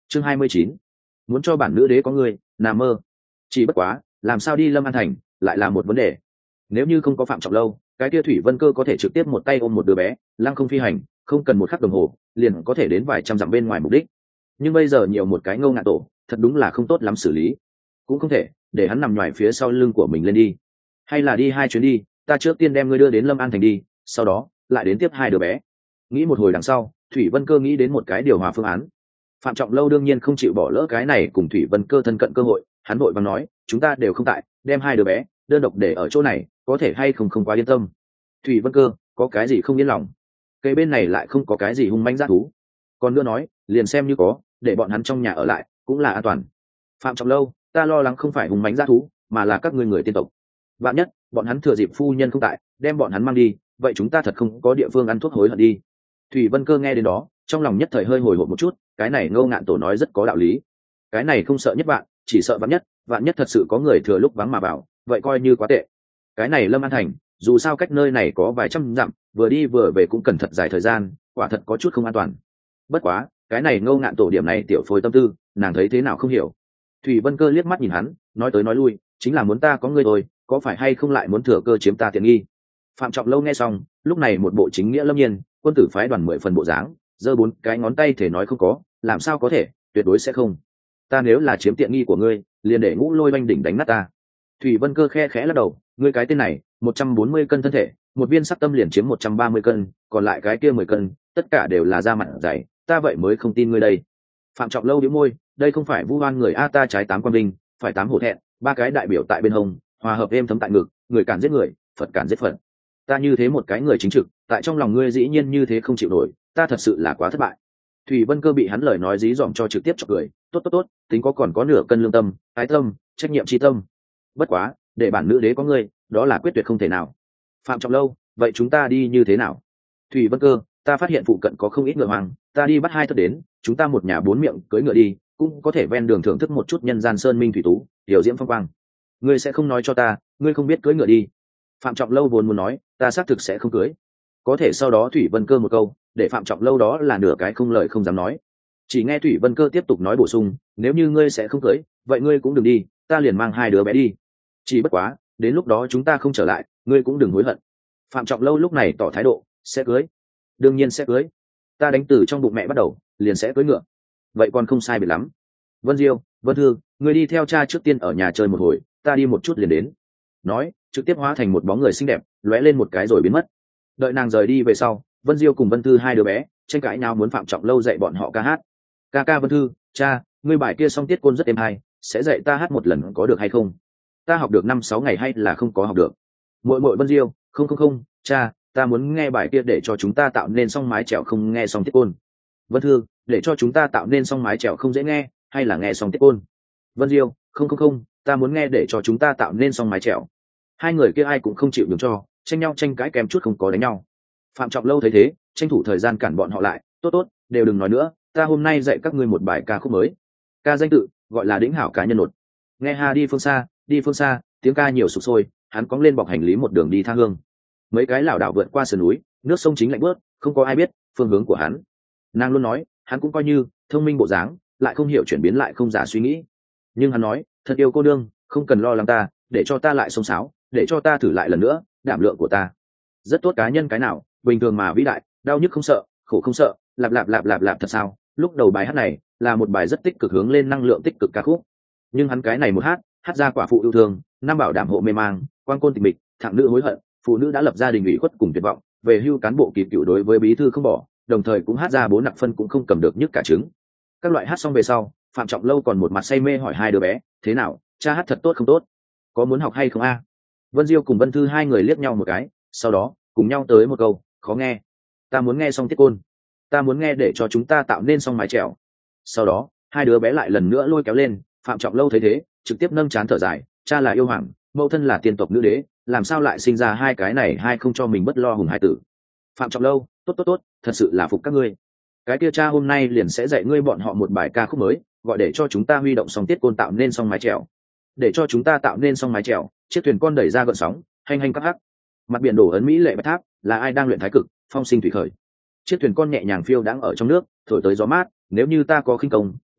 Chương 29. Muốn cho bản nữ đế có người nằm mơ. Chỉ bất quá, làm sao đi Lâm An thành lại là một vấn đề. Nếu như không có Phạm Trọng Lâu, cái kia Thủy Vân Cơ có thể trực tiếp một tay ôm một đứa bé, lăng không phi hành, không cần một khắc đồng hồ, liền có thể đến vài trăm dặm bên ngoài mục đích. Nhưng bây giờ nhiều một cái Ngô Ngạn Tổ, thật đúng là không tốt lắm xử lý. Cũng không thể để hắn nằm ngoài phía sau lưng của mình lên đi. Hay là đi hai chuyến đi, ta trước tiên đem ngươi đưa đến Lâm An thành đi, sau đó lại đến tiếp hai đứa bé. Nghĩ một hồi đằng sau, Thủy Vân Cơ nghĩ đến một cái điều hòa phương án. Phạm Trọng Lâu đương nhiên không chịu bỏ lỡ cái này cùng Thủy Vân Cơ thân cận cơ hội, hắn vội vàng nói, chúng ta đều không tại, đem hai đứa bé đơn độc để ở chỗ này, có thể hay không quá yên tâm. Thủy Vân Cơ có cái gì không yên lòng? Cây bên này lại không có cái gì hung manh dã thú. Còn nữa nói, liền xem như có, để bọn hắn trong nhà ở lại cũng là an toàn. Phạm Trọng Lâu, ta lo lắng không phải hung manh dã thú, mà là các ngươi người tiên tộc. Vạn nhất bọn hắn thừa dịp phu nhân không tại, đem bọn hắn mang đi, vậy chúng ta thật không có địa phương ăn thuốc hối hận đi. Thủy Vân Cơ nghe đến đó, trong lòng nhất thời hơi hồi hộp một chút, cái này Ngô Ngạn Tổ nói rất có đạo lý. Cái này không sợ nhất vạn, chỉ sợ vạn nhất thật sự có người thừa lúc vắng mà vào, vậy coi như quá tệ. Cái này Lâm An thành, dù sao cách nơi này có vài trăm dặm, vừa đi vừa về cũng cần thật dài thời gian, quả thật có chút không an toàn. Bất quá, cái này Ngô Ngạn Tổ điểm này tiểu phôi tâm tư, nàng thấy thế nào không hiểu. Thủy Vân Cơ liếc mắt nhìn hắn, nói tới nói lui, chính là muốn ta có ngươi thôi, có phải hay không lại muốn thừa cơ chiếm ta tiện nghi. Phạm Trọng Lâu nghe xong, lúc này một bộ chính nghĩa lâm nhiên, quân tử phái đoàn 10 phần bộ dáng, giơ 4 cái ngón tay thể nói không có, làm sao có thể, tuyệt đối sẽ không. Ta nếu là chiếm tiện nghi của ngươi, liền để Ngũ Lôi Oanh đỉnh đánh nát ta. Thủy Vân Cơ khe khẽ lắc đầu, ngươi cái tên này, 140 cân thân thể, một viên sắc tâm liền chiếm 130 cân, còn lại cái kia 10 cân, tất cả đều là da mặt dày, ta vậy mới không tin ngươi đây. Phạm Trọng Lâu bĩu môi, đây không phải vu oan người a, ta trái 8 quan binh, phải 8 hổ thẹn, 3 cái đại biểu tại bên hông, hòa hợp êm thấm tại ngực, người cản giết người, Phật cản giết Phật. Ta như thế một cái người chính trực, tại trong lòng ngươi dĩ nhiên như thế không chịu nổi, ta thật sự là quá thất bại. Thủy Vân Cơ bị hắn lời nói dí dỏm cho trực tiếp chọc cười, tốt, tính có còn có nửa cân lương tâm, ái tâm, trách nhiệm chi tâm. Bất quá, để bản nữ đế có ngươi, đó là quyết tuyệt không thể nào. Phạm Trọng Lâu, vậy chúng ta đi như thế nào? Thủy Vân Cơ, ta phát hiện phụ cận có không ít ngựa hoàng, ta đi bắt hai thất đến, chúng ta một nhà 4 miệng cưỡi ngựa đi, cũng có thể ven đường thưởng thức một chút nhân gian sơn minh thủy tú, điều diễm phong quang. Ngươi sẽ không nói cho ta, ngươi không biết cưỡi ngựa đi. Phạm Trọng Lâu vốn muốn nói, ta xác thực sẽ không cưỡi. Có thể sau đó Thủy Vân Cơ một câu, để Phạm Trọng Lâu đó là nửa cái không lời không dám nói. Chỉ nghe Thủy Vân Cơ tiếp tục nói bổ sung, nếu như ngươi sẽ không cưỡi, vậy ngươi cũng đừng đi, ta liền mang hai đứa bé đi. Chỉ bất quá, đến lúc đó chúng ta không trở lại, ngươi cũng đừng hối hận. Phạm Trọng Lâu lúc này tỏ thái độ, sẽ cưỡi, đương nhiên sẽ cưỡi. Ta đánh từ trong bụng mẹ bắt đầu, liền sẽ cưỡi ngựa. Vậy còn không sai biệt lắm. Vân Diêu, Vân Thư, ngươi đi theo cha trước tiên ở nhà chơi một hồi, ta đi một chút liền đến. Nói, trực tiếp hóa thành một bóng người xinh đẹp, lóe lên một cái rồi biến mất. Đợi nàng rời đi về sau, Vân Diêu cùng Vân Thư hai đứa bé tranh cãi nhau muốn Phạm Trọng Lâu dạy bọn họ ca hát. Ca Vân Thư, cha, ngươi bài kia song tiết côn rất êm hay, sẽ dạy ta hát một lần có được hay không? Ta học được 5-6 ngày hay là không có học được? Muội Vân Diêu, không, cha, ta muốn nghe bài kia để cho chúng ta tạo nên song mái chèo không nghe song tiết côn. Vân Thư, để cho chúng ta tạo nên song mái chèo không dễ nghe, hay là nghe song tiết côn? Vân Diêu, không, ta muốn nghe để cho chúng ta tạo nên song mái chèo. Hai người kia ai cũng không chịu nhường cho, tranh cãi kèm chút không có đánh nhau. Phạm Trọng Lâu thấy thế, tranh thủ thời gian cản bọn họ lại, tốt, đều đừng nói nữa, ta hôm nay dạy các ngươi một bài ca khúc mới. Ca danh tự gọi là Đĩnh Hảo Cá Nhân Nột. Nghe ha đi phương xa, tiếng ca nhiều sục sôi, hắn cóng lên bọc hành lý một đường đi tha hương. Mấy cái lảo đảo vượt qua sườn núi, nước sông chính lạnh bớt, không có ai biết phương hướng của hắn. Nàng luôn nói, hắn cũng coi như thông minh bộ dáng, lại không hiểu chuyển biến lại không giả suy nghĩ. Nhưng hắn nói, thật yêu cô đương, không cần lo lắng ta, để cho ta lại sông sáo, để cho ta thử lại lần nữa, đảm lượng của ta rất tốt. Cá nhân cái nào bình thường mà vĩ đại, đau nhức không sợ, khổ không sợ, lạp thật sao? Lúc đầu bài hát này là một bài rất tích cực, hướng lên năng lượng tích cực ca khúc, nhưng hắn cái này một hát ra quả phụ yêu thương, năm bảo đảm hộ mê mang, quan côn tịch mịch, thạng nữ hối hận, phụ nữ đã lập gia đình ủy khuất cùng tuyệt vọng, về hưu cán bộ kỳ cựu đối với bí thư không bỏ, đồng thời cũng hát ra bố nặc phân cũng không cầm được nhức cả trứng. Các loại hát xong về sau, Phạm Trọng Lâu còn một mặt say mê hỏi hai đứa bé, thế nào, cha hát thật tốt không tốt, có muốn học hay không a? Vân Diêu cùng Vân Thư hai người liếc nhau một cái, sau đó cùng nhau tới một câu, khó nghe. Ta muốn nghe song tiết côn, ta muốn nghe để cho chúng ta tạo nên song mái chèo. Sau đó hai đứa bé lại lần nữa lôi kéo lên. Phạm Trọng Lâu thấy thế, trực tiếp nâng trán thở dài, cha là yêu hoàng, mẫu thân là tiên tộc nữ đế, làm sao lại sinh ra hai cái này, hai không cho mình bất lo hùng hai tử. Phạm Trọng Lâu, tốt, thật sự là phục các ngươi. Cái kia cha hôm nay liền sẽ dạy ngươi bọn họ một bài ca khúc mới, gọi để cho chúng ta huy động song tiết côn tạo nên song mái chèo. Để cho chúng ta tạo nên song mái chèo, chiếc thuyền con đẩy ra gợn sóng, hành các hắc. Mặt biển đổ ấn mỹ lệ bạch tháp, là ai đang luyện thái cực, phong sinh thủy khởi. Chiếc thuyền con nhẹ nhàng phiêu đãng ở trong nước, thổi tới gió mát, nếu như ta có khinh công,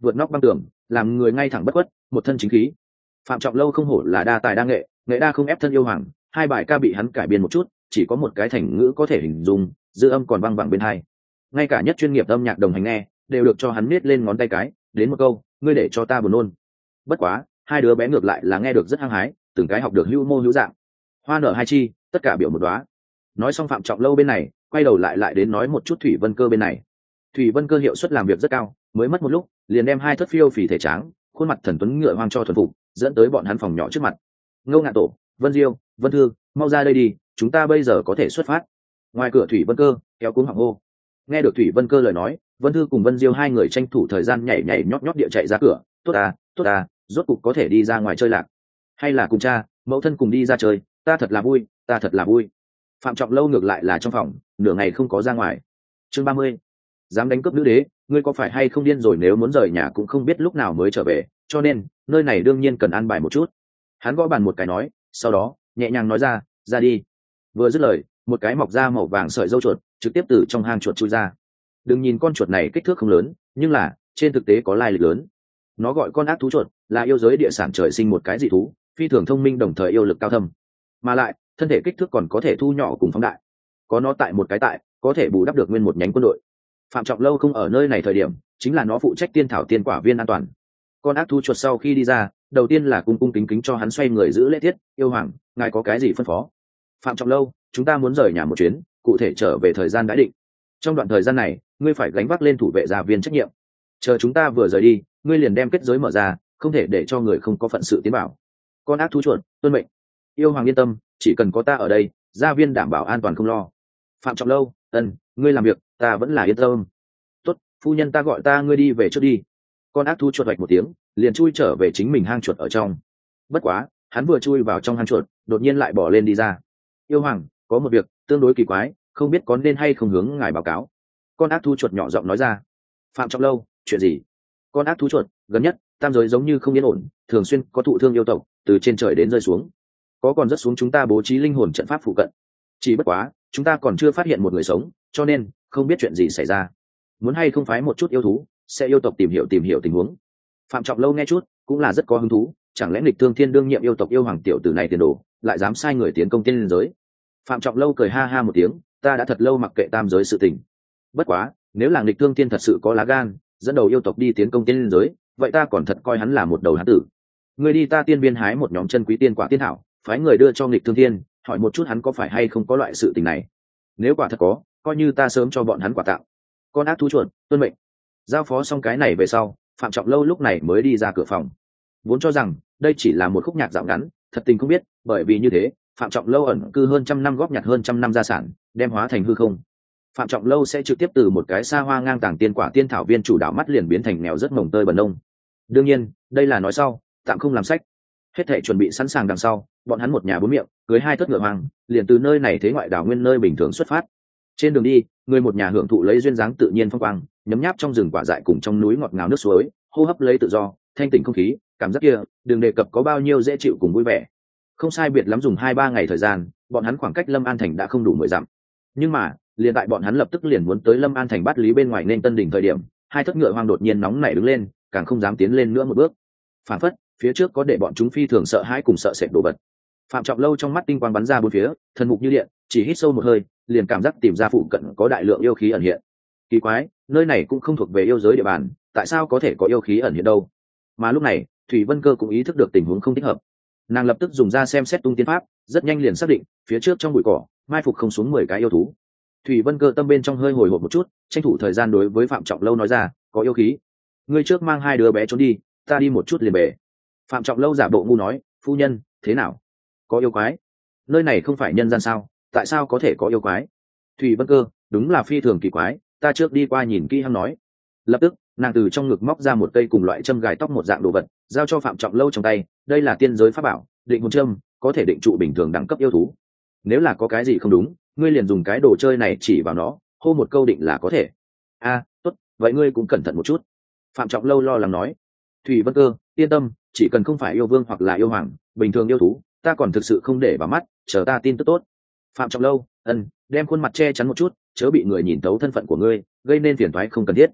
vượt nóc băng tường, làm người ngay thẳng bất khuất, một thân chính khí. Phạm Trọng Lâu không hổ là đa tài đa nghệ, nghệ đa không ép thân yêu hoàng, hai bài ca bị hắn cải biên một chút, chỉ có một cái thành ngữ có thể hình dung, dư âm còn văng vẳng bên hai. Ngay cả nhất chuyên nghiệp âm nhạc đồng hành nghe, đều được cho hắn miết lên ngón tay cái, đến một câu, ngươi để cho ta buồn nôn. Bất quá, hai đứa bé ngược lại là nghe được rất hăng hái, từng cái học được hữu mô hữu dạng. Hoa nở hai chi, tất cả biểu một đóa. Nói xong Phạm Trọng Lâu bên này, quay đầu lại đến nói một chút Thủy Vân Cơ bên này. Thủy Vân Cơ hiệu suất làm việc rất cao, mới mất một lúc, liền đem hai thất phiêu phì thể tráng, khuôn mặt thần tuấn ngựa hoang cho thuần phục, dẫn tới bọn hắn phòng nhỏ trước mặt. Ngô Ngạn Tổ, Vân Diêu, Vân Thư, mau ra đây đi, chúng ta bây giờ có thể xuất phát. Ngoài cửa Thủy Vân Cơ kéo cuống họng hô. Nghe được Thủy Vân Cơ lời nói, Vân Thư cùng Vân Diêu hai người tranh thủ thời gian nhảy nhảy nhót nhót địa chạy ra cửa. Tốt à, rốt cục có thể đi ra ngoài chơi lạc. Hay là cùng cha, mẫu thân cùng đi ra chơi, ta thật là vui. Phạm Trọng Lâu ngược lại là trong phòng, nửa ngày không có ra ngoài. Chương 30. Dám đánh cướp nữ đế, ngươi có phải hay không điên rồi, nếu muốn rời nhà cũng không biết lúc nào mới trở về, cho nên nơi này đương nhiên cần an bài một chút. Hắn gõ bàn một cái nói, sau đó nhẹ nhàng nói ra đi. Vừa dứt lời, một cái mọc ra màu vàng sợi râu chuột trực tiếp từ trong hang chuột chui ra. Đừng nhìn con chuột này kích thước không lớn, nhưng là trên thực tế có lai lịch lớn. Nó gọi con ác thú chuột, là yêu giới địa sản trời sinh một cái dị thú, phi thường thông minh đồng thời yêu lực cao thâm, mà lại thân thể kích thước còn có thể thu nhỏ cùng phóng đại. Có nó tại một cái có thể bù đắp được nguyên một nhánh quân đội. Phạm Trọng Lâu không ở nơi này thời điểm, chính là nó phụ trách tiên thảo tiên quả viên an toàn. Con ác thú chuột sau khi đi ra, đầu tiên là cung cung kính kính cho hắn xoay người giữ lễ tiết. Yêu hoàng, ngài có cái gì phân phó? Phạm Trọng Lâu, chúng ta muốn rời nhà một chuyến, cụ thể trở về thời gian đã định. Trong đoạn thời gian này, ngươi phải gánh vác lên thủ vệ gia viên trách nhiệm. Chờ chúng ta vừa rời đi, ngươi liền đem kết giới mở ra, không thể để cho người không có phận sự tiến vào. Con ác thú chuột, tuân mệnh. Yêu hoàng yên tâm, chỉ cần có ta ở đây, gia viên đảm bảo an toàn không lo. Phạm Trọng Lâu, ngươi làm việc, ta vẫn là yên tâm. Tốt, phu nhân ta gọi ta, ngươi đi về trước đi. Con ác thú chuột vạch một tiếng, liền chui trở về chính mình hang chuột ở trong. Bất quá, hắn vừa chui vào trong hang chuột, đột nhiên lại bỏ lên đi ra. Yêu hoàng, có một việc tương đối kỳ quái, không biết có nên hay không hướng ngài báo cáo. Con ác thú chuột nhỏ giọng nói ra. Phạm Trọng Lâu, chuyện gì? Con ác thú chuột, gần nhất tam giới giống như không yên ổn, thường xuyên có thụ thương yêu tộc từ trên trời đến rơi xuống, có còn rất xuống chúng ta bố trí linh hồn trận pháp phụ cận. Chỉ bất quá chúng ta còn chưa phát hiện một người sống, cho nên không biết chuyện gì xảy ra. Muốn hay không phái một chút yêu thú sẽ yêu tộc tìm hiểu tình huống. Phạm Trọng Lâu nghe chút cũng là rất có hứng thú, chẳng lẽ Nghịch Thương Thiên đương nhiệm yêu tộc yêu hoàng tiểu tử này tiền đồ lại dám sai người tiến công tiên liên giới? Phạm Trọng Lâu cười ha ha một tiếng, ta đã thật lâu mặc kệ tam giới sự tình. Bất quá nếu là Nghịch Thương Thiên thật sự có lá gan dẫn đầu yêu tộc đi tiến công tiên liên giới, vậy ta còn thật coi hắn là một đầu hán tử. Người đi ta tiên biên hái một nhóm chân quý tiên quả tiên thảo, phái người đưa cho Nghịch Thương Thiên, hỏi một chút hắn có phải hay không có loại sự tình này. Nếu quả thật có, coi như ta sớm cho bọn hắn quà tặng. Con ác thú chuột, tuân mệnh. Giao phó xong cái này về sau, Phạm Trọng Lâu lúc này mới đi ra cửa phòng. Vốn cho rằng đây chỉ là một khúc nhạc dạo ngắn, thật tình không biết, bởi vì như thế, Phạm Trọng Lâu ẩn cư hơn trăm năm, góp nhặt hơn trăm năm gia sản, đem hóa thành hư không. Phạm Trọng Lâu sẽ trực tiếp từ một cái xa hoa ngang tàng tiên quả tiên thảo viên chủ đạo mắt liền biến thành nghèo rất mồng tơi bần nông. Đương nhiên, đây là nói sau, tạm không làm sách. Hết thảy chuẩn bị sẵn sàng đằng sau, bọn hắn một nhà bốn miệng, cưới hai thất ngựa hoang, liền từ nơi này thế ngoại đảo nguyên nơi bình thường xuất phát. Trên đường đi, người một nhà hưởng thụ lấy duyên dáng tự nhiên phong quang, nhấm nháp trong rừng quả dại cùng trong núi ngọt ngào nước suối, hô hấp lấy tự do, thanh tịnh không khí, cảm giác kia, đừng đề cập có bao nhiêu dễ chịu cùng vui vẻ. Không sai biệt lắm dùng 2-3 ngày thời gian, bọn hắn khoảng cách Lâm An thành đã không đủ 10 dặm. Nhưng mà, liền tại bọn hắn lập tức liền muốn tới Lâm An thành Bát Lý bên ngoài nên Tân Đỉnh thời điểm, hai thất ngựa hoang đột nhiên nóng nảy đứng lên, càng không dám tiến lên nữa một bước. Phản phất, phía trước có để bọn chúng phi thường sợ hãi cùng sợ sệt đồ vật. Phạm Trọng Lâu trong mắt tinh quang bắn ra bốn phía, thần mục như điện, chỉ hít sâu một hơi, liền cảm giác tìm ra phụ cận có đại lượng yêu khí ẩn hiện. Kỳ quái, nơi này cũng không thuộc về yêu giới địa bàn, tại sao có thể có yêu khí ẩn hiện đâu? Mà lúc này, Thủy Vân Cơ cũng ý thức được tình huống không thích hợp. Nàng lập tức dùng ra xem xét tung tiên pháp, rất nhanh liền xác định, phía trước trong bụi cỏ, mai phục không xuống 10 cái yêu thú. Thủy Vân Cơ tâm bên trong hơi hồi hộp một chút, tranh thủ thời gian đối với Phạm Trọng Lâu nói ra, có yêu khí. Ngươi trước mang hai đứa bé trốn đi, ta đi một chút liền về. Phạm Trọng Lâu giả bộ ngu nói, phu nhân, thế nào? Có yêu quái? Nơi này không phải nhân gian sao, tại sao có thể có yêu quái? Thủy Vân Cơ, đúng là phi thường kỳ quái, ta trước đi qua nhìn kỹ hắn nói. Lập tức, nàng từ trong ngực móc ra một cây cùng loại châm gài tóc một dạng đồ vật, giao cho Phạm Trọng Lâu trong tay, đây là tiên giới pháp bảo, định hồn châm, có thể định trụ bình thường đẳng cấp yêu thú. Nếu là có cái gì không đúng, ngươi liền dùng cái đồ chơi này chỉ vào nó, hô một câu định là có thể. Tốt, vậy ngươi cũng cẩn thận một chút. Phạm Trọng Lâu lo lắng nói. Thủy Vân Cơ, yên tâm, chỉ cần không phải yêu vương hoặc là yêu hoàng, bình thường yêu thú, ta còn thực sự không để vào mắt, chờ ta tin tức tốt. Phạm Trọng Lâu, đem khuôn mặt che chắn một chút, chớ bị người nhìn thấu thân phận của ngươi, gây nên phiền toái không cần thiết.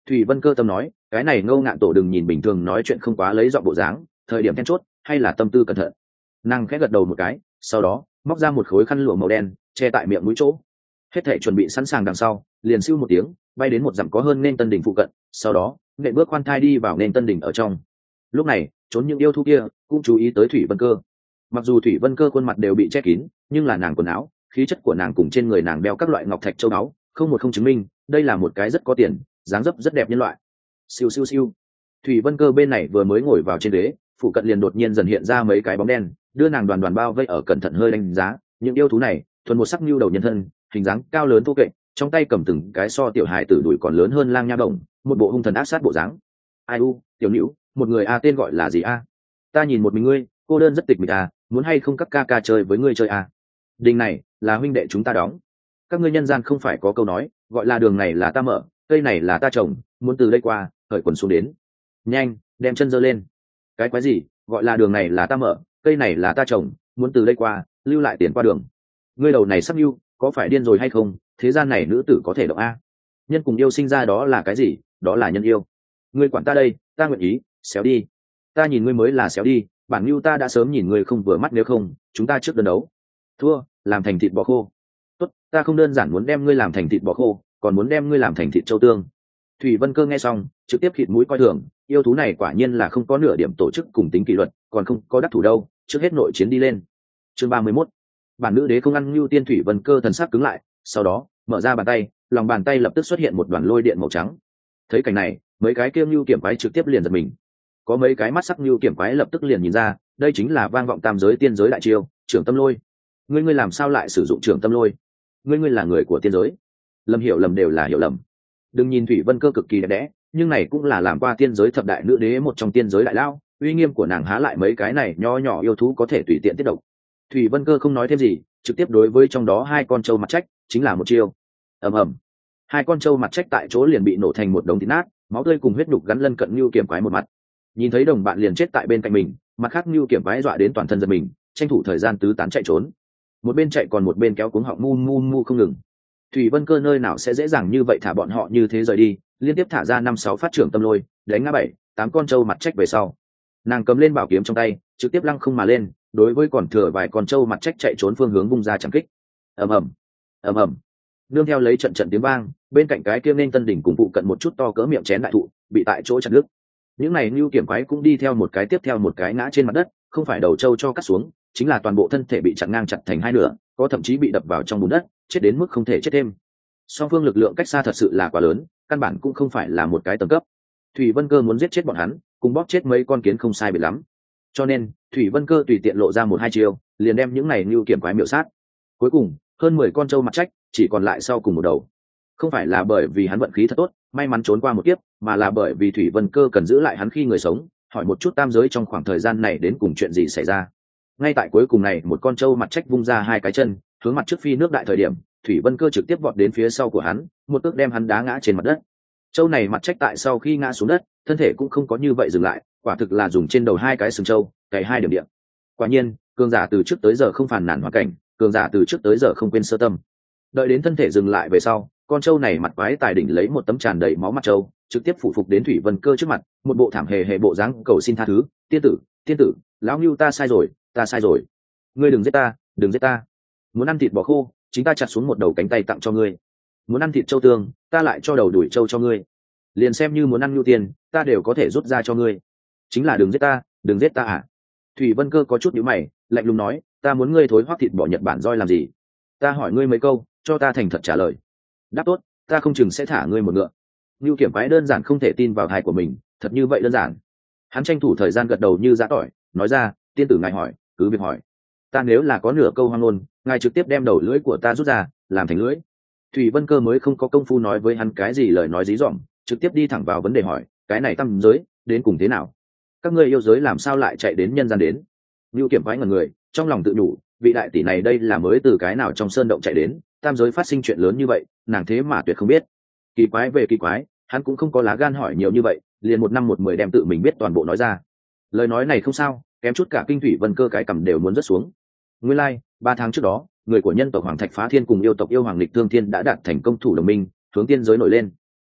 Thủy Vân Cơ tâm nói, cái này Ngô Ngạn Tổ đừng nhìn bình thường nói chuyện không quá lấy giọng bộ dáng, thời điểm then chốt hay là tâm tư cẩn thận. Nàng khẽ gật đầu một cái, sau đó móc ra một khối khăn lụa màu đen che tại miệng mũi chỗ. Hết thảy chuẩn bị sẵn sàng đằng sau, liền siêu một tiếng bay đến một dặm có hơn nên Tân Đỉnh phụ cận, sau đó nện bước khoan thai đi vào nên Tân Đỉnh ở trong. Lúc này trốn những yêu thú kia cũng chú ý tới Thủy Vân Cơ. Mặc dù Thủy Vân Cơ khuôn mặt đều bị che kín, nhưng là nàng quần áo, khí chất của nàng cùng trên người nàng đeo các loại ngọc thạch châu báu, không một không chứng minh đây là một cái rất có tiền, dáng dấp rất đẹp nhân loại. Siêu siêu siêu. Thủy Vân Cơ bên này vừa mới ngồi vào trên ghế, phụ cận liền đột nhiên dần hiện ra mấy cái bóng đen, đưa nàng đoàn đoàn bao vây ở, cẩn thận hơi đánh giá những yêu thú này thuần một sắc nhu đầu nhân thân, hình dáng cao lớn thô kệch, trong tay cầm từng cái so tiểu hài tử đuổi còn lớn hơn lang nha bổng, một bộ hung thần ác sát bộ dáng. Ai u, tiểu nữ, một người a, tên gọi là gì a? Ta nhìn một mình ngươi, cô đơn rất tịch mịch à, muốn hay không các ca ca chơi với ngươi chơi à? Đình này là huynh đệ chúng ta đóng, các ngươi nhân gian không phải có câu nói gọi là đường này là ta mở, cây này là ta trồng, muốn từ đây qua khởi quần xuống đến, nhanh đem chân giơ lên. Cái quái gì gọi là đường này là ta mở, cây này là ta trồng, muốn từ đây qua lưu lại tiền qua đường? Ngươi đầu này sắp yêu, có phải điên rồi hay không? Thế gian này nữ tử có thể động a? Nhân cùng yêu sinh ra đó là cái gì? Đó là nhân yêu. Ngươi quản ta đây, ta nguyện ý xéo đi. Ta nhìn ngươi mới là xéo đi, bản yêu ta đã sớm nhìn ngươi không vừa mắt, nếu không chúng ta trước đơn đấu, thua làm thành thịt bò khô. Tốt, ta không đơn giản muốn đem ngươi làm thành thịt bò khô, còn muốn đem ngươi làm thành thịt châu tương. Thủy Vân Cơ nghe xong trực tiếp khịt mũi coi thường, yêu thú này quả nhiên là không có nửa điểm tổ chức cùng tính kỷ luật, còn không có đắc thủ đâu, trước hết nội chiến đi lên. Chương 31. Bản nữ đế không ăn Nưu Tiên. Thủy Vân Cơ thần sắc cứng lại, sau đó mở ra bàn tay, lòng bàn tay lập tức xuất hiện một đoàn lôi điện màu trắng. Thấy cảnh này, mấy cái kia Nưu kiểm quái trực tiếp liền giật mình. Có mấy cái mắt sắc Nưu kiểm quái lập tức liền nhìn ra, đây chính là vang vọng tam giới tiên giới đại chiêu, Trưởng Tâm Lôi. Ngươi làm sao lại sử dụng Trưởng Tâm Lôi? Ngươi là người của tiên giới? Lầm hiểu lầm đều là hiểu lầm. Đừng nhìn Thủy Vân Cơ cực kỳ đẹp đẽ, nhưng này cũng là làm qua tiên giới thập đại nữ đế một trong tiên giới đại lao, uy nghiêm của nàng há lại mấy cái này nho nhỏ yêu thú có thể tùy tiện tiết độc. Thủy Vân Cơ không nói thêm gì, trực tiếp đối với trong đó hai con trâu mặt trách chính là một chiêu. Ầm ầm, hai con trâu mặt trách tại chỗ liền bị nổ thành một đống thịt nát, máu tươi cùng huyết đục gắn lân cận Nưu kiểm quái một mặt. Nhìn thấy đồng bạn liền chết tại bên cạnh mình, mặt khác Nưu kiểm quái dọa đến toàn thân giật mình, tranh thủ thời gian tứ tán chạy trốn. Một bên chạy còn một bên kéo cuống họng mu mu mu không ngừng. Thủy Vân Cơ nơi nào sẽ dễ dàng như vậy thả bọn họ như thế rời đi, liên tiếp thả ra 5-6 phát trưởng tâm lôi, đánh ngã 7-8 con trâu mặt trách về sau. Nàng cầm lên bảo kiếm trong tay, trực tiếp lăng không mà lên, đối với còn thừa vài con trâu mặt trách chạy trốn phương hướng vung ra chẳng kích. Ầm ầm, ầm ầm. Nương theo lấy trận trận tiếng vang, bên cạnh cái kia nên Tân Đỉnh cùng phụ cận một chút to cỡ miệng chén đại thụ, bị tại chỗ chặt đứt. Những này Nưu kiểm quái cũng đi theo một cái tiếp theo một cái ngã trên mặt đất, không phải đầu trâu cho cắt xuống, chính là toàn bộ thân thể bị chặn ngang chặt thành hai nửa, có thậm chí bị đập vào trong bùn đất, chết đến mức không thể chết thêm. Song phương lực lượng cách xa thật sự là quá lớn, căn bản cũng không phải là một cái tầng cấp. Thủy Vân Cơ muốn giết chết bọn hắn, cùng bóp chết mấy con kiến không sai biệt lắm. Cho nên Thủy Vân Cơ tùy tiện lộ ra 1-2 chiêu, liền đem những này Nưu kiểm quái miểu sát. Cuối cùng hơn 10 con trâu mặt trách chỉ còn lại sau cùng một đầu. Không phải là bởi vì hắn vận khí thật tốt, may mắn trốn qua một kiếp, mà là bởi vì Thủy Vân Cơ cần giữ lại hắn khi người sống, hỏi một chút tam giới trong khoảng thời gian này đến cùng chuyện gì xảy ra. Ngay tại cuối cùng này, một con trâu mặt trách vung ra hai cái chân, hướng mặt trước phi nước đại thời điểm, Thủy Vân Cơ trực tiếp vọt đến phía sau của hắn, một cước đem hắn đá ngã trên mặt đất. Trâu này mặt trách tại sau khi ngã xuống đất, thân thể cũng không có như vậy dừng lại, quả thực là dùng trên đầu hai cái sừng trâu cày hai điểm điện. Quả nhiên cường giả từ trước tới giờ không phàn nàn hoàn cảnh, cường giả từ trước tới giờ không quên sơ tâm. Đợi đến thân thể dừng lại về sau, con trâu này mặt quái tài đỉnh lấy một tấm tràn đầy máu mặt trâu, trực tiếp phụ phục đến Thủy Vân Cơ trước mặt, một bộ thảm hề bộ dáng cầu xin tha thứ. Tiên tử, lão Nưu ta sai rồi, ngươi đừng giết ta. Muốn ăn thịt bò khô, chính ta chặt xuống một đầu cánh tay tặng cho ngươi. Muốn ăn thịt trâu tương, ta lại cho đầu đuổi trâu cho ngươi. Liền xem như muốn ăn Nưu tiền, ta đều có thể rút ra cho ngươi. Chính là đừng giết ta à? Thủy Vân Cơ có chút nhíu mày, lạnh lùng nói, ta muốn ngươi thối hoắc thịt bò Nhật Bản roi làm gì? Ta hỏi ngươi mấy câu, cho ta thành thật trả lời. Đáp tốt, ta không chừng sẽ thả ngươi một ngựa. Nưu kiểm quái đơn giản không thể tin vào tai của mình, thật như vậy đơn giản. Hắn tranh thủ thời gian gật đầu như giã tỏi, nói ra, tiên tử ngài hỏi, cứ việc hỏi. Ta nếu là có nửa câu hoang ngôn, ngài trực tiếp đem đầu lưỡi của ta rút ra, làm thành lưỡi. Thủy Vân Cơ mới không có công phu nói với hắn cái gì lời nói dí dỏm, trực tiếp đi thẳng vào vấn đề hỏi, cái này tam giới đến cùng thế nào? Các ngươi yêu giới làm sao lại chạy đến nhân gian đến? Nưu kiểm quái ngẩn người, trong lòng tự nhủ, vị đại tỷ này đây là mới từ cái nào trong sơn động chạy đến, tam giới phát sinh chuyện lớn như vậy, nàng thế mà tuyệt không biết. Kỳ quái về kỳ quái, hắn cũng không có lá gan hỏi nhiều như vậy, liền 1-5-1-10 đem tự mình biết toàn bộ nói ra. Lời nói này không sao, kém chút cả kinh Thủy Vân Cơ cái cầm đều muốn rớt xuống. Nguyên lai, 3 tháng trước đó, người của nhân tộc Hoàng Thạch Phá Thiên cùng yêu tộc yêu hoàng Lịch Thương Thiên đã đạt thành công thủ đồng minh, hướng tiên giới nổi lên.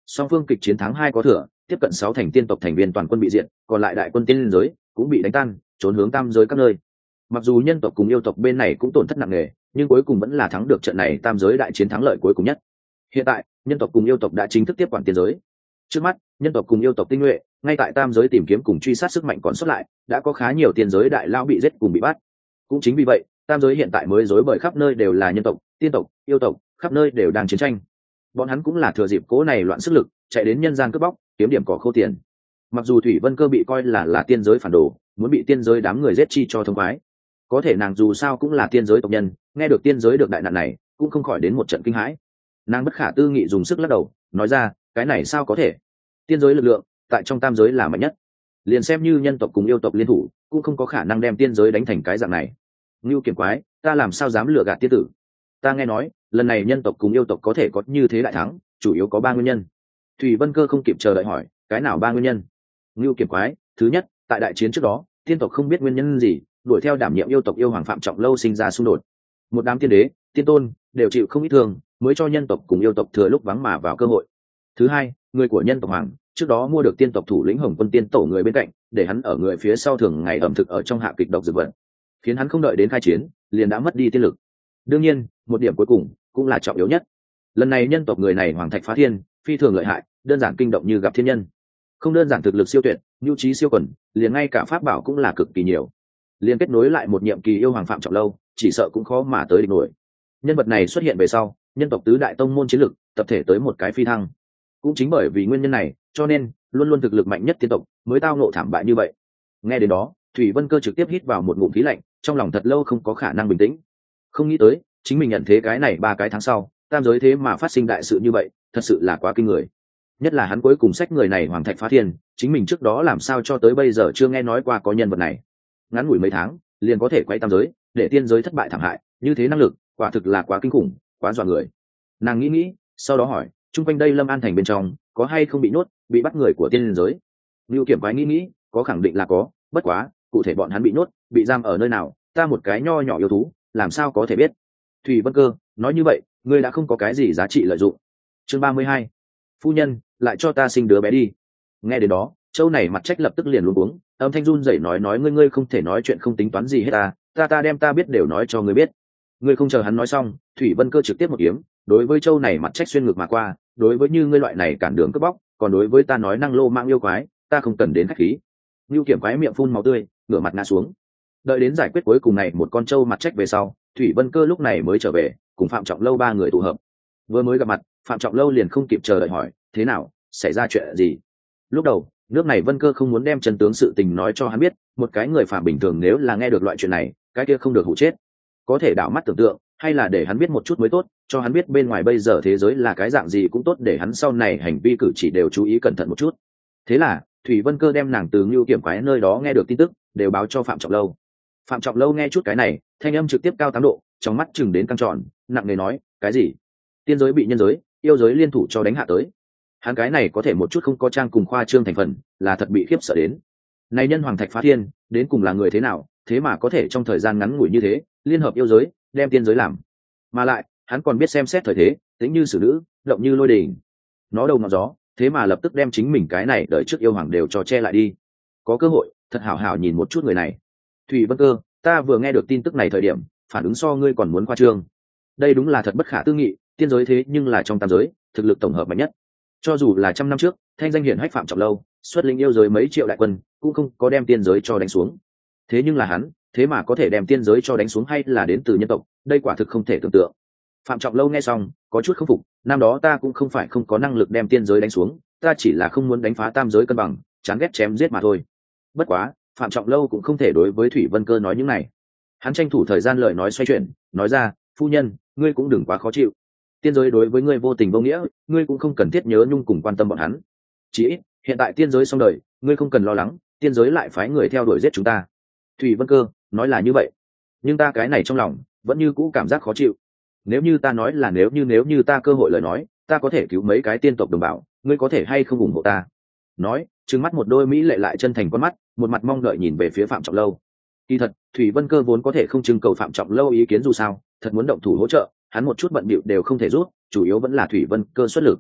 Song phương kịch chiến thắng 2 có thừa, tiếp cận 6 thành tiên tộc thành viên toàn quân bị diệt, còn lại đại quân tiên giới cũng bị đánh tan, trốn hướng tam giới các nơi. Mặc dù nhân tộc cùng yêu tộc bên này cũng tổn thất nặng nề, nhưng cuối cùng vẫn là thắng được trận này tam giới đại chiến thắng lợi cuối cùng nhất. Hiện tại, nhân tộc cùng yêu tộc đã chính thức tiếp quản tiên giới. Trước mắt, nhân tộc cùng yêu tộc tinh nhuệ, ngay tại tam giới tìm kiếm cùng truy sát sức mạnh còn sót lại, đã có khá nhiều tiên giới đại lao bị giết cùng bị bắt. Cũng chính vì vậy, tam giới hiện tại mới rối bời khắp nơi đều là nhân tộc, tiên tộc, yêu tộc, khắp nơi đều đang chiến tranh. Bọn hắn cũng là thừa dịp cố này loạn sức lực, chạy đến nhân gian cướp bóc, kiếm điểm cỏ khô tiền. Mặc dù Thủy Vân Cơ bị coi là tiên giới phản đồ, muốn bị tiên giới đám người giết chi cho thông khoái, có thể nàng dù sao cũng là tiên giới tộc nhân, nghe được tiên giới được đại nạn này, cũng không khỏi đến một trận kinh hãi. Nàng bất khả tư nghị dùng sức lắc đầu, nói ra, cái này sao có thể? Tiên giới lực lượng tại trong tam giới là mạnh nhất, liền xem như nhân tộc cùng yêu tộc liên thủ, cũng không có khả năng đem tiên giới đánh thành cái dạng này. Ngưu Kiểm Quái, ta làm sao dám lừa gạt tiên tử? Ta nghe nói, lần này nhân tộc cùng yêu tộc có thể có như thế đại thắng, chủ yếu có 3 nguyên nhân. Thủy Vân Cơ không kịp chờ đợi hỏi, cái nào 3 nguyên nhân? Ngưu Kiểm Quái, thứ nhất, tại đại chiến trước đó, tiên tộc không biết nguyên nhân gì, đuổi theo đảm nhiệm yêu tộc yêu hoàng Phạm Trọng Lâu sinh ra xung đột. Một đám tiên đế, tiên tôn đều chịu không ít thương, mới cho nhân tộc cùng yêu tộc thừa lúc vắng mà vào cơ hội. Thứ hai, người của nhân tộc hoàng trước đó mua được tiên tộc thủ lĩnh Hồng Quân tiên tổ người bên cạnh, để hắn ở người phía sau thường ngày ẩm thực ở trong hạ kịch độc dược vật, khiến hắn không đợi đến khai chiến liền đã mất đi tiên lực. Đương nhiên, một điểm cuối cùng cũng là trọng yếu nhất, lần này nhân tộc người này hoàng thạch phá thiên, phi thường lợi hại, đơn giản kinh động như gặp thiên nhân. Không đơn giản thực lực siêu tuyệt, nhu trí siêu quần, liền ngay cả pháp bảo cũng là cực kỳ nhiều. Liên kết nối lại một nhiệm kỳ yêu hoàng Phạm Trọng Lâu, chỉ sợ cũng khó mà tới địch nổi. Nhân vật này xuất hiện về sau, nhân tộc tứ đại tông môn chiến lực tập thể tới một cái phi thăng. Cũng chính bởi vì nguyên nhân này, cho nên luôn luôn thực lực mạnh nhất tiên tộc mới tao ngộ thảm bại như vậy. Nghe đến đó, Thủy Vân Cơ trực tiếp hít vào một ngụm khí lạnh, trong lòng thật lâu không có khả năng bình tĩnh. Không nghĩ tới, chính mình nhận thế cái này 3 cái tháng sau, tam giới thế mà phát sinh đại sự như vậy, thật sự là quá kinh người. Nhất là hắn cuối cùng sách người này hoàng thạch phá thiên, chính mình trước đó làm sao cho tới bây giờ chưa nghe nói qua có nhân vật này. Ngắn ngủi mấy tháng, liền có thể quay tam giới, để tiên giới thất bại thảm hại, như thế năng lực, quả thực là quá kinh khủng, quá dọa người. Nàng nghĩ, sau đó hỏi, chung quanh đây Lâm An thành bên trong, có hay không bị nhốt, bị bắt người của tiên giới? Ngưu Kiểm Quái nghĩ, có khẳng định là có, bất quá, cụ thể bọn hắn bị nhốt, bị giam ở nơi nào, ta một cái nho nhỏ yêu thú, làm sao có thể biết? Thủy Vân Cơ, nói như vậy, ngươi đã không có cái gì giá trị lợi dụng. Chương 32. Phu nhân, lại cho ta sinh đứa bé đi. Nghe đến đó, châu này mặt trách lập tức liền luống cuống, âm thanh run rẩy nói ngươi không thể nói chuyện không tính toán gì hết ta đem ta biết đều nói cho ngươi biết. Ngươi không chờ hắn nói xong, Thủy Vân Cơ trực tiếp một kiếm, đối với châu này mặt trách xuyên ngược mà qua, đối với như ngươi loại này cản đường cướp bóc, còn đối với ta nói năng lô mạng yêu quái, ta không cần đến khách khí. Ngưu Kiểm Quái miệng phun máu tươi, ngửa mặt ngã xuống. Đợi đến giải quyết cuối cùng này một con trâu mặt trách về sau, Thủy Vân Cơ lúc này mới trở về, cùng Phạm Trọng Lâu 3 người tụ hợp. Vừa mới gặp mặt, Phạm Trọng Lâu liền không kịp chờ đợi hỏi, thế nào, xảy ra chuyện gì? Lúc đầu, nước này Vân Cơ không muốn đem chân tướng sự tình nói cho hắn biết, một cái người phạm bình thường nếu là nghe được loại chuyện này, cái kia không được hụ chết. Có thể đảo mắt tưởng tượng, hay là để hắn biết một chút mới tốt, cho hắn biết bên ngoài bây giờ thế giới là cái dạng gì cũng tốt, để hắn sau này hành vi cử chỉ đều chú ý cẩn thận một chút. Thế là, Thủy Vân Cơ đem nàng từ Ngưu Kiểm Quái nơi đó nghe được tin tức, đều báo cho Phạm Trọng Lâu. Phạm Trọng Lâu nghe chút cái này, thanh âm trực tiếp cao 8 độ, trong mắt chừng đến căng tròn, nặng nề nói, cái gì? Tiên giới bị nhân giới, yêu giới liên thủ cho đánh hạ tới. Hắn cái này có thể một chút không có trang cùng khoa trương thành phần, là thật bị khiếp sợ đến. Này nhân hoàng thạch phá thiên, đến cùng là người thế nào, thế mà có thể trong thời gian ngắn ngủi như thế, liên hợp yêu giới, đem tiên giới làm. Mà lại, hắn còn biết xem xét thời thế, tính như xử nữ, động như lôi đình. Nó đầu ngọn gió, thế mà lập tức đem chính mình cái này đợi trước yêu hoàng đều cho che lại đi. Có cơ hội, thật hảo hảo nhìn một chút người này. Thủy Vân Cơ, ta vừa nghe được tin tức này thời điểm, phản ứng so ngươi còn muốn khoa trương. Đây đúng là thật bất khả tư nghị, tiên giới thế nhưng là trong tam giới, thực lực tổng hợp mạnh nhất. Cho dù là 100 năm trước, thanh danh hiển hách Phạm Trọng Lâu, xuất lĩnh yêu giới mấy triệu đại quân, cũng không có đem tiên giới cho đánh xuống. Thế nhưng là hắn, thế mà có thể đem tiên giới cho đánh xuống, hay là đến từ nhân tộc, đây quả thực không thể tưởng tượng. Phạm Trọng Lâu nghe xong, có chút không phục, năm đó ta cũng không phải không có năng lực đem tiên giới đánh xuống, ta chỉ là không muốn đánh phá tam giới cân bằng, chán ghét chém giết mà thôi. Bất quá, Phạm Trọng Lâu cũng không thể đối với Thủy Vân Cơ nói những này. Hắn tranh thủ thời gian lời nói xoay chuyển, nói ra, phu nhân, ngươi cũng đừng quá khó chịu. Tiên giới đối với ngươi vô tình vô nghĩa, ngươi cũng không cần thiết nhớ nhung cùng quan tâm bọn hắn. Chỉ ít, hiện tại tiên giới xong đời, ngươi không cần lo lắng, tiên giới lại phái người theo đuổi giết chúng ta. Thủy Vân Cơ nói là như vậy, nhưng ta cái này trong lòng vẫn như cũ cảm giác khó chịu. Nếu như ta nói là nếu như ta cơ hội lời nói, ta có thể cứu mấy cái tiên tộc đồng bào, ngươi có thể hay không ủng hộ ta? Nói, trừng mắt một đôi mỹ lệ lại chân thành con mắt, một mặt mong đợi nhìn về phía Phạm Trọng Lâu. Kỳ thật, Thủy Vân Cơ vốn có thể không trưng cầu Phạm Trọng Lâu ý kiến, dù sao, thật muốn động thủ hỗ trợ, hắn một chút bận bịu đều không thể rút, chủ yếu vẫn là Thủy Vân Cơ xuất lực.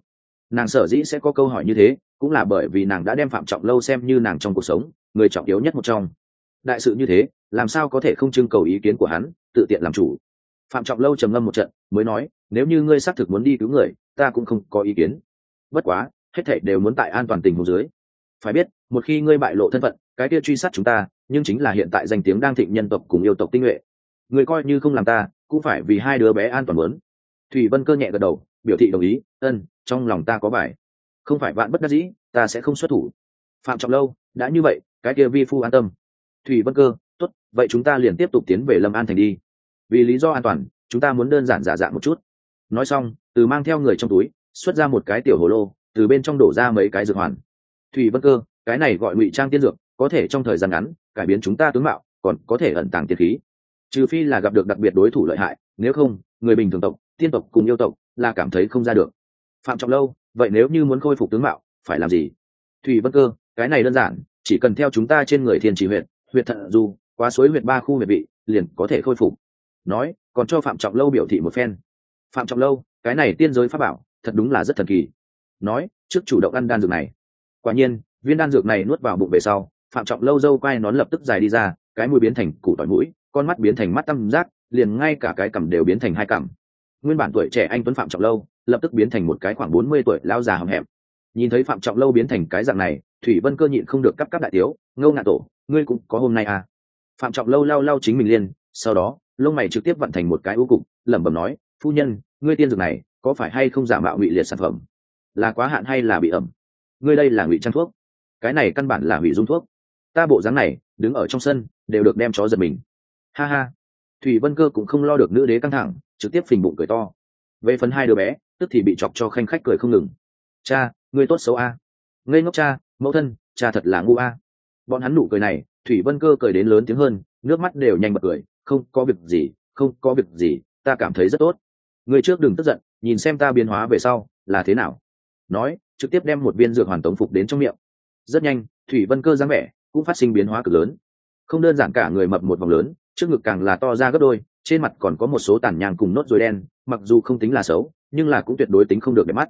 Nàng sở dĩ sẽ có câu hỏi như thế cũng là bởi vì nàng đã đem Phạm Trọng Lâu xem như nàng trong cuộc sống người trọng yếu nhất một trong. Đại sự như thế làm sao có thể không trưng cầu ý kiến của hắn, tự tiện làm chủ. Phạm Trọng Lâu trầm ngâm một trận mới nói, nếu như ngươi xác thực muốn đi cứu người, ta cũng không có ý kiến. Bất quá hết thảy đều muốn tại an toàn tình huống dưới. Phải biết, một khi ngươi bại lộ thân phận, cái kia truy sát chúng ta, nhưng chính là hiện tại danh tiếng đang thịnh nhân tộc cùng yêu tộc tinh nhuệ. Ngươi coi như không làm ta, cũng phải vì hai đứa bé an toàn muốn. Thủy Vân Cơ nhẹ gật đầu, biểu thị đồng ý. Trong lòng ta có bài, không phải vạn bất đắc dĩ, ta sẽ không xuất thủ. Phạm Trọng Lâu, đã như vậy, cái kia vi phu an tâm. Thủy Vân Cơ, tốt, vậy chúng ta liền tiếp tục tiến về Lâm An thành đi. Vì lý do an toàn, chúng ta muốn đơn giản giả dạng một chút. Nói xong, từ mang theo người trong túi xuất ra một cái tiểu hồ lô, từ bên trong đổ ra mấy cái dược hoàn. Thủy Vân Cơ, cái này gọi ngụy trang tiên dược, có thể trong thời gian ngắn cải biến chúng ta tướng mạo, còn có thể ẩn tàng tiên khí. Trừ phi là gặp được đặc biệt đối thủ lợi hại, nếu không, người bình thường tộc, tiên tộc cùng yêu tộc là cảm thấy không ra được. Phạm Trọng Lâu, vậy nếu như muốn khôi phục tướng mạo, phải làm gì? Thủy Vân Cơ, cái này đơn giản, chỉ cần theo chúng ta trên người Thiên Chỉ huyệt Thận Du, qua suối huyệt ba khu huyệt vị, liền có thể khôi phục. Nói, còn cho Phạm Trọng Lâu biểu thị một phen. Phạm Trọng Lâu, cái này tiên giới pháp bảo, thật đúng là rất thần kỳ. Nói, trước chủ động ăn đan dược này. Quả nhiên, viên đan dược này nuốt vào bụng về sau, Phạm Trọng Lâu dâu quai nón lập tức dài đi ra, cái mũi biến thành củ tỏi mũi, con mắt biến thành mắt tam giác, liền ngay cả cái cằm đều biến thành hai cằm. Nguyên bản tuổi trẻ anh tuấn Phạm Trọng Lâu lập tức biến thành một cái khoảng 40 tuổi lão già hầm hẹm. Nhìn thấy Phạm Trọng Lâu biến thành cái dạng này, Thủy Vân Cơ nhịn không được cắp đại tiếu, ngâu ngạ tổ, ngươi cũng có hôm nay à? Phạm Trọng Lâu lau chính mình liền, sau đó lông mày trực tiếp vận thành một cái u cục, lẩm bẩm nói, phu nhân, ngươi tiên dược này có phải hay không giả mạo ngụy liệt sản phẩm? Là quá hạn hay là bị ẩm? Ngươi đây là ngụy trang thuốc, cái này căn bản là hủy dung thuốc. Ta bộ dáng này đứng ở trong sân đều được đem chó giật mình. Ha ha. Thủy Vân Cơ cũng không lo được nữ đế căng thẳng, trực tiếp phình bụng cười to. Về phần hai đứa bé, tức thì bị chọc cho khanh khách cười không ngừng. Cha, ngươi tốt xấu a. Ngây ngốc cha, mẫu thân, cha thật là ngu a. Bọn hắn nụ cười này, Thủy Vân Cơ cười đến lớn tiếng hơn, nước mắt đều nhanh bật cười. Không có việc gì, không có việc gì, ta cảm thấy rất tốt. Ngươi trước đừng tức giận, nhìn xem ta biến hóa về sau là thế nào. Nói, trực tiếp đem một viên dược hoàn tống phục đến trong miệng. Rất nhanh, Thủy Vân Cơ dáng vẻ cũng phát sinh biến hóa cực lớn. Không đơn giản cả người mập một vòng lớn, trước ngực càng là to ra gấp đôi, trên mặt còn có một số tàn nhang cùng nốt ruồi đen, mặc dù không tính là xấu, nhưng là cũng tuyệt đối tính không được đẹp mắt.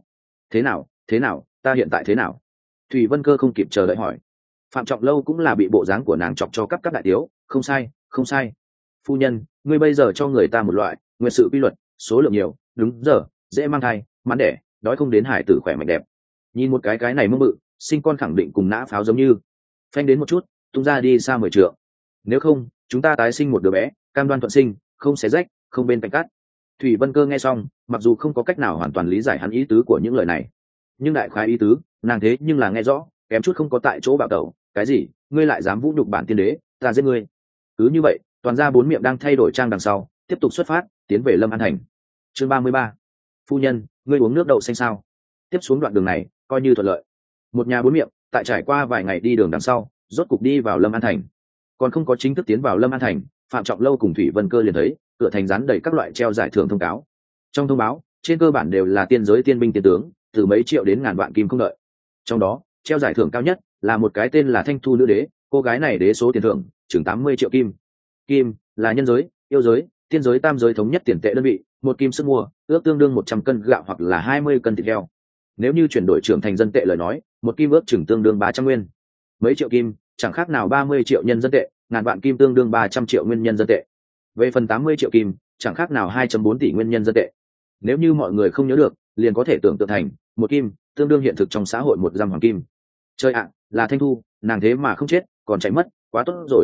Thế nào, ta hiện tại thế nào? Thủy Vân Cơ không kịp chờ đợi hỏi. Phạm Trọng Lâu cũng là bị bộ dáng của nàng chọc cho cắp đại tiếu, không sai. Phu nhân, ngươi bây giờ cho người ta một loại nguyệt sự quy luật, số lượng nhiều, đúng giờ, dễ mang thai, mãn đẻ, đói không đến hải tử khỏe mạnh đẹp. Nhìn một cái này mơ mự, sinh con khẳng định cùng nã pháo giống như. Phanh đến một chút, tung ra đi xa 10 trượng. Nếu không, chúng ta tái sinh một đứa bé, cam đoan thuận sinh, không xé rách, không bên cạnh cắt. Thủy Vân Cơ nghe xong, mặc dù không có cách nào hoàn toàn lý giải hắn ý tứ của những lời này, nhưng đại khái ý tứ, nàng thế nhưng là nghe rõ, kém chút không có tại chỗ bạo tẩu. Cái gì? Ngươi lại dám vũ nhục bản tiên đế, ta giết ngươi. Cứ như vậy, toàn gia bốn miệng đang thay đổi trang đằng sau, tiếp tục xuất phát, tiến về Lâm An thành. Chương 33. Phu nhân, ngươi uống nước đậu xanh sao? Tiếp xuống đoạn đường này, coi như thuận lợi. Một nhà bốn miệng, tại trải qua vài ngày đi đường đằng sau, rốt cục đi vào Lâm An thành. Còn không có chính thức tiến vào Lâm An thành, Phạm Trọng Lâu cùng Thủy Vân Cơ liền thấy cửa thành dán đầy các loại treo giải thưởng thông cáo. Trong thông báo, trên cơ bản đều là tiên giới tiên binh tiên tướng, từ mấy triệu đến ngàn vạn kim không đợi. Trong đó, treo giải thưởng cao nhất là một cái tên là Thanh Thu nữ đế, cô gái này đế số tiền thưởng chừng 80 triệu kim. Kim là nhân giới, yêu giới, tiên giới tam giới thống nhất tiền tệ đơn vị, một kim sức mua ước tương đương 100 cân gạo hoặc là 20 cân thịt heo. Nếu như chuyển đổi trưởng thành dân tệ lời nói, một kim ước chừng tương đương 300 nguyên. Mấy triệu kim chẳng khác nào 30 triệu nhân dân tệ, ngàn vạn kim tương đương 300 triệu nguyên nhân dân tệ. Về phần 80 triệu kim chẳng khác nào 2.4 tỷ nguyên nhân dân tệ. Nếu như mọi người không nhớ được, liền có thể tưởng tượng thành một kim tương đương hiện thực trong xã hội một giam hoàng kim. Chơi ạ, là Thanh Thu, nàng thế mà không chết còn chạy mất, quá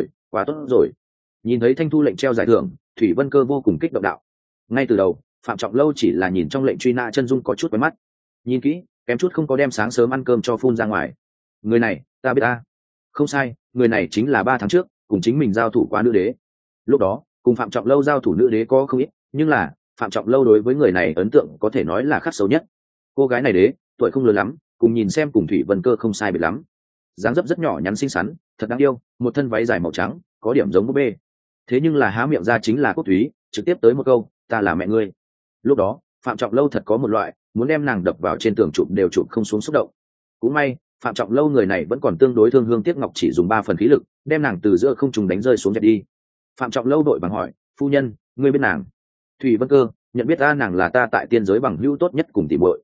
tốt rồi. Nhìn thấy Thanh Thu lệnh treo giải thưởng, Thủy Vân Cơ vô cùng kích động đạo. Ngay từ đầu, Phạm Trọng Lâu chỉ là nhìn trong lệnh truy nã chân dung có chút quen mắt, nhìn kỹ kém chút không có đem sáng sớm ăn cơm cho phun ra ngoài. Người này ta biết ta. Không sai, người này chính là 3 tháng trước cùng chính mình giao thủ qua nữ đế. Lúc đó cùng Phạm Trọng Lâu giao thủ nữ đế có không ít, nhưng là Phạm Trọng Lâu đối với người này ấn tượng có thể nói là khắc sâu nhất. Cô gái này đế tuổi không lớn lắm, cùng nhìn xem cùng Thủy Vân Cơ không sai biệt lắm, dáng dấp rất nhỏ nhắn xinh xắn, thật đáng yêu, một thân váy dài màu trắng, có điểm giống búp bê. Thế nhưng là há miệng ra chính là Quốc Thúy, trực tiếp tới một câu, ta là mẹ ngươi. Lúc đó Phạm Trọng Lâu thật có một loại muốn đem nàng đập vào trên tường chụp đều chụp không xuống xúc động. Cũng may Phạm Trọng Lâu người này vẫn còn tương đối thương hương tiếc ngọc, chỉ dùng 3 phần khí lực đem nàng từ giữa không trung đánh rơi xuống dẹp đi. Phạm Trọng Lâu đội bằng hỏi, phu nhân, ngươi biết nàng? Thủy Vân Cơ, nhận biết ta, nàng là ta tại tiên giới bằng hữu tốt nhất cùng tỉ muội.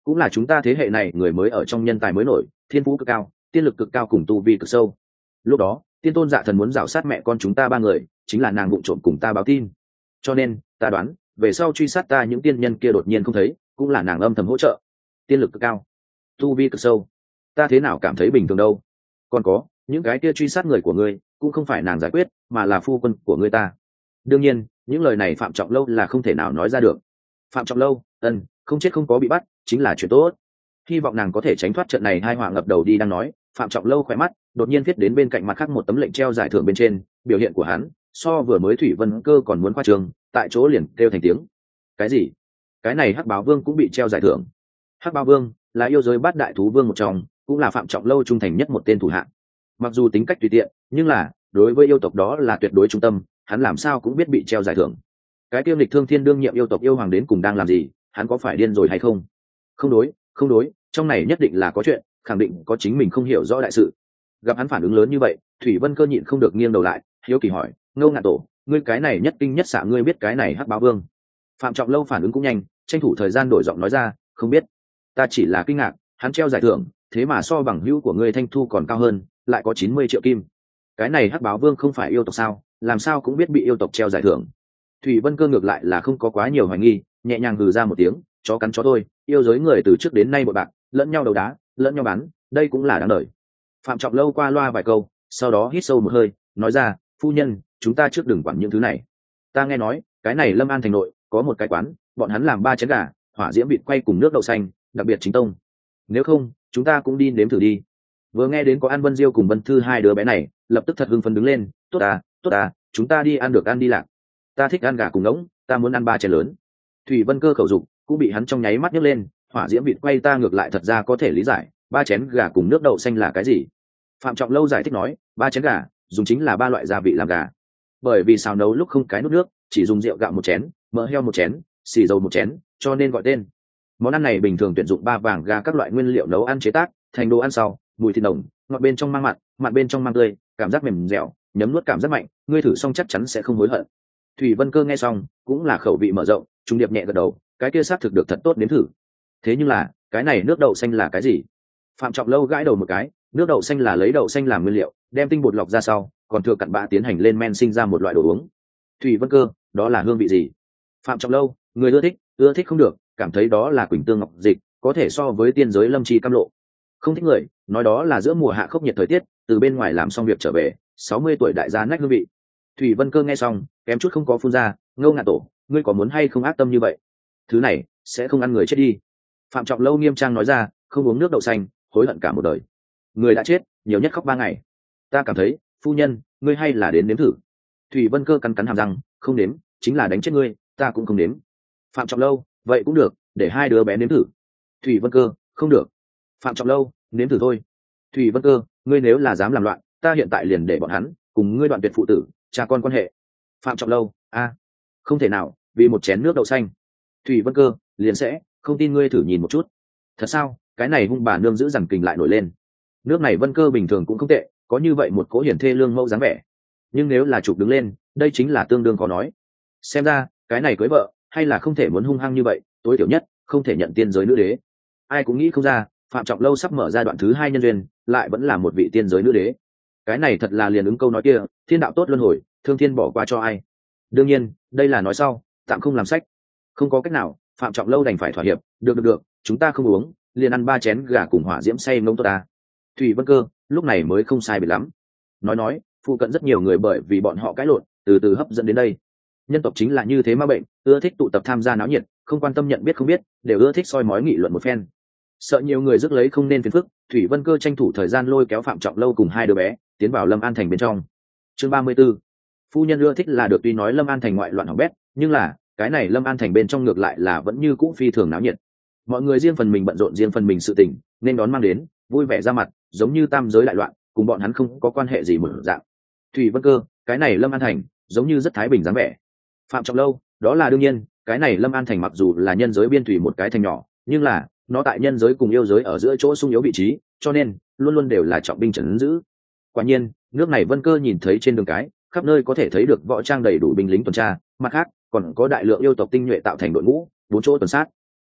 cũng là chúng ta thế hệ này người mới ở trong nhân tài mới nổi, thiên phú cực cao, tiên lực cực cao cùng tu vi cực sâu. Lúc đó tiên tôn dạ thần muốn rảo sát mẹ con chúng ta ba người, chính là nàng vụng trộm cùng ta báo tin, cho nên ta đoán về sau truy sát ta những tiên nhân kia đột nhiên không thấy, cũng là nàng âm thầm hỗ trợ. Tiên lực cực cao, tu vi cực sâu, ta thế nào cảm thấy bình thường đâu. Còn có những cái kia truy sát người của ngươi cũng không phải nàng giải quyết, mà là phu quân của ngươi ta. Đương nhiên những lời này Phạm Trọng Lâu là không thể nào nói ra được. Phạm Trọng Lâu, không chết không có bị bắt chính là chuyện tốt, hy vọng nàng có thể tránh thoát trận này hai họa ngập đầu đi. Đang nói, Phạm Trọng Lâu khỏe mắt đột nhiên viết đến bên cạnh mặt khác một tấm lệnh treo giải thưởng bên trên, biểu hiện của hắn so vừa mới Thủy Vân Cơ còn muốn khoa trương, tại chỗ liền kêu thành tiếng. Cái gì? Cái này Hắc Báo Vương cũng bị treo giải thưởng? Hắc Báo Vương là yêu giới bát đại thú vương một trong, cũng là Phạm Trọng Lâu trung thành nhất một tên thủ hạ. Mặc dù tính cách tùy tiện, nhưng là đối với yêu tộc đó là tuyệt đối trung tâm, hắn làm sao cũng biết bị treo giải thưởng. Cái tiêu lịch thương thiên đương nhiệm yêu tộc yêu hoàng đến cùng đang làm gì, hắn có phải điên rồi hay không? Không đối, trong này nhất định là có chuyện, khẳng định có chính mình không hiểu rõ đại sự. Gặp hắn phản ứng lớn như vậy, Thủy Vân Cơ nhịn không được nghiêng đầu lại, hiếu kỳ hỏi, Ngô Ngạn Tổ, ngươi cái này nhất kinh nhất xạ, ngươi biết cái này Hắc Báo Vương? Phạm Trọng Lâu phản ứng cũng nhanh, tranh thủ thời gian đổi giọng nói ra, không biết, ta chỉ là kinh ngạc, hắn treo giải thưởng thế mà so bằng hữu của ngươi Thanh Thu còn cao hơn, lại có 90 triệu kim. Cái này Hắc Báo Vương không phải yêu tộc sao, làm sao cũng biết bị yêu tộc treo giải thưởng? Thủy Vân Cơ ngược lại là không có quá nhiều hoài nghi, nhẹ nhàng hừ ra một tiếng, chó cắn chó thôi, yêu giới người từ trước đến nay bội bạc, lẫn nhau đầu đá, lẫn nhau bắn, đây cũng là đáng đời. Phạm Trọng Lâu qua loa vài câu, sau đó hít sâu một hơi, nói ra, phu nhân, chúng ta trước đừng quản những thứ này. Ta nghe nói cái này Lâm An thành nội có một cái quán, bọn hắn làm 3 chén gà, hỏa diễm vịt quay cùng nước đậu xanh, đặc biệt chính tông. Nếu không chúng ta cũng đi nếm thử đi. Vừa nghe đến có An Vân Diêu cùng Vân Thư hai đứa bé này, lập tức thật hưng phấn đứng lên, tốt à, chúng ta đi ăn được ăn đi lạc. Ta thích ăn gà cùng ngỗng, ta muốn ăn 3 chén lớn. Thủy Vân Cơ khẩu dục cũng bị hắn trong nháy mắt nhấc lên, hỏa diễm vịt quay ta ngược lại thật ra có thể lý giải, 3 chén gà cùng nước đậu xanh là cái gì? Phạm Trọng Lâu giải thích nói, 3 chén gà dùng chính là 3 loại gia vị làm gà, bởi vì xào nấu lúc không cái nút nước, chỉ dùng rượu gạo 1 chén, mỡ heo 1 chén, xì dầu 1 chén, cho nên gọi tên. Món ăn này bình thường tuyển dụng 3 vàng gà các loại nguyên liệu nấu ăn chế tác thành đồ ăn sau, mùi thịt nồng, ngọt bên trong mang mặn, mặn bên trong mang tươi, cảm giác mềm dẻo, nhấm nuốt cảm giác mạnh, ngươi thử xong chắc chắn sẽ không hối hận. Thủy Vân Cơ nghe xong cũng là khẩu vị mở rộng, trung điệp nhẹ gật đầu, cái kia xác thực được thật tốt, nếm thử. Thế nhưng là cái này nước đậu xanh là cái gì? Phạm Trọng Lâu gãi đầu một cái, nước đậu xanh là lấy đậu xanh làm nguyên liệu, đem tinh bột lọc ra sau, còn thừa cặn bã tiến hành lên men sinh ra một loại đồ uống. Thủy Vân Cơ, đó là hương vị gì? Phạm Trọng Lâu, người ưa thích không được, cảm thấy đó là quỳnh tương ngọc dịch, có thể so với tiên giới lâm chi cam lộ. Không thích người, nói đó là giữa mùa hạ khốc nhiệt thời tiết, từ bên ngoài làm xong việc trở về, 60 tuổi đại gia nách hương vị. Thủy Vân Cơ nghe xong kém chút không có phun ra, Ngô Ngạn Tổ, ngươi có muốn hay không ác tâm như vậy? Thứ này sẽ không ăn người chết đi. Phạm Trọng Lâu nghiêm trang nói ra, không uống nước đậu xanh hối hận cả một đời, người đã chết nhiều nhất khóc 3 ngày. Ta cảm thấy phu nhân ngươi hay là đến nếm thử. Thủy Vân Cơ cắn cắn hàm răng, không nếm chính là đánh chết ngươi, ta cũng không nếm. Phạm Trọng Lâu, vậy cũng được, để 2 đứa bé nếm thử. Thủy Vân Cơ, không được. Phạm Trọng Lâu, nếm thử thôi. Thủy Vân Cơ, ngươi nếu là dám làm loạn, ta hiện tại liền để bọn hắn cùng ngươi đoạn tuyệt phụ tử cha con quan hệ. Phạm Trọng Lâu, không thể nào, vì một chén nước đậu xanh. Thủy Vân Cơ, liền sẽ không tin, ngươi thử nhìn một chút. Thật sao? Cái này hung bà nương giữ dằn kình lại nổi lên. Nước này Vân Cơ bình thường cũng không tệ, có như vậy một cố hiển thê lương mẫu dáng vẻ, nhưng nếu là chụp đứng lên, đây chính là tương đương khó nói. Xem ra cái này cưới vợ hay là không thể muốn hung hăng như vậy, tối thiểu nhất không thể nhận tiên giới nữ đế. Ai cũng nghĩ không ra, Phạm Trọng Lâu sắp mở ra đoạn thứ 2 nhân duyên, lại vẫn là một vị tiên giới nữ đế. Cái này thật là liền ứng câu nói kia, thiên đạo tốt luân hồi, thương thiên bỏ qua cho ai. Đương nhiên đây là nói sau, tạm không làm sách. Không có cách nào, Phạm Trọng Lâu đành phải thỏa hiệp, được, chúng ta không uống, liền ăn 3 chén gà cùng hỏa diễm say nông tốt ta. Thủy Vân Cơ lúc này mới không sai biệt lắm. Nói phụ cận rất nhiều người bởi vì bọn họ cãi lộn, từ từ hấp dẫn đến đây. Nhân tộc chính là như thế ma bệnh, ưa thích tụ tập tham gia náo nhiệt, không quan tâm nhận biết không biết, đều ưa thích soi mói nghị luận một phen. Sợ nhiều người rước lấy không nên phiền phức, Thủy Vân Cơ tranh thủ thời gian lôi kéo Phạm Trọng Lâu cùng 2 đứa bé tiến vào Lâm An thành bên trong. Chương 34. Phu nhân ưa thích là được, tuy nói Lâm An thành ngoại loạn hỏng bét, nhưng là cái này Lâm An thành bên trong ngược lại là vẫn như cũ phi thường náo nhiệt. Mọi người riêng phần mình bận rộn riêng phần mình sự tình, nên đón mang đến, vui vẻ ra mặt, giống như tam giới đại loạn, cùng bọn hắn không có quan hệ gì một dạng. Thủy Vân Cơ, cái này Lâm An thành giống như rất thái bình dáng vẻ. Phạm Trọng Lâu, đó là đương nhiên, cái này Lâm An thành mặc dù là nhân giới biên thủy một cái thành nhỏ, nhưng là nó tại nhân giới cùng yêu giới ở giữa chỗ sung yếu vị trí, cho nên luôn luôn đều là trọng binh trấn giữ. Quả nhiên nước này Vân Cơ nhìn thấy trên đường cái khắp nơi có thể thấy được võ trang đầy đủ binh lính tuần tra, mặt khác còn có đại lượng yêu tộc tinh nhuệ tạo thành đội ngũ 4 chỗ tuần sát.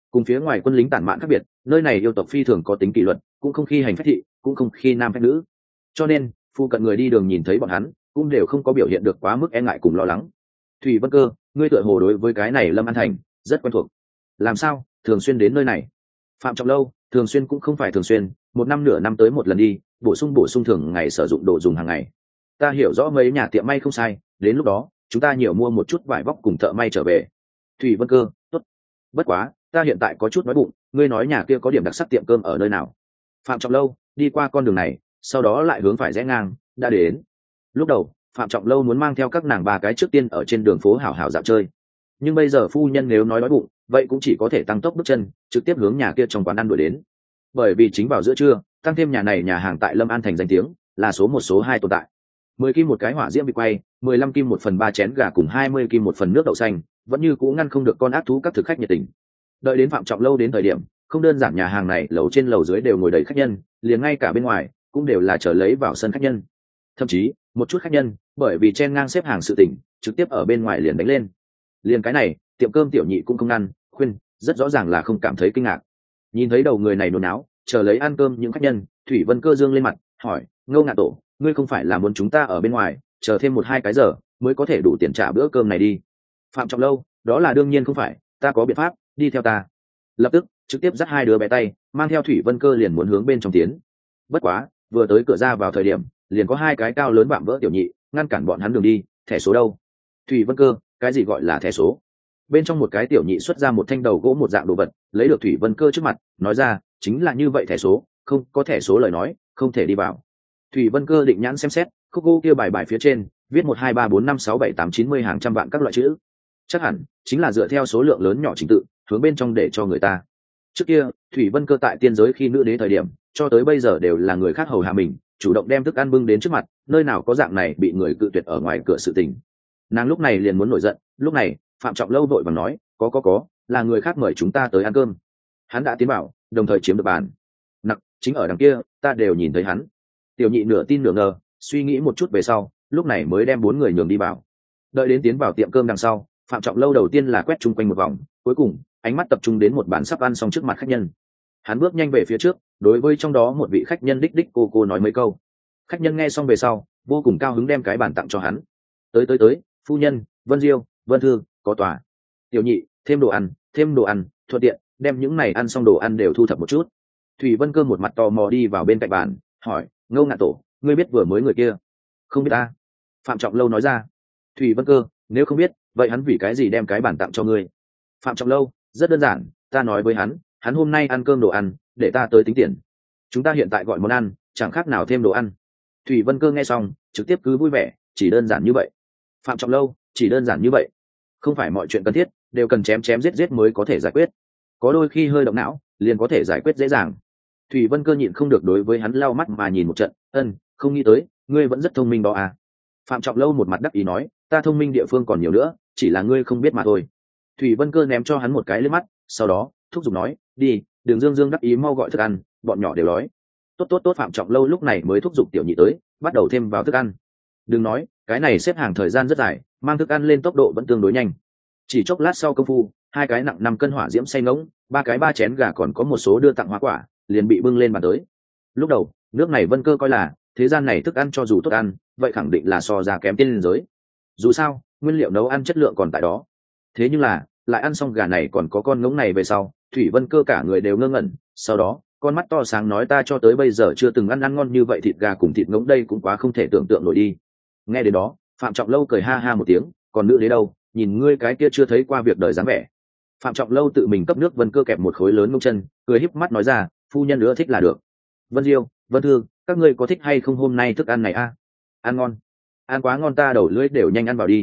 Cùng phía ngoài quân lính tản mạn khác biệt, nơi này yêu tộc phi thường có tính kỷ luật, cũng không khi hành phách thị, cũng không khi nam phách nữ, cho nên phụ cận người đi đường nhìn thấy bọn hắn cũng đều không có biểu hiện được quá mức e ngại cùng lo lắng. Thủy Vân Cơ, ngươi tựa hồ đối với cái này Lâm An Thành rất quen thuộc, làm sao thường xuyên đến nơi này? Phạm Trọng Lâu, thường xuyên cũng không phải thường xuyên, một năm nửa năm tới một lần đi, bổ sung thường ngày sử dụng đồ dùng hàng ngày. Ta hiểu rõ mấy nhà tiệm may không sai, đến lúc đó chúng ta nhiều mua một chút vải vóc cùng thợ may trở về. Thủy Vân Cơ, tốt. Bất quá ta hiện tại có chút nói bụng, ngươi nói nhà kia có điểm đặc sắc tiệm cơm ở nơi nào? Phạm Trọng Lâu, đi qua con đường này, sau đó lại hướng phải rẽ ngang, đã đến. Lúc đầu Phạm Trọng Lâu muốn mang theo các nàng ba cái trước tiên ở trên đường phố hảo hảo dạo chơi, nhưng bây giờ phu nhân nếu nói đói bụng, vậy cũng chỉ có thể tăng tốc bước chân trực tiếp hướng nhà kia trong quán ăn đuổi đến. Bởi vì chính vào giữa trưa, tăng thêm nhà này nhà hàng tại Lâm An Thành danh tiếng là số một số hai tồn tại. 10 kim một cái hỏa diễm bị quay, 15 kim 1/3 chén gà cùng 20 kim 1 phần nước đậu xanh, vẫn như cũ ngăn không được con ác thú các thực khách nhiệt tình. Đợi đến Phạm Trọng Lâu đến thời điểm, không đơn giản nhà hàng này lầu trên lầu dưới đều ngồi đầy khách nhân, liền ngay cả bên ngoài cũng đều là chờ lấy vào sân khách nhân. Thậm chí một chút khách nhân bởi vì chen ngang xếp hàng sự tình, trực tiếp ở bên ngoài liền đánh lên. Liền cái này, tiệm cơm tiểu nhị cũng không ngăn khuyên, rất rõ ràng là không cảm thấy kinh ngạc. Nhìn thấy đầu người này nôn náo chờ lấy ăn cơm những khách nhân, Thủy Vân Cơ dương lên mặt hỏi, Ngô Ngạn Tổ, ngươi không phải là muốn chúng ta ở bên ngoài chờ thêm 1-2 cái giờ mới có thể đủ tiền trả bữa cơm này đi? Phạm Trọng Lâu, đó là đương nhiên không phải, ta có biện pháp, đi theo ta. Lập tức trực tiếp dắt hai đứa bé tay, mang theo Thủy Vân Cơ liền muốn hướng bên trong tiến. Bất quá vừa tới cửa ra vào thời điểm, liền có hai cái cao lớn vạm vỡ tiểu nhị ngăn cản bọn hắn đường đi. Thẻ số đâu? Thủy Vân Cơ, cái gì gọi là thẻ số? Bên trong một cái tiểu nhị xuất ra một thanh đầu gỗ một dạng đồ vật, lấy được Thủy Vân Cơ trước mặt, nói ra, chính là như vậy thẻ số, không có thẻ số lời nói không thể đi vào. Thủy Vân Cơ định nhãn xem xét, khúc gỗ kia bài phía trên viết 1 2 3 4 5 6 7 8 90 hàng trăm vạn các loại chữ, chắc hẳn chính là dựa theo số lượng lớn nhỏ trình tự hướng bên trong để cho người ta. Trước kia Thủy Vân Cơ tại tiên giới khi nữ đế thời điểm, cho tới bây giờ đều là người khác hầu hạ mình, chủ động đem thức ăn bưng đến trước mặt, nơi nào có dạng này bị người cự tuyệt ở ngoài cửa sự tình. Nàng lúc này liền muốn nổi giận. Lúc này Phạm Trọng Lâu vội vàng nói, có, là người khác mời chúng ta tới ăn cơm, hắn đã tiến vào đồng thời chiếm được bàn. Nặc, chính ở đằng kia, ta đều nhìn thấy hắn. Tiểu nhị nửa tin nửa ngờ, suy nghĩ một chút về sau, lúc này mới đem 4 người nhường đi vào. Đợi đến tiến vào tiệm cơm đằng sau, Phạm Trọng Lâu đầu tiên là quét chung quanh một vòng, cuối cùng ánh mắt tập trung đến một bàn sắp ăn xong trước mặt khách nhân. Hắn bước nhanh về phía trước, đối với trong đó một vị khách nhân đích cô nói mấy câu. Khách nhân nghe xong về sau vô cùng cao hứng, đem cái bàn tặng cho hắn. Tới, phu nhân, Vân Diêu, Vân Thư, có tòa. Tiểu nhị, thêm đồ ăn, thuận tiện đem những này ăn xong đồ ăn đều thu thập một chút. Thủy Vân Cơ một mặt tò mò đi vào bên cạnh bàn, hỏi, Ngô Ngạn Tổ, ngươi biết vừa mới người kia? Không biết ta. Phạm Trọng Lâu nói ra. Thủy Vân Cơ, nếu không biết, vậy hắn vì cái gì đem cái bàn tặng cho ngươi? Phạm Trọng Lâu, rất đơn giản, ta nói với hắn hôm nay ăn cơm đồ ăn, để ta tới tính tiền. Chúng ta hiện tại gọi món ăn, chẳng khác nào thêm đồ ăn. Thủy Vân Cơ nghe xong trực tiếp cứ vui vẻ, chỉ đơn giản như vậy. Phạm Trọng Lâu, chỉ đơn giản như vậy? Không phải mọi chuyện cần thiết đều cần chém giết mới có thể giải quyết, có đôi khi hơi động não liền có thể giải quyết dễ dàng. Thủy Vân Cơ nhịn không được đối với hắn lau mắt mà nhìn một trận, không nghĩ tới ngươi vẫn rất thông minh đó à. Phạm Trọng Lâu một mặt đắc ý nói, ta thông minh địa phương còn nhiều nữa, chỉ là ngươi không biết mà thôi. Thủy Vân Cơ ném cho hắn một cái liếc mắt, sau đó thúc giục nói, đi, đường dương đắc ý mau gọi thức ăn, bọn nhỏ đều đói. Tốt. Phạm Trọng Lâu lúc này mới thúc giục tiểu nhị tới, bắt đầu thêm vào thức ăn. Đừng nói, cái này xếp hàng thời gian rất dài, mang thức ăn lên tốc độ vẫn tương đối nhanh. Chỉ chốc lát sau công phu, 2 cái nặng 5 cân hỏa diễm xay ngỗng, 3 cái 3 chén gà còn có một số đưa tặng hoa quả liền bị bưng lên bàn tới. Lúc đầu nước này Vân Cơ coi là thế gian này thức ăn cho dù tốt ăn, vậy khẳng định là so ra kém tiên giới. Dù sao nguyên liệu nấu ăn chất lượng còn tại đó. Thế nhưng là lại ăn xong gà này còn có con ngỗng này về sau, Thủy Vân Cơ cả người đều ngơ ngẩn. Sau đó con mắt to sáng nói, ta cho tới bây giờ chưa từng ăn ngon như vậy, thịt gà cùng thịt ngỗng đây cũng quá không thể tưởng tượng nổi đi. Nghe đến đó Phạm Trọng Lâu cười ha ha một tiếng, còn nữ đế đâu, nhìn ngươi cái kia chưa thấy qua việc đời dáng vẻ. Phạm Trọng Lâu tự mình cấp nước Vân Cơ kẹp một khối lớn ngông chân, cười híp mắt nói ra, phu nhân nữa thích là được. Vân Diêu, Vân Thương, các ngươi có thích hay không hôm nay thức ăn này a? Ăn ngon, ăn quá ngon, ta đầu lưỡi đều nhanh ăn vào đi.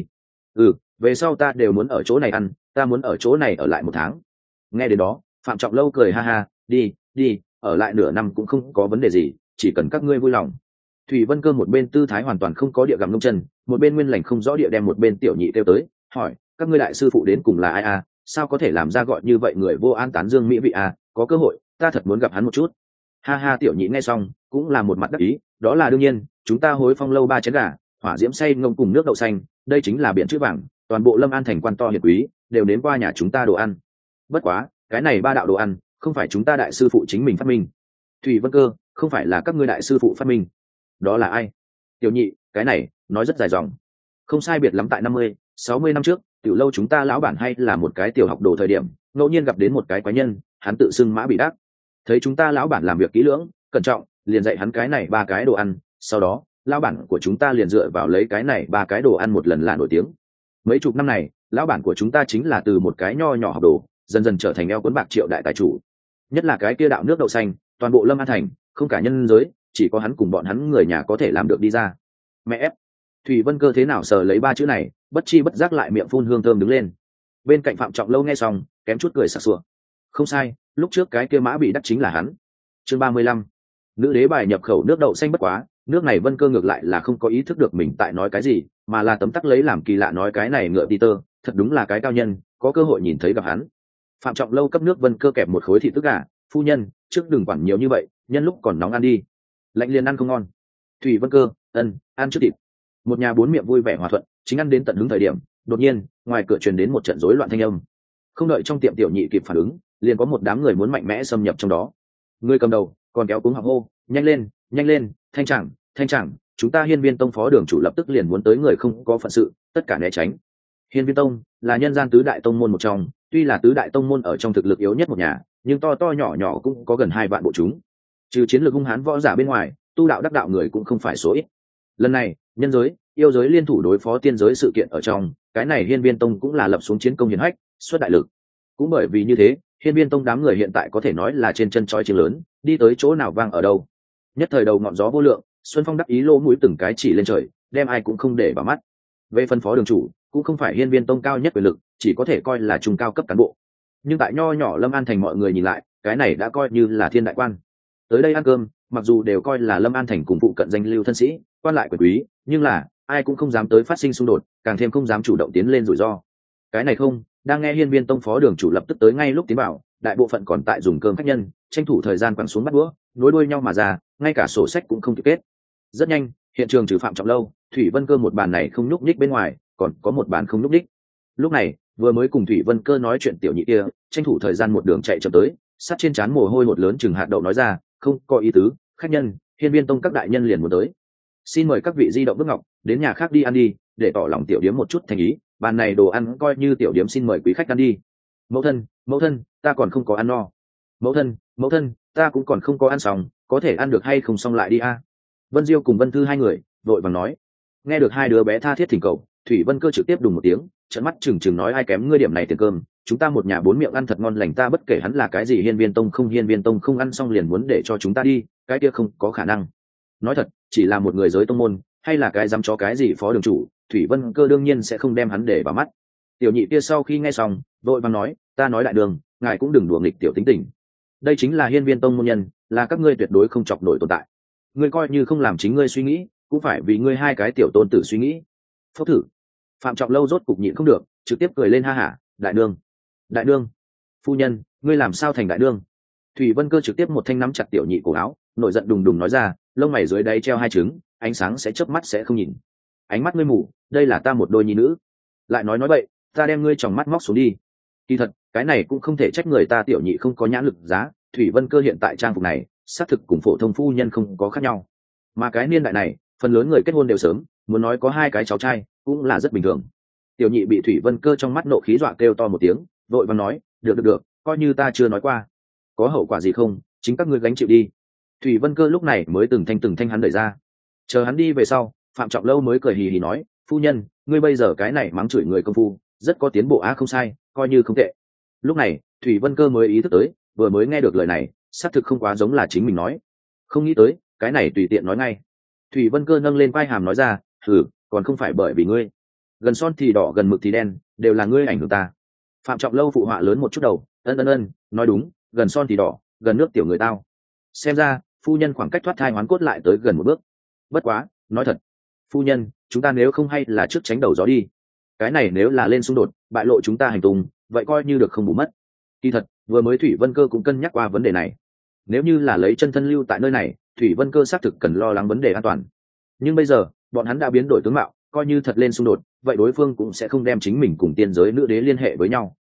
Về sau ta đều muốn ở chỗ này ăn, ta muốn ở chỗ này ở lại 1 tháng. Nghe đến đó Phạm Trọng Lâu cười ha ha, đi, ở lại nửa năm cũng không có vấn đề gì, chỉ cần các ngươi vui lòng. Thủy Vân Cơ một bên tư thái hoàn toàn không có địa gặm ngông chân, một bên nguyên lành không rõ địa đem một bên tiểu nhị kêu tới, hỏi, các ngươi đại sư phụ đến cùng là ai a? Sao có thể làm ra gọi như vậy người vô an tán dương mỹ vị a? Có cơ hội ta thật muốn gặp hắn một chút. Ha ha, tiểu nhị nghe xong cũng là một mặt đắc ý, đó là đương nhiên, chúng ta Hối Phong lâu 3 chén gà, hỏa diễm xay ngông cùng nước đậu xanh, đây chính là biển chữ vàng, toàn bộ Lâm An thành quan to hiển quý đều đến qua nhà chúng ta đồ ăn. Bất quá cái này ba đạo đồ ăn không phải chúng ta đại sư phụ chính mình phát minh. Thủy Vân Cơ, không phải là các ngươi đại sư phụ phát minh. Đó là ai? Tiểu nhị, cái này nói rất dài dòng. Không sai biệt lắm tại 50, 60 năm trước, tiểu lâu chúng ta lão bản hay là một cái tiểu học đồ thời điểm, ngẫu nhiên gặp đến một cái quái nhân, hắn tự xưng Mã Bị Đắc. Thấy chúng ta lão bản làm việc kỹ lưỡng, cẩn trọng, liền dạy hắn cái này ba cái đồ ăn, sau đó, lão bản của chúng ta liền dựa vào lấy cái này ba cái đồ ăn một lần là nổi tiếng. Mấy chục năm này, lão bản của chúng ta chính là từ một cái nho nhỏ học đồ, dần dần trở thành eo cuốn bạc triệu đại tài chủ. Nhất là cái kia đạo nước đậu xanh, toàn bộ Lâm An thành, không cả nhân giới, chỉ có hắn cùng bọn hắn người nhà có thể làm được đi ra. Mẹ ép. Thủy Vân Cơ thế nào sờ lấy ba chữ này, bất chi bất giác lại miệng phun hương thơm đứng lên. Bên cạnh Phạm Trọng Lâu nghe xong, kém chút cười sặc sụa. Không sai, lúc trước cái kia Mã Bị Đắc chính là hắn. Chương 35. Nữ đế bài nhập khẩu nước đậu xanh bất quá, nước này Vân Cơ ngược lại là không có ý thức được mình tại nói cái gì, mà là tấm tắc lấy làm kỳ lạ nói cái này ngựa Peter, thật đúng là cái cao nhân, có cơ hội nhìn thấy gặp hắn. Phạm Trọng Lâu cấp nước Vân Cơ kẹp một khối thịt tức gà, phu nhân, trước đừng quản nhiều như vậy, nhân lúc còn nóng ăn đi. Lạnh liền ăn không ngon. Thủy Vân Cơ, ăn trước thịt. Một nhà bốn miệng vui vẻ hòa thuận, chính ăn đến tận hứng thời điểm, đột nhiên, ngoài cửa truyền đến một trận rối loạn thanh âm. Không đợi trong tiệm tiểu nhị kịp phản ứng, liền có một đám người muốn mạnh mẽ xâm nhập trong đó. Người cầm đầu, còn kéo cuống họng hô, nhanh lên, thanh chẳng, chúng ta Hiên Viên Tông phó đường chủ lập tức liền muốn tới, người không có phận sự, tất cả né tránh. Hiên Viên Tông là nhân gian tứ đại tông môn một trong, tuy là tứ đại tông môn ở trong thực lực yếu nhất một nhà, nhưng to to nhỏ nhỏ cũng có gần 2 vạn bộ chúng. Trừ chiến lược hung hãn võ giả bên ngoài, tu đạo đắc đạo người cũng không phải số ít. Lần này, nhân giới, yêu giới liên thủ đối phó tiên giới sự kiện ở trong, cái này Hiên Viên Tông cũng là lập xuống chiến công hiển hách, xuất đại lực. Cũng bởi vì như thế, Hiên Viên Tông đám người hiện tại có thể nói là trên chân chói chiến lớn, đi tới chỗ nào vang ở đâu. Nhất thời đầu ngọn gió vô lượng, Xuân Phong đắc ý lỗ mũi từng cái chỉ lên trời, đem ai cũng không để vào mắt. Về phân phó đường chủ, cũng không phải Hiên Viên Tông cao nhất quyền lực, chỉ có thể coi là trung cao cấp cán bộ. Nhưng tại nho nhỏ Lâm An thành mọi người nhìn lại, cái này đã coi như là thiên đại quan. Tới đây ăn cơm, mặc dù đều coi là Lâm An thành cùng phụ cận danh lưu thân sĩ, quan lại quyền quý, nhưng là ai cũng không dám tới phát sinh xung đột, càng thêm không dám chủ động tiến lên rủi ro. Cái này không, đang nghe Hiên Viên Tông phó đường chủ lập tức tới ngay lúc tiến vào, đại bộ phận còn tại dùng cơm khách nhân, tranh thủ thời gian quẳng xuống bắt đũa, nối đuôi nhau mà ra, ngay cả sổ sách cũng không kịp kết. Rất nhanh, hiện trường trừ Phạm Trọng Lâu, Thủy Vân Cơ một bàn này không nhúc nhích bên ngoài, còn có một bàn không nhúc nhích. Lúc này, vừa mới cùng Thủy Vân Cơ nói chuyện tiểu nhị kia, tranh thủ thời gian một đường chạy chậm tới, sát trên trán mồ hôi hột lớn chừng hạt đậu nói ra, không có ý tứ, khách nhân, Hiên Viên Tông các đại nhân liền muốn tới. Xin mời các vị di động bước ngọc, đến nhà khác đi ăn đi, để tỏ lòng tiểu điếm một chút thành ý, bàn này đồ ăn coi như tiểu điếm xin mời quý khách ăn đi. Mẫu thân, ta còn không có ăn no. Mẫu thân, ta cũng còn không có ăn xong, có thể ăn được hay không xong lại đi a. Vân Diêu cùng Vân Thư hai người vội vàng nói. Nghe được hai đứa bé tha thiết thỉnh cầu, Thủy Vân Cơ trực tiếp đùng một tiếng, trợn mắt chừng nói ai kém ngươi điểm này tiền cơm, chúng ta một nhà 4 miệng ăn thật ngon lành, ta bất kể hắn là cái gì Hiên Viên Tông không ăn xong liền muốn để cho chúng ta đi, cái kia không có khả năng. Nói thật, chỉ là một người giới tông môn, hay là cái dám cho cái gì phó đường chủ, Thủy Vân Cơ đương nhiên sẽ không đem hắn để vào mắt. Tiểu nhị kia sau khi nghe xong, vội vàng nói, ta nói đại đường, ngài cũng đừng đùa nghịch tiểu tính tình. Đây chính là Hiên Viên Tông môn nhân, là các ngươi tuyệt đối không chọc nổi tồn tại. Ngươi coi như không làm chính ngươi suy nghĩ, cũng phải vì ngươi hai cái tiểu tôn tử suy nghĩ. Phốc thử. Phạm Trọng Lâu rốt cục nhịn không được, trực tiếp cười lên ha hả, đại nương, phu nhân, ngươi làm sao thành đại nương? Thủy Vân Cơ trực tiếp một thanh nắm chặt tiểu nhị cổ áo, nổi giận đùng đùng nói ra, lông mày dưới đáy treo 2 trứng, ánh sáng sẽ chớp mắt sẽ không nhìn. Ánh mắt ngươi mù, đây là ta một đôi nhi nữ. Lại nói bậy, ta đem ngươi tròng mắt móc xuống đi. Kỳ thật, cái này cũng không thể trách người ta tiểu nhị không có nhãn lực giá, Thủy Vân Cơ hiện tại trang phục này, xác thực cùng phổ thông phu nhân không có khác nhau. Mà cái niên đại này, phần lớn người kết hôn đều sớm, muốn nói có 2 cái cháu trai, cũng là rất bình thường. Tiểu nhị bị Thủy Vân Cơ trong mắt nộ khí dọa kêu to một tiếng, vội vàng nói, được, coi như ta chưa nói qua. Có hậu quả gì không, chính các ngươi gánh chịu đi. Thủy Vân Cơ lúc này mới từng thanh hắn đẩy ra. Chờ hắn đi về sau, Phạm Trọng Lâu mới cười hì hì nói, phu nhân, ngươi bây giờ cái này mắng chửi người công phu, rất có tiến bộ á, không sai, coi như không tệ. Lúc này, Thủy Vân Cơ mới ý thức tới, vừa mới nghe được lời này, xác thực không quá giống là chính mình nói. Không nghĩ tới, cái này tùy tiện nói ngay. Thủy Vân Cơ nâng lên vai hàm nói ra, còn không phải bởi vì ngươi. Gần son thì đỏ gần mực thì đen, đều là ngươi ảnh hưởng ta. Phạm Trọng Lâu phụ họa lớn một chút đầu, ân, nói đúng, gần son thì đỏ, gần nước tiểu người tao. Xem ra, phu nhân khoảng cách thoát thai hoán cốt lại tới gần một bước. Bất quá, nói thật, phu nhân, chúng ta nếu không hay là trước tránh đầu gió đi. Cái này nếu là lên xung đột, bại lộ chúng ta hành tung, vậy coi như được không bù mất. Kỳ thật, vừa mới Thủy Vân Cơ cũng cân nhắc qua vấn đề này. Nếu như là lấy chân thân lưu tại nơi này, Thủy Vân Cơ xác thực cần lo lắng vấn đề an toàn. Nhưng bây giờ, bọn hắn đã biến đổi tướng mạo, coi như thật lên xung đột, vậy đối phương cũng sẽ không đem chính mình cùng tiên giới nữ đế liên hệ với nhau.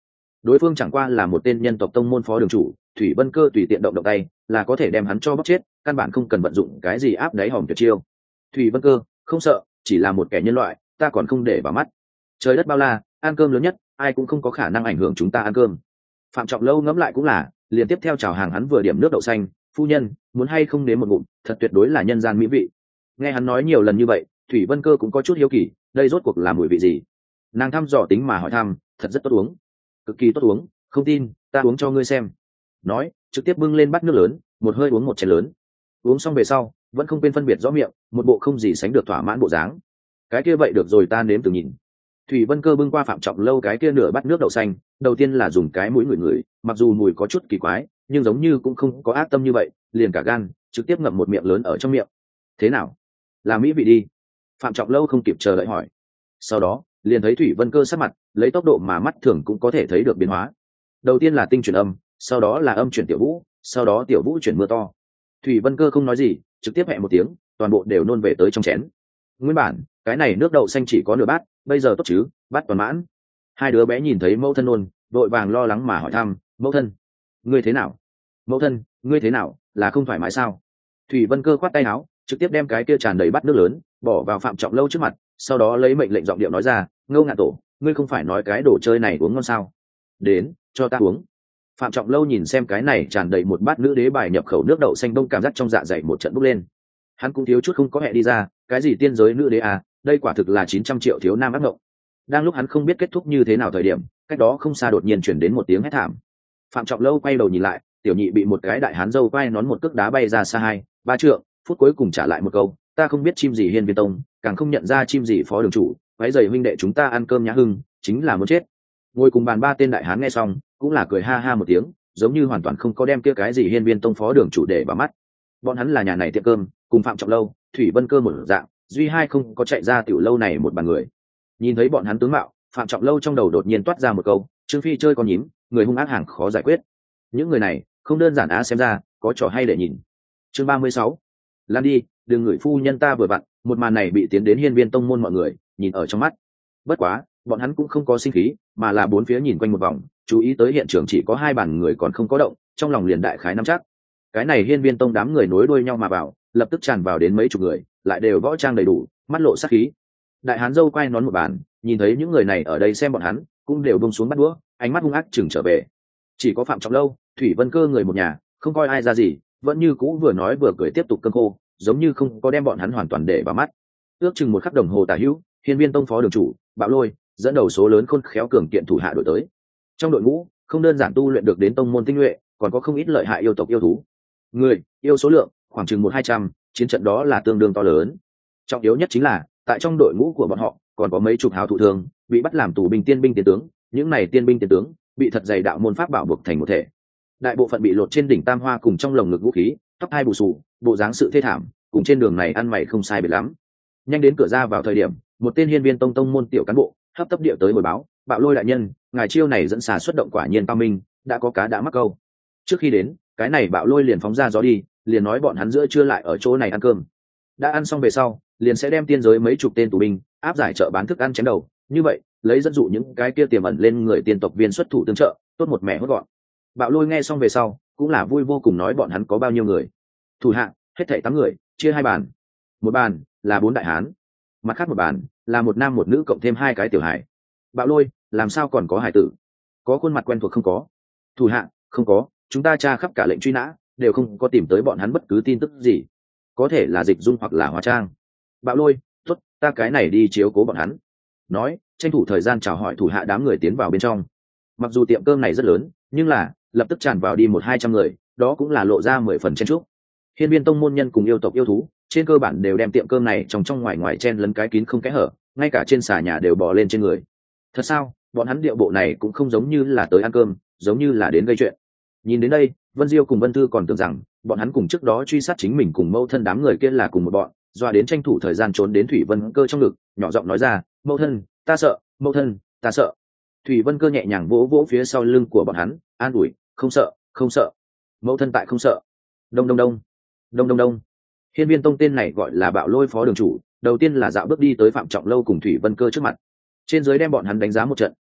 đối phương chẳng qua là một tên nhân tộc tông môn phó đường chủ, Thủy Vân Cơ tùy tiện động động tay là có thể đem hắn cho bóc chết, căn bản không cần vận dụng cái gì áp đáy hòm tuyệt chiêu. Thủy Vân Cơ không sợ, chỉ là một kẻ nhân loại, ta còn không để vào mắt. Trời đất bao la, ăn cơm lớn nhất, ai cũng không có khả năng ảnh hưởng chúng ta ăn cơm. Phạm Trọng Lâu ngẫm lại cũng là, liền tiếp theo chào hàng hắn vừa điểm nước đậu xanh, phu nhân muốn hay không nếm một ngụm, thật tuyệt đối là nhân gian mỹ vị. Nghe hắn nói nhiều lần như vậy, Thủy Vân Cơ cũng có chút hiếu kỳ, đây rốt cuộc là mùi vị gì. Nàng thăm dò tính mà hỏi thăm, thật rất tốt uống, cực kỳ tốt uống, không tin ta uống cho ngươi xem. Nói trực tiếp bưng lên bát nước lớn, một hơi uống một chén lớn. Uống xong về sau vẫn không quên phân biệt rõ miệng, một bộ không gì sánh được thỏa mãn bộ dáng. Cái kia vậy được rồi, ta nếm từng nhìn. Thủy Vân Cơ bưng qua Phạm Trọng Lâu cái kia nửa bát nước đậu xanh, đầu tiên là dùng cái mũi ngửi ngửi, mặc dù mùi có chút kỳ quái nhưng giống như cũng không có ác tâm như vậy, liền cả gan trực tiếp ngậm một miệng lớn ở trong miệng. Thế nào, là mỹ vị đi? Phạm Trọng Lâu không kịp chờ đợi hỏi. Sau đó liền thấy Thủy Vân Cơ sắc mặt lấy tốc độ mà mắt thường cũng có thể thấy được biến hóa. Đầu tiên là tinh chuyển âm, sau đó là âm chuyển tiểu vũ, sau đó tiểu vũ chuyển mưa to. Thủy Vân Cơ không nói gì, trực tiếp hẹ một tiếng, toàn bộ đều nôn về tới trong chén. Nguyên bản cái này nước đậu xanh chỉ có nửa bát, bây giờ tốt chứ, bát toàn mãn. Hai đứa bé nhìn thấy mẫu thân nôn, vội vàng lo lắng mà hỏi thăm, mẫu thân ngươi thế nào? Mẫu thân ngươi thế nào, là không thoải mái sao? Thủy Vân Cơ khoát tay áo, trực tiếp đem cái kia tràn đầy bát nước lớn bỏ vào Phạm Trọng Lâu trước mặt, sau đó lấy mệnh lệnh giọng điệu nói ra, Ngô Ngạn Tổ, ngươi không phải nói cái đồ chơi này uống ngon sao? Đến cho ta uống. Phạm Trọng Lâu nhìn xem cái này tràn đầy một bát nữ đế bài nhập khẩu nước đậu xanh bông, cảm giác trong dạ dày một trận bốc lên. Hắn cũng thiếu chút không có hẹ đi ra, cái gì tiên giới nữ đế à, đây quả thực là 900 triệu thiếu nam ác ngộng. Đang lúc hắn không biết kết thúc như thế nào thời điểm, cách đó không xa đột nhiên chuyển đến một tiếng hét thảm. Phạm Trọng Lâu quay đầu nhìn lại, tiểu nhị bị một cái đại hán dâu quay nón một cước đá bay ra xa 2-3 trượng, phút cuối cùng trả lại một câu, ta không biết chim gì Hiên Viên Tông, càng không nhận ra chim gì phó đường chủ, váy giày huynh đệ chúng ta ăn cơm nhã hưng, chính là muốn chết. Ngồi cùng bàn ba tên đại hán nghe xong cũng là cười ha ha một tiếng, giống như hoàn toàn không có đem kia cái gì Hiên Viên Tông phó đường chủ để vào mắt. Bọn hắn là nhà này tiệm cơm, cùng Phạm Trọng Lâu, Thủy Vân Cơ một dạng, duy hai không có chạy ra tiểu lâu này một bàn người. Nhìn thấy bọn hắn tướng mạo, Phạm Trọng Lâu trong đầu đột nhiên toát ra một câu, Trương Phi chơi con nhím, người hung ác hàng khó giải quyết. Những người này không đơn giản á, xem ra có trò hay để nhìn. Chương 36. Lan đi, đừng ngửi phu nhân ta vừa vặn, một màn này bị tiến đến Hiên Viên Tông môn mọi người nhìn ở trong mắt. Bất quá bọn hắn cũng không có sinh khí, mà là bốn phía nhìn quanh một vòng, chú ý tới hiện trường chỉ có 2 bàn người còn không có động, trong lòng liền đại khái nắm chắc. Cái này Hiên Viên Tông đám người nối đuôi nhau mà vào, lập tức tràn vào đến mấy chục người, lại đều võ trang đầy đủ, mắt lộ sát khí. Đại hán dâu quay nón một bàn, nhìn thấy những người này ở đây xem bọn hắn, cũng đều buông xuống bắt đũa, ánh mắt hung ác chừng trở về. Chỉ có Phạm Trọng Lâu, Thủy Vân Cơ người một nhà, không coi ai ra gì, vẫn như cũ vừa nói vừa cười tiếp tục cơm khô, giống như không có đem bọn hắn hoàn toàn để vào mắt. Ước chừng một khắc đồng hồ tả hữu, Hiên Viên Tông phó đường chủ Bạo Lôi dẫn đầu số lớn khôn khéo cường kiện thủ hạ đội tới. Trong đội ngũ không đơn giản tu luyện được đến tông môn tinh nhuệ, còn có không ít lợi hại yêu tộc yêu thú. Người yêu số lượng khoảng chừng 100-200, chiến trận đó là tương đương to lớn. Trọng yếu nhất chính là tại trong đội ngũ của bọn họ còn có mấy chục hào thụ thương bị bắt làm tù binh tiên binh tiền tướng, những này tiên binh tiền tướng bị thật dày đạo môn pháp bảo buộc thành một thể, đại bộ phận bị lột trên đỉnh tam hoa cùng trong lồng ngực vũ khí, tóc hai bù xù, bộ dáng sự thê thảm, cùng trên đường này ăn mày không sai biệt lắm. Nhanh đến cửa ra vào thời điểm, một tên Hiên Viên Tông tông môn tiểu cán bộ hấp tấp điệu tới hồi báo, Bạo Lôi đại nhân, ngài chiêu này dẫn xà xuất động quả nhiên cao minh, đã có cá đã mắc câu. Trước khi đến, cái này Bạo Lôi liền phóng ra gió đi, liền nói bọn hắn giữa trưa lại ở chỗ này ăn cơm, đã ăn xong về sau liền sẽ đem tiên giới mấy chục tên tù binh áp giải chợ bán thức ăn chém đầu, như vậy lấy dẫn dụ những cái kia tiềm ẩn lên người tiên tộc viên xuất thủ tương trợ, tốt một mẹ hốt gọn. Bạo Lôi nghe xong về sau cũng là vui vô cùng, nói bọn hắn có bao nhiêu người. Thủ hạ hết thảy 8 người, chia 2 bàn, một bàn là 4 đại hán, mặt khác một bàn là một nam một nữ cộng thêm 2 cái tiểu hải. Bạo Lôi, làm sao còn có hải tử? Có khuôn mặt quen thuộc không có? Thủ hạ, không có, chúng ta tra khắp cả lệnh truy nã đều không có tìm tới bọn hắn bất cứ tin tức gì, có thể là dịch dung hoặc là hóa trang. Bạo Lôi, tốt, ta cái này đi chiếu cố bọn hắn. Nói tranh thủ thời gian chào hỏi thủ hạ đám người tiến vào bên trong. Mặc dù tiệm cơm này rất lớn, nhưng là lập tức tràn vào đi 100-200 người, đó cũng là lộ ra 10 phần chen chúc. Hiên Viên Tông môn nhân cùng yêu tộc yêu thú trên cơ bản đều đem tiệm cơm này trong ngoài ngoài chen lấn cái kín không kẽ hở, ngay cả trên xà nhà đều bò lên trên người. Thật sao, bọn hắn điệu bộ này cũng không giống như là tới ăn cơm, giống như là đến gây chuyện. Nhìn đến đây, Vân Diêu cùng Vân Thư còn tưởng rằng bọn hắn cùng trước đó truy sát chính mình cùng mẫu thân đám người kia là cùng một bọn, doa đến tranh thủ thời gian trốn đến Thủy Vân Cơ trong ngực, nhỏ giọng nói ra, mẫu thân ta sợ, mẫu thân ta sợ. Thủy Vân Cơ nhẹ nhàng vỗ vỗ phía sau lưng của bọn hắn, an ủi, không sợ không sợ, mẫu thân tại không sợ. Đông đông đông đông đông đông. Hiên Viên Tông tên này gọi là Bạo Lôi phó đường chủ đầu tiên là dạo bước đi tới Phạm Trọng Lâu cùng Thủy Vân Cơ trước mặt, trên dưới đem bọn hắn đánh giá một trận,